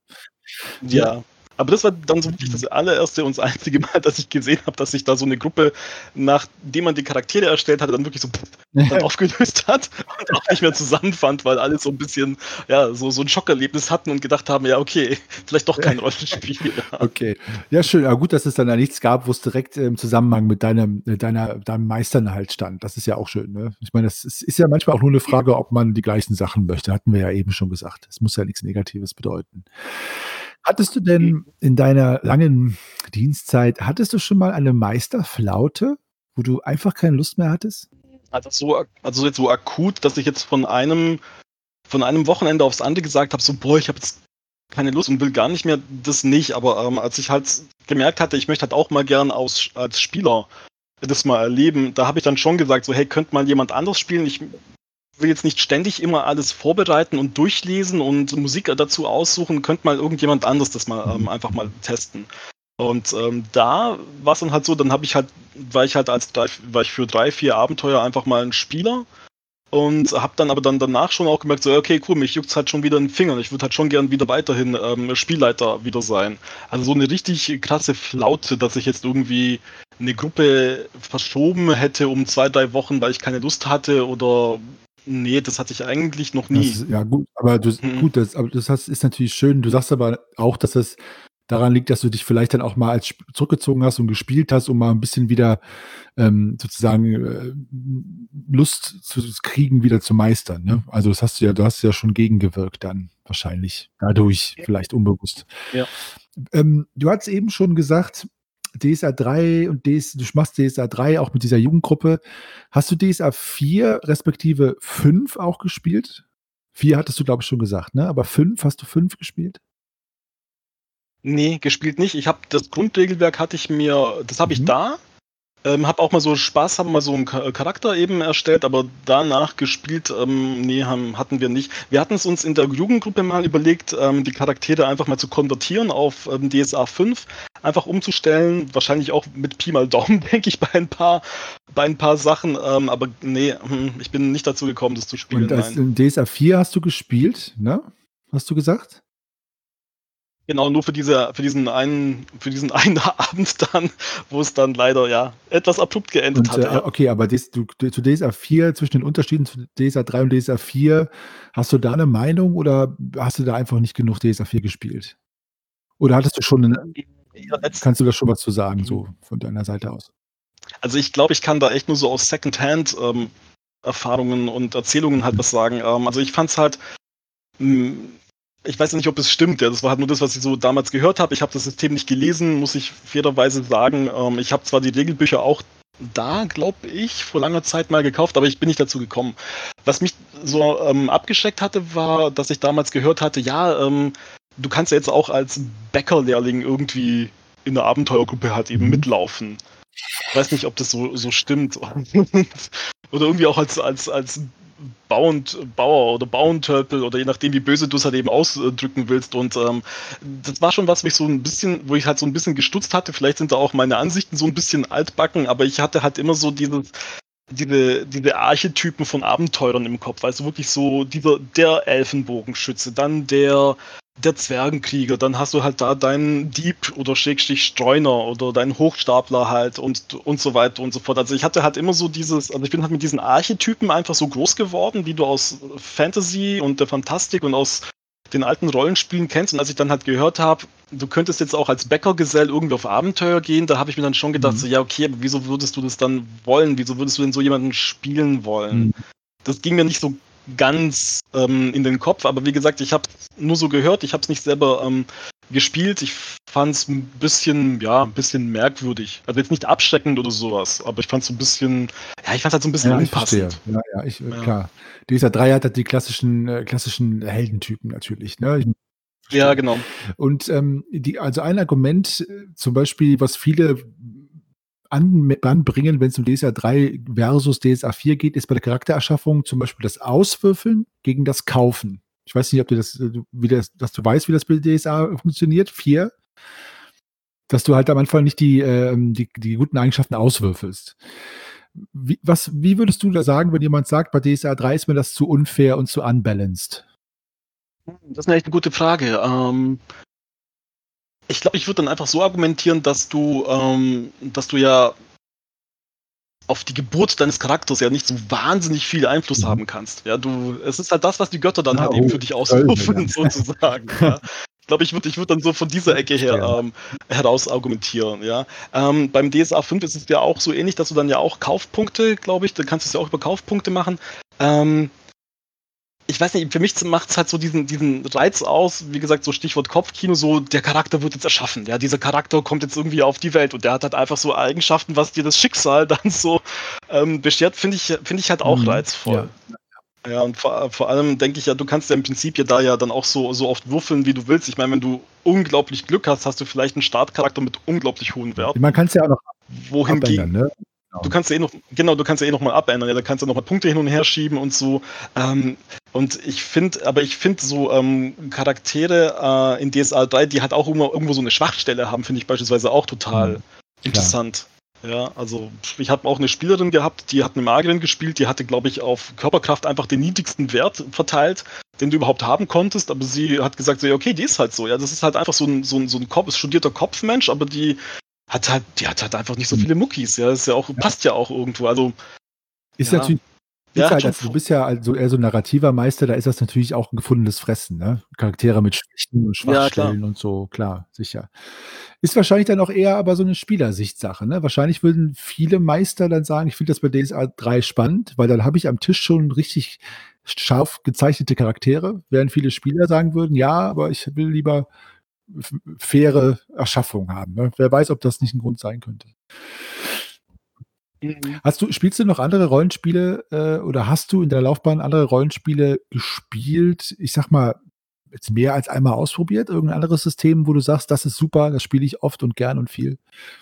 Speaker 1: Ja.
Speaker 2: Ja, aber das war dann so wirklich
Speaker 1: Mhm.
Speaker 2: das allererste und das einzige Mal, dass ich gesehen habe, dass sich da so 'ne Gruppe, nachdem man die Charaktere erstellt hatte, dann wirklich so dann aufgelöst hat und auch nicht mehr zusammenfand, weil alle so 'n bisschen, ja, so so 'n Schockerlebnis hatten und gedacht haben: „Ja, okay, vielleicht doch kein Rollenspiel“, ja.
Speaker 1: Okay. Ja, schön. Aber gut, dass es dann da nichts gab, wo's direkt im Zusammenhang mit deinem mit deiner deinem Meistern halt stand. Das ist ja auch schön, ne? Ich meine, das ist ist ja manchmal auch nur 'ne Frage, ob man die gleichen Sachen möchte, hatten wir ja eben schon gesagt. Das muss ja nix Negatives bedeuten. Hattest du denn
Speaker 2: Mhm.
Speaker 1: in deiner langen Dienstzeit hattest du schon mal eine Meisterflaute, wo du einfach keine Lust mehr hattest?
Speaker 2: Also so, also jetzt so akut, dass ich jetzt von einem, von einem Wochenende aufs andere gesagt habe, so, boah, ich habe jetzt keine Lust und will gar nicht mehr, das nicht. Aber ähm, als ich halt gemerkt hatte, ich möchte halt auch mal gern aus, als Spieler das mal erleben, da habe ich dann schon gesagt, so, hey, könnte mal jemand anderes spielen? Ich will jetzt nicht ständig immer alles vorbereiten und durchlesen und Musik dazu aussuchen, könnte mal irgendjemand anderes das mal ähm, einfach mal testen. Und ähm, da war es dann halt so, dann habe ich halt, war ich halt als drei, war ich für drei, vier Abenteuer einfach mal ein Spieler und habe dann aber dann danach schon auch gemerkt, so okay, cool, mich juckt's halt schon wieder in den Fingern. Ich würde halt schon gern wieder weiterhin ähm, Spielleiter wieder sein. Also so eine richtig krasse Flaute, dass ich jetzt irgendwie eine Gruppe verschoben hätte um zwei, drei Wochen, weil ich keine Lust hatte oder nee, das hatte ich eigentlich noch
Speaker 1: Das
Speaker 2: nie.
Speaker 1: ist, ja gut, aber du,
Speaker 2: Mhm.
Speaker 1: gut, das, aber das hast, ist natürlich schön. Du sagst aber auch, dass das daran liegt, dass du dich vielleicht dann auch mal als Sp- zurückgezogen hast und gespielt hast, um mal ein bisschen wieder ähm, sozusagen äh, Lust zu kriegen, wieder zu meistern. Ne? Also das hast du ja, du hast ja schon gegengewirkt dann wahrscheinlich dadurch, vielleicht unbewusst.
Speaker 2: Ja.
Speaker 1: Ähm, du hast eben schon gesagt, D S A drei und D S, du machst D S A drei auch mit dieser Jugendgruppe. Hast du D S A vier respektive fünf auch gespielt? vier hattest du, glaube ich, schon gesagt, ne? Aber fünf, hast du fünf gespielt?
Speaker 2: Nee, gespielt nicht. Ich habe das Grundregelwerk hatte ich mir, das habe ich
Speaker 1: Mhm.
Speaker 2: da. Ähm, hab auch mal so Spaß, haben mal so einen Cha- Charakter eben erstellt, aber danach gespielt, ähm, nee, haben, hatten wir nicht. Wir hatten es uns in der Jugendgruppe mal überlegt, ähm, die Charaktere einfach mal zu konvertieren auf ähm, D S A fünf, einfach umzustellen, wahrscheinlich auch mit Pi mal Daumen, denke ich, bei ein paar, bei ein paar Sachen, ähm, aber nee, hm, ich bin nicht dazu gekommen, das zu
Speaker 1: Und
Speaker 2: spielen,
Speaker 1: als
Speaker 2: nein.
Speaker 1: in D S A vier hast du gespielt, ne? Hast du gesagt?
Speaker 2: Genau, nur für diese, für diesen einen, für diesen einen Abend dann, wo es dann leider ja etwas abrupt geendet
Speaker 1: Und äh,
Speaker 2: hatte, ja.
Speaker 1: okay, aber des, du, du, zu D S A vier, zwischen den Unterschieden zu D S A drei und D S A vier, hast du da eine Meinung oder hast du da einfach nicht genug D S A vier gespielt? Oder hattest du schon, eine,
Speaker 2: Ja, letzt,
Speaker 1: kannst du da schon was zu sagen, so von deiner Seite aus?
Speaker 2: Also ich glaube, ich kann da echt nur so aus Secondhand ähm, Erfahrungen und Erzählungen halt was sagen. Ähm, also ich fand's halt, mh, ich weiß ja nicht, ob es stimmt, ja, das war halt nur das, was ich so damals gehört habe. Ich habe das System nicht gelesen, muss ich fairerweise sagen. Ähm, ich habe zwar die Regelbücher auch da, glaube ich, vor langer Zeit mal gekauft, aber ich bin nicht dazu gekommen. Was mich so ähm, abgeschreckt hatte, war, dass ich damals gehört hatte, ja, ähm, du kannst ja jetzt auch als Bäckerlehrling irgendwie in der Abenteuergruppe halt eben
Speaker 1: Mhm.
Speaker 2: mitlaufen. Ich weiß nicht, ob das so, so stimmt. Oder irgendwie auch als, als, als Bauend, Bauer oder Bauentölpel oder je nachdem, wie böse du es halt eben ausdrücken willst. Und ähm, das war schon was, wo ich so ein bisschen, wo ich halt so ein bisschen gestutzt hatte. Vielleicht sind da auch meine Ansichten so ein bisschen altbacken, aber ich hatte halt immer so dieses, diese, diese Archetypen von Abenteurern im Kopf. Also wirklich so dieser, der Elfenbogenschütze, dann der, der Zwergenkrieger, dann hast du halt da deinen Dieb oder Schrägstrich Streuner oder deinen Hochstapler halt und, und so weiter und so fort. Also ich hatte halt immer so dieses, also ich bin halt mit diesen Archetypen einfach so groß geworden, die du aus Fantasy und der Fantastik und aus den alten Rollenspielen kennst. Und als ich dann halt gehört habe, du könntest jetzt auch als Bäckergesell irgendwie auf Abenteuer gehen, da habe ich mir dann schon gedacht, so
Speaker 1: Mhm.
Speaker 2: ja, okay, aber wieso würdest du das dann wollen? Wieso würdest du denn so jemanden spielen wollen?
Speaker 1: Mhm.
Speaker 2: Das ging mir nicht so ganz ähm, in den Kopf, aber wie gesagt, ich habe nur so gehört, ich habe es nicht selber ähm, gespielt. Ich fand es ein bisschen, ja, ein bisschen merkwürdig. Also jetzt nicht abschreckend oder sowas, aber ich fand es so ein bisschen, ja, ich fand es halt so ein bisschen
Speaker 1: Ja, ich verstehe.
Speaker 2: unpassend.
Speaker 1: Ja, ja, ich, äh,
Speaker 2: Ja,
Speaker 1: klar. D S A drei hat halt die klassischen, äh, klassischen Heldentypen natürlich, ne? Ich
Speaker 2: ja
Speaker 1: verstehe.
Speaker 2: genau.
Speaker 1: Und ähm, die, also ein Argument, äh, zum Beispiel, was viele an, anbringen, wenn es um D S A drei versus D S A vier geht, ist bei der Charaktererschaffung zum Beispiel das Auswürfeln gegen das Kaufen. Ich weiß nicht, ob du das, äh, wie das, dass du weißt, wie das bei D S A funktioniert. Vier, dass du halt am Anfang nicht die, ähm, die, die guten Eigenschaften auswürfelst. Wie, was, wie würdest du da sagen, wenn jemand sagt, bei D S A drei ist mir das zu unfair und zu unbalanced?
Speaker 2: Das ist eine echt eine gute Frage. Ähm, ich glaube, ich würde dann einfach so argumentieren, dass du, ähm, dass du ja auf die Geburt deines Charakters ja nicht so wahnsinnig viel Einfluss
Speaker 1: Mhm.
Speaker 2: haben kannst. Ja, du, es ist halt das, was die Götter dann
Speaker 1: Ah,
Speaker 2: halt eben
Speaker 1: oh,
Speaker 2: für dich
Speaker 1: Völde,
Speaker 2: ausrufen,
Speaker 1: ja.
Speaker 2: sozusagen. Ja. Ich glaube, ich würde ich würd dann so von dieser
Speaker 1: Ich
Speaker 2: Ecke her
Speaker 1: verstehe.
Speaker 2: ähm, heraus argumentieren. Ja. Ähm, beim D S A fünf ist es ja auch so ähnlich, dass du dann ja auch Kaufpunkte, glaube ich, dann kannst du es ja auch über Kaufpunkte machen. Ähm, ich weiß nicht, für mich macht es halt so diesen, diesen Reiz aus, wie gesagt, so Stichwort Kopfkino, so der Charakter wird jetzt erschaffen, ja, dieser Charakter kommt jetzt irgendwie auf die Welt und der hat halt einfach so Eigenschaften, was dir das Schicksal dann so ähm, beschert, finde ich, finde ich halt auch
Speaker 1: Mhm.
Speaker 2: reizvoll.
Speaker 1: Ja.
Speaker 2: Ja, und vor, vor allem denke ich ja, du kannst ja im Prinzip ja da ja dann auch so, so oft würfeln, wie du willst. Ich meine, wenn du unglaublich Glück hast, hast du vielleicht einen Startcharakter mit unglaublich hohen
Speaker 1: Man
Speaker 2: Werten.
Speaker 1: kann es ja auch noch abändern,
Speaker 2: Wohingegen,
Speaker 1: ne?
Speaker 2: du
Speaker 1: Genau.
Speaker 2: kannst ja eh noch, genau, du kannst ja eh noch mal abändern, ja, da kannst du noch mal Punkte hin und her schieben und so. Ähm, und ich finde, aber ich finde so ähm, Charaktere äh, in D S A drei, die halt auch immer irgendwo so eine Schwachstelle haben, finde ich beispielsweise auch total
Speaker 1: Mhm. Klar.
Speaker 2: interessant. Ja, also ich habe auch eine Spielerin gehabt, die hat eine Magierin gespielt, die hatte, glaube ich, auf Körperkraft einfach den niedrigsten Wert verteilt, den du überhaupt haben konntest, aber sie hat gesagt, so, ja, okay, die ist halt so, ja, das ist halt einfach so ein, so ein, so ein Kopf, studierter Kopfmensch, aber die hat halt, die hat halt einfach nicht so
Speaker 1: Mhm.
Speaker 2: viele Muckis, ja, ist ja auch,
Speaker 1: Ja.
Speaker 2: passt ja auch irgendwo, also,
Speaker 1: Ist
Speaker 2: ja,
Speaker 1: natürlich ist
Speaker 2: ja, hat
Speaker 1: halt
Speaker 2: schon,
Speaker 1: also, du bist ja also eher so 'n narrativer Meister, da ist das natürlich auch 'n gefundenes Fressen, ne? Charaktere mit Schwächen und
Speaker 2: ja, klar.
Speaker 1: Schwachstellen und so, klar, sicher. Ist wahrscheinlich dann auch eher aber so 'ne Spielersichtsache, ne? Wahrscheinlich würden viele Meister dann sagen: „Ich finde das bei D S A drei spannend, weil dann habe ich am Tisch schon richtig scharf gezeichnete Charaktere“, während viele Spieler sagen würden: „Ja, aber ich will lieber f faire Erschaffung haben“, ne? Wer weiß, ob das nicht 'n Grund sein könnte.
Speaker 2: Mhm.
Speaker 1: Hast du spielst du noch andere Rollenspiele, äh, oder hast du in der Laufbahn andere Rollenspiele gespielt? Ich sage mal, jetzt mehr als einmal ausprobiert? Irgendein anderes System, wo du sagst: „Das ist super, das spiele ich oft und gern und viel?“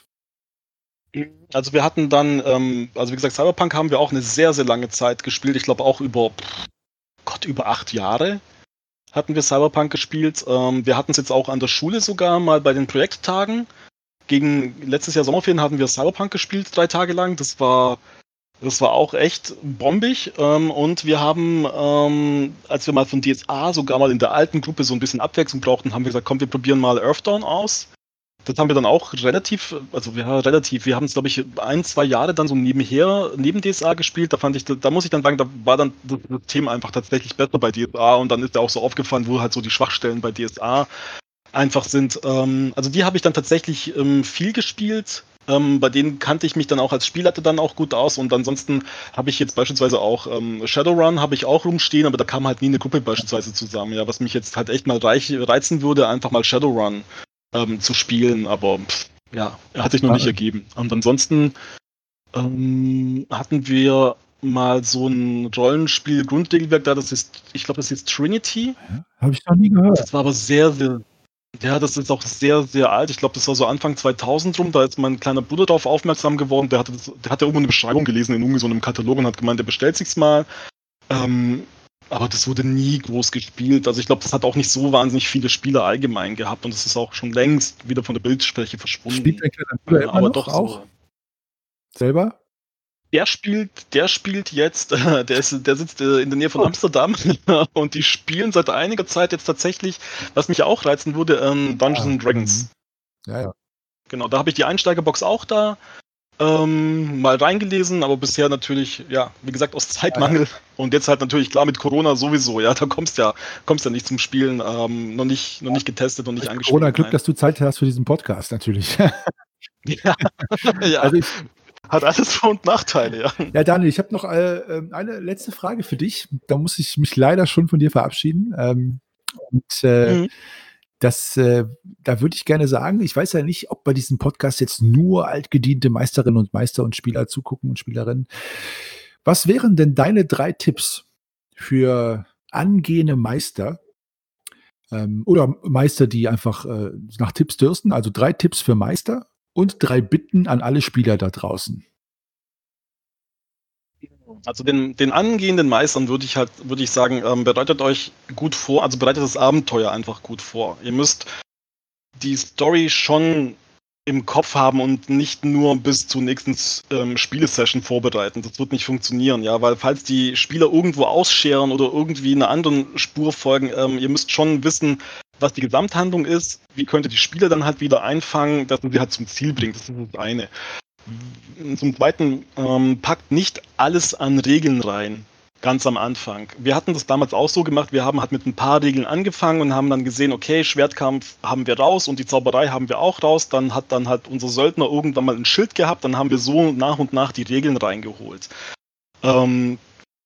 Speaker 2: Also wir hatten dann, ähm, also wie gesagt, Cyberpunk haben wir auch eine sehr, sehr lange Zeit gespielt. Ich glaube auch über, pff, Gott, über acht Jahre hatten wir Cyberpunk gespielt. Ähm, wir hatten es jetzt auch an der Schule sogar mal bei den Projekttagen. Gegen letztes Jahr Sommerferien hatten wir Cyberpunk gespielt, drei Tage lang. Das war, das war auch echt bombig. Ähm, und wir haben, ähm, als wir mal von D S A sogar mal in der alten Gruppe so ein bisschen Abwechslung brauchten, haben wir gesagt, komm, wir probieren mal Earthdawn aus. Das haben wir dann auch relativ, also ja, relativ, wir haben es, glaube ich, ein, zwei Jahre dann so nebenher, neben D S A gespielt. Da fand ich, da muss ich dann sagen, da war dann das System einfach tatsächlich besser bei D S A und dann ist ja auch so aufgefallen, wo halt so die Schwachstellen bei D S A einfach sind. Ähm, also die habe ich dann tatsächlich ähm, viel gespielt. Ähm, bei denen kannte ich mich dann auch als Spielleiter dann auch gut aus und ansonsten habe ich jetzt beispielsweise auch ähm, Shadowrun habe ich auch rumstehen, aber da kam halt nie eine Gruppe beispielsweise zusammen. Ja, was mich jetzt halt echt mal reich, reizen würde, einfach mal Shadowrun ähm, zu spielen, aber pff, ja, hat sich noch nicht
Speaker 1: Ah,
Speaker 2: ergeben. Und ansonsten ähm, hatten wir mal so ein Rollenspiel-Grundregelwerk da, das ist, ich glaube, das ist Trinity.
Speaker 1: ja, habe ich noch nie gehört.
Speaker 2: Das war aber sehr, sehr, ja, das ist auch sehr, sehr alt. Ich glaube, das war so Anfang zweitausend rum. Da ist mein kleiner Bruder darauf aufmerksam geworden. Der hatte, das, der hatte irgendwo eine Beschreibung gelesen in irgendwie so einem Katalog und hat gemeint, der bestellt sich's mal. Ähm, aber das wurde nie groß gespielt. Also ich glaube, das hat auch nicht so wahnsinnig viele Spieler allgemein gehabt und es ist auch schon längst wieder von der Bildfläche
Speaker 1: Spielt
Speaker 2: verschwunden.
Speaker 1: dein kleiner
Speaker 2: Äh,
Speaker 1: Bruder immer
Speaker 2: aber
Speaker 1: noch
Speaker 2: doch
Speaker 1: auch
Speaker 2: so.
Speaker 1: selber?
Speaker 2: Der spielt, der spielt jetzt, äh, der, ist, der sitzt äh, in der Nähe von
Speaker 1: Oh,
Speaker 2: Amsterdam und die spielen seit einiger Zeit jetzt tatsächlich, was mich auch reizen würde, ähm, Dungeons
Speaker 1: ah,
Speaker 2: and
Speaker 1: mhm.
Speaker 2: Dragons.
Speaker 1: Ja, ja.
Speaker 2: Genau, da habe ich die Einsteigerbox auch da ähm, mal reingelesen, aber bisher natürlich, ja, wie gesagt, aus
Speaker 1: Ja, ja.
Speaker 2: Zeitmangel und jetzt halt natürlich klar mit Corona sowieso, ja, da kommst ja, kommst ja nicht zum Spielen, ähm, noch nicht, noch nicht getestet und nicht
Speaker 1: Hast du Corona
Speaker 2: angespielt,
Speaker 1: Glück,
Speaker 2: nein.
Speaker 1: dass du Zeit hast für diesen Podcast natürlich.
Speaker 2: Ja, ja,
Speaker 1: Also, ich
Speaker 2: hat alles Vor- und Nachteile, ja.
Speaker 1: ja, Daniel, ich habe noch, äh, ähm, eine letzte Frage für dich. Da muss ich mich leider schon von dir verabschieden. Ähm, und, äh,
Speaker 2: Mhm.
Speaker 1: das, äh da würde ich gerne sagen, ich weiß ja nicht, ob bei diesem Podcast jetzt nur altgediente Meisterinnen und Meister und Spieler zugucken und Spielerinnen. Was wären denn deine drei Tipps für angehende Meister, ähm, oder Meister, die einfach, äh, nach Tipps dürsten? Also drei Tipps für Meister und drei Bitten an alle Spieler da draußen.
Speaker 2: Also den, den angehenden Meistern würde ich halt, würde ich sagen, ähm, bereitet euch gut vor, also bereitet das Abenteuer einfach gut vor. Ihr müsst die Story schon im Kopf haben und nicht nur bis zur nächsten ähm, Spielesession vorbereiten. Das wird nicht funktionieren, ja, weil falls die Spieler irgendwo ausscheren oder irgendwie einer anderen Spur folgen, ähm, ihr müsst schon wissen, was die Gesamthandlung ist, wie könnt ihr die Spieler dann halt wieder einfangen, dass man sie halt zum Ziel bringt. Das ist das eine. Zum Zweiten, ähm, packt nicht alles an Regeln rein, ganz am Anfang. Wir hatten das damals auch so gemacht, wir haben halt mit ein paar Regeln angefangen und haben dann gesehen, okay, Schwertkampf haben wir raus und die Zauberei haben wir auch raus. Dann hat dann halt unser Söldner irgendwann mal ein Schild gehabt, dann haben wir so nach und nach die Regeln reingeholt. Ähm,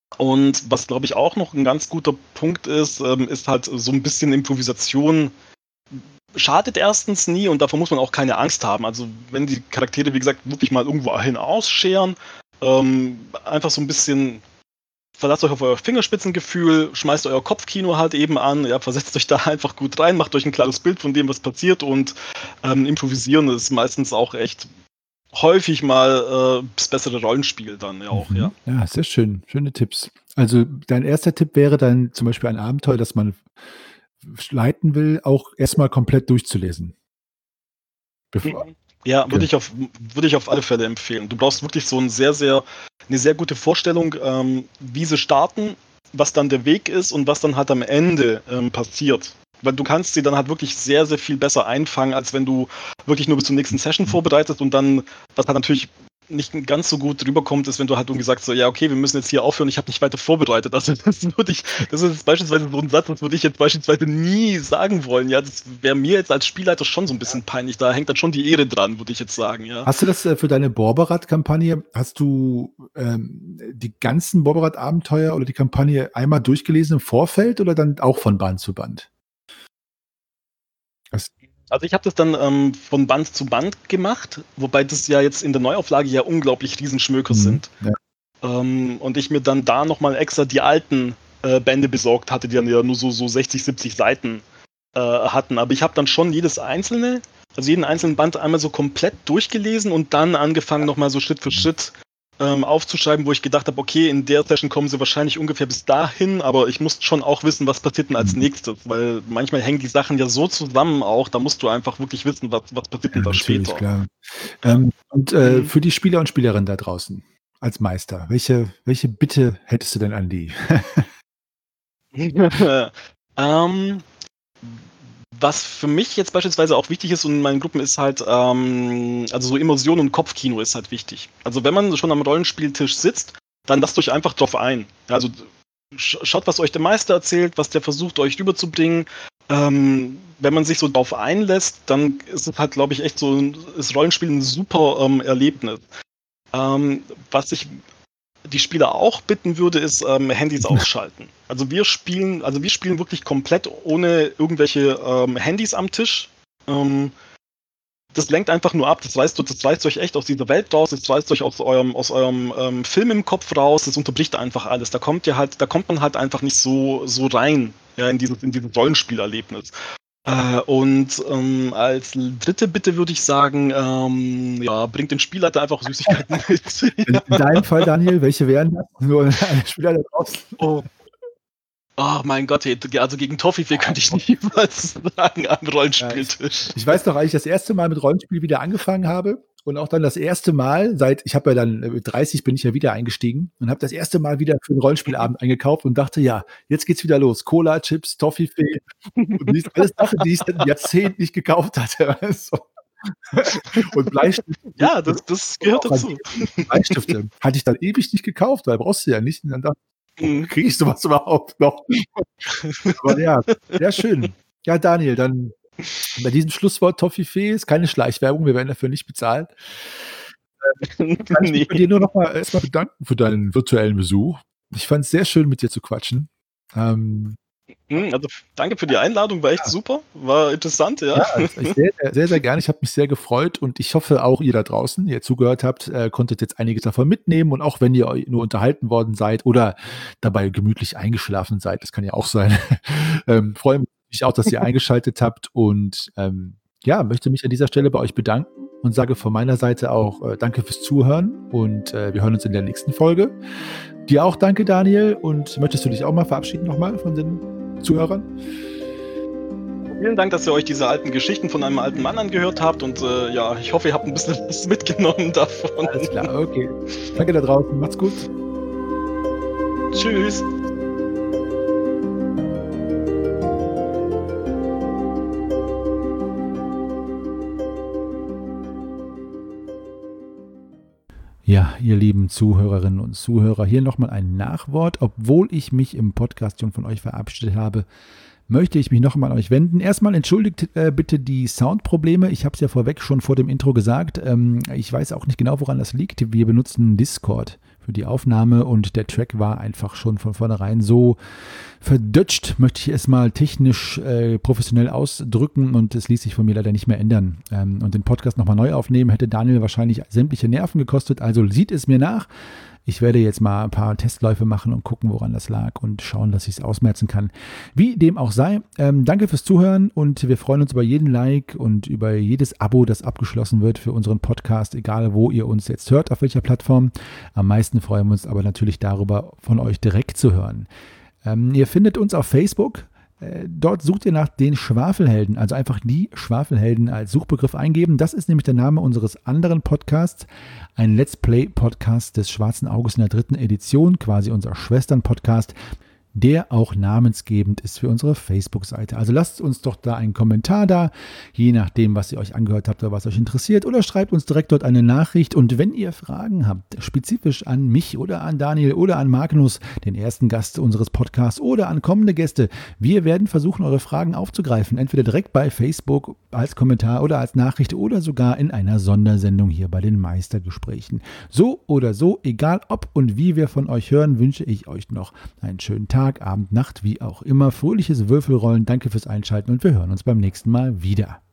Speaker 2: Und was, glaube ich, auch noch ein ganz guter Punkt ist, ähm, ist halt so ein bisschen Improvisation schadet erstens nie und davor muss man auch keine Angst haben. Also wenn die Charaktere, wie gesagt, wirklich mal irgendwo hin ausscheren, ähm, einfach so ein bisschen verlasst euch auf euer Fingerspitzengefühl, schmeißt euer Kopfkino halt eben an, ja, versetzt euch da einfach gut rein, macht euch ein klares Bild von dem, was passiert und ähm, improvisieren ist meistens auch echt häufig mal äh, das bessere Rollenspiel dann ja auch, ja.
Speaker 1: Mhm. Ja, sehr schön. Schöne Tipps. Also dein erster Tipp wäre dann zum Beispiel ein Abenteuer, das man leiten will, auch erstmal komplett durchzulesen. Bevor,
Speaker 2: Mhm. Ja, würde
Speaker 1: okay.
Speaker 2: ich auf würde ich auf alle Fälle empfehlen. Du brauchst wirklich so ein sehr, sehr eine sehr gute Vorstellung, ähm, wie sie starten, was dann der Weg ist und was dann halt am Ende ähm, passiert. Weil du kannst sie dann halt wirklich sehr, sehr viel besser einfangen, als wenn du wirklich nur bis zur nächsten Session vorbereitest und dann, was halt natürlich nicht ganz so gut rüberkommt, ist, wenn du halt irgendwie sagst, so, ja, okay, wir müssen jetzt hier aufhören, ich habe nicht weiter vorbereitet. Also das würde ich, das ist jetzt beispielsweise so ein Satz, das würde ich jetzt beispielsweise nie sagen wollen. Ja, das wäre mir jetzt als Spielleiter schon so ein bisschen peinlich. Da hängt dann schon die Ehre dran, würde ich jetzt sagen, ja.
Speaker 1: Hast du das äh, für deine Borberat-Kampagne, hast du ähm, die ganzen Borberat-Abenteuer oder die Kampagne einmal durchgelesen im Vorfeld oder dann auch von Band zu Band? Das,
Speaker 2: Also ich habe das dann ähm, von Band zu Band gemacht, wobei das ja jetzt in der Neuauflage ja unglaublich Riesenschmöker
Speaker 1: mhm.
Speaker 2: sind.
Speaker 1: Ja.
Speaker 2: Ähm, und ich mir dann da nochmal extra die alten äh, Bände besorgt hatte, die dann ja nur so, so sechzig, siebzig Seiten äh, hatten. Aber ich habe dann schon jedes einzelne, also jeden einzelnen Band einmal so komplett durchgelesen und dann angefangen nochmal so Schritt für Schritt ähm, aufzuschreiben, wo ich gedacht habe, okay, in der Session kommen sie wahrscheinlich ungefähr bis dahin, aber ich muss schon auch wissen, was passiert denn als
Speaker 1: Mhm.
Speaker 2: nächstes, weil manchmal hängen die Sachen ja so zusammen auch, da musst du einfach wirklich wissen, was, was passiert
Speaker 1: Ja,
Speaker 2: denn da
Speaker 1: natürlich,
Speaker 2: später.
Speaker 1: klar.
Speaker 2: Ja.
Speaker 1: Ähm, und äh,
Speaker 2: Mhm.
Speaker 1: für die Spieler und Spielerinnen da draußen als Meister, welche, welche Bitte hättest du denn an die?
Speaker 2: ähm, was für mich jetzt beispielsweise auch wichtig ist und in meinen Gruppen ist halt, ähm, also so Immersion und Kopfkino ist halt wichtig. Also wenn man schon am Rollenspieltisch sitzt, dann lasst euch einfach drauf ein. Also sch schaut, was euch der Meister erzählt, was der versucht euch rüberzubringen. Ähm, wenn man sich so drauf einlässt, dann ist es halt, glaube ich, echt so, ein- ist Rollenspiel ein super ähm, Erlebnis. Ähm, was ich die Spieler auch bitten würde, ist ähm, Handys ausschalten. Also wir spielen, also wir spielen wirklich komplett ohne irgendwelche ähm, Handys am Tisch. Ähm, das lenkt einfach nur ab. Das reißt, das reißt euch echt aus dieser Welt raus. Das reißt euch aus eurem, aus eurem ähm, Film im Kopf raus. Das unterbricht einfach alles. Da kommt ihr halt, da kommt man halt einfach nicht so, so rein, ja, in dieses, in dieses Rollenspielerlebnis. Äh, und ähm, als dritte Bitte würde ich sagen, ähm, ja, bringt den Spielleiter einfach Süßigkeiten mit.
Speaker 1: In, in deinem Fall, Daniel, welche wären das? Nur alle Spieler da draußen.
Speaker 2: Oh. Oh mein Gott, hey, also gegen Toffifee könnte ich niemals sagen am
Speaker 1: Ja, ich,
Speaker 2: Rollenspieltisch.
Speaker 1: ich weiß noch, als ich das erste Mal mit Rollenspiel wieder angefangen habe und auch dann das erste Mal, seit, ich habe ja dann äh, mit dreißig bin ich ja wieder eingestiegen und habe das erste Mal wieder für einen Rollenspielabend eingekauft und dachte, ja, jetzt geht's wieder los. Cola, Chips, Toffifee und dies, alles Sachen, die ich seit Jahrzehnten nicht gekauft hatte. So. Und Bleistifte.
Speaker 2: Ja, das, das
Speaker 1: Und
Speaker 2: gehört
Speaker 1: auch
Speaker 2: dazu.
Speaker 1: Bleistifte hatte ich dann ewig nicht gekauft, weil brauchst du ja nicht. Und dann dachte ich, oh,
Speaker 2: Mhm.
Speaker 1: kriege ich sowas überhaupt noch? Aber ja, sehr schön. Ja, Daniel, dann bei diesem Schlusswort Toffifee ist keine Schleichwerbung, wir werden dafür nicht bezahlt. Ähm, kann ich mich bei
Speaker 2: Nee.
Speaker 1: dir nur noch mal erstmal bedanken für deinen virtuellen Besuch. Ich fand es sehr schön, mit dir zu quatschen. Ähm,
Speaker 2: Mhm, Also danke für die Einladung, war echt
Speaker 1: ja,
Speaker 2: super, war interessant, ja.
Speaker 1: ja, ich sehr, sehr, sehr, sehr gerne. Ich habe mich sehr gefreut und ich hoffe auch ihr da draußen, die ihr zugehört habt, äh, konntet jetzt einiges davon mitnehmen und auch wenn ihr eu- nur unterhalten worden seid oder dabei gemütlich eingeschlafen seid, das kann ja auch sein, ähm, freue mich auch, dass ihr eingeschaltet habt und ähm, ja, möchte mich an dieser Stelle bei euch bedanken und sage von meiner Seite auch äh, danke fürs Zuhören und äh, wir hören uns in der nächsten Folge. Dir auch danke, Daniel, und möchtest du dich auch mal verabschieden nochmal von den Zuhörern?
Speaker 2: Vielen Dank, dass ihr euch diese alten Geschichten von einem alten Mann angehört habt und äh, ja, ich hoffe, ihr habt ein bisschen was mitgenommen davon.
Speaker 1: Alles klar, okay. Danke da draußen, macht's gut.
Speaker 2: Tschüss.
Speaker 1: Ja, ihr lieben Zuhörerinnen und Zuhörer, hier nochmal ein Nachwort. Obwohl ich mich im Podcast schon von euch verabschiedet habe, möchte ich mich noch einmal an euch wenden. Erstmal entschuldigt äh, bitte die Soundprobleme. Ich habe es ja vorweg schon vor dem Intro gesagt. Ähm, ich weiß auch nicht genau, woran das liegt. Wir benutzen Discord für die Aufnahme und der Track war einfach schon von vornherein so verdutscht, möchte ich es mal technisch äh, professionell ausdrücken und es ließ sich von mir leider nicht mehr ändern. Ähm, und den Podcast nochmal neu aufnehmen hätte Daniel wahrscheinlich sämtliche Nerven gekostet, also sieht es mir nach. Ich werde jetzt mal ein paar Testläufe machen und gucken, woran das lag und schauen, dass ich es ausmerzen kann. Wie dem auch sei, ähm, danke fürs Zuhören und wir freuen uns über jeden Like und über jedes Abo, das abgeschlossen wird für unseren Podcast, egal wo ihr uns jetzt hört, auf welcher Plattform. Am meisten freuen wir uns aber natürlich darüber, von euch direkt zu hören. Ähm, ihr findet uns auf Facebook. Dort sucht ihr nach den Schwafelhelden, also einfach die Schwafelhelden als Suchbegriff eingeben. Das ist nämlich der Name unseres anderen Podcasts, ein Let's Play-Podcast des Schwarzen Auges in der dritten Edition, quasi unser Schwestern-Podcast, der auch namensgebend ist für unsere Facebook-Seite. Also lasst uns doch da einen Kommentar da, je nachdem, was ihr euch angehört habt oder was euch interessiert, oder schreibt uns direkt dort eine Nachricht. Und wenn ihr Fragen habt, spezifisch an mich oder an Daniel oder an Magnus, den ersten Gast unseres Podcasts, oder an kommende Gäste, wir werden versuchen, eure Fragen aufzugreifen, entweder direkt bei Facebook als Kommentar oder als Nachricht oder sogar in einer Sondersendung hier bei den Meistergesprächen. So oder so, egal ob und wie wir von euch hören, wünsche ich euch noch einen schönen Tag, Abend, Nacht, wie auch immer. Fröhliches Würfelrollen. Danke fürs Einschalten und wir hören uns beim nächsten Mal wieder.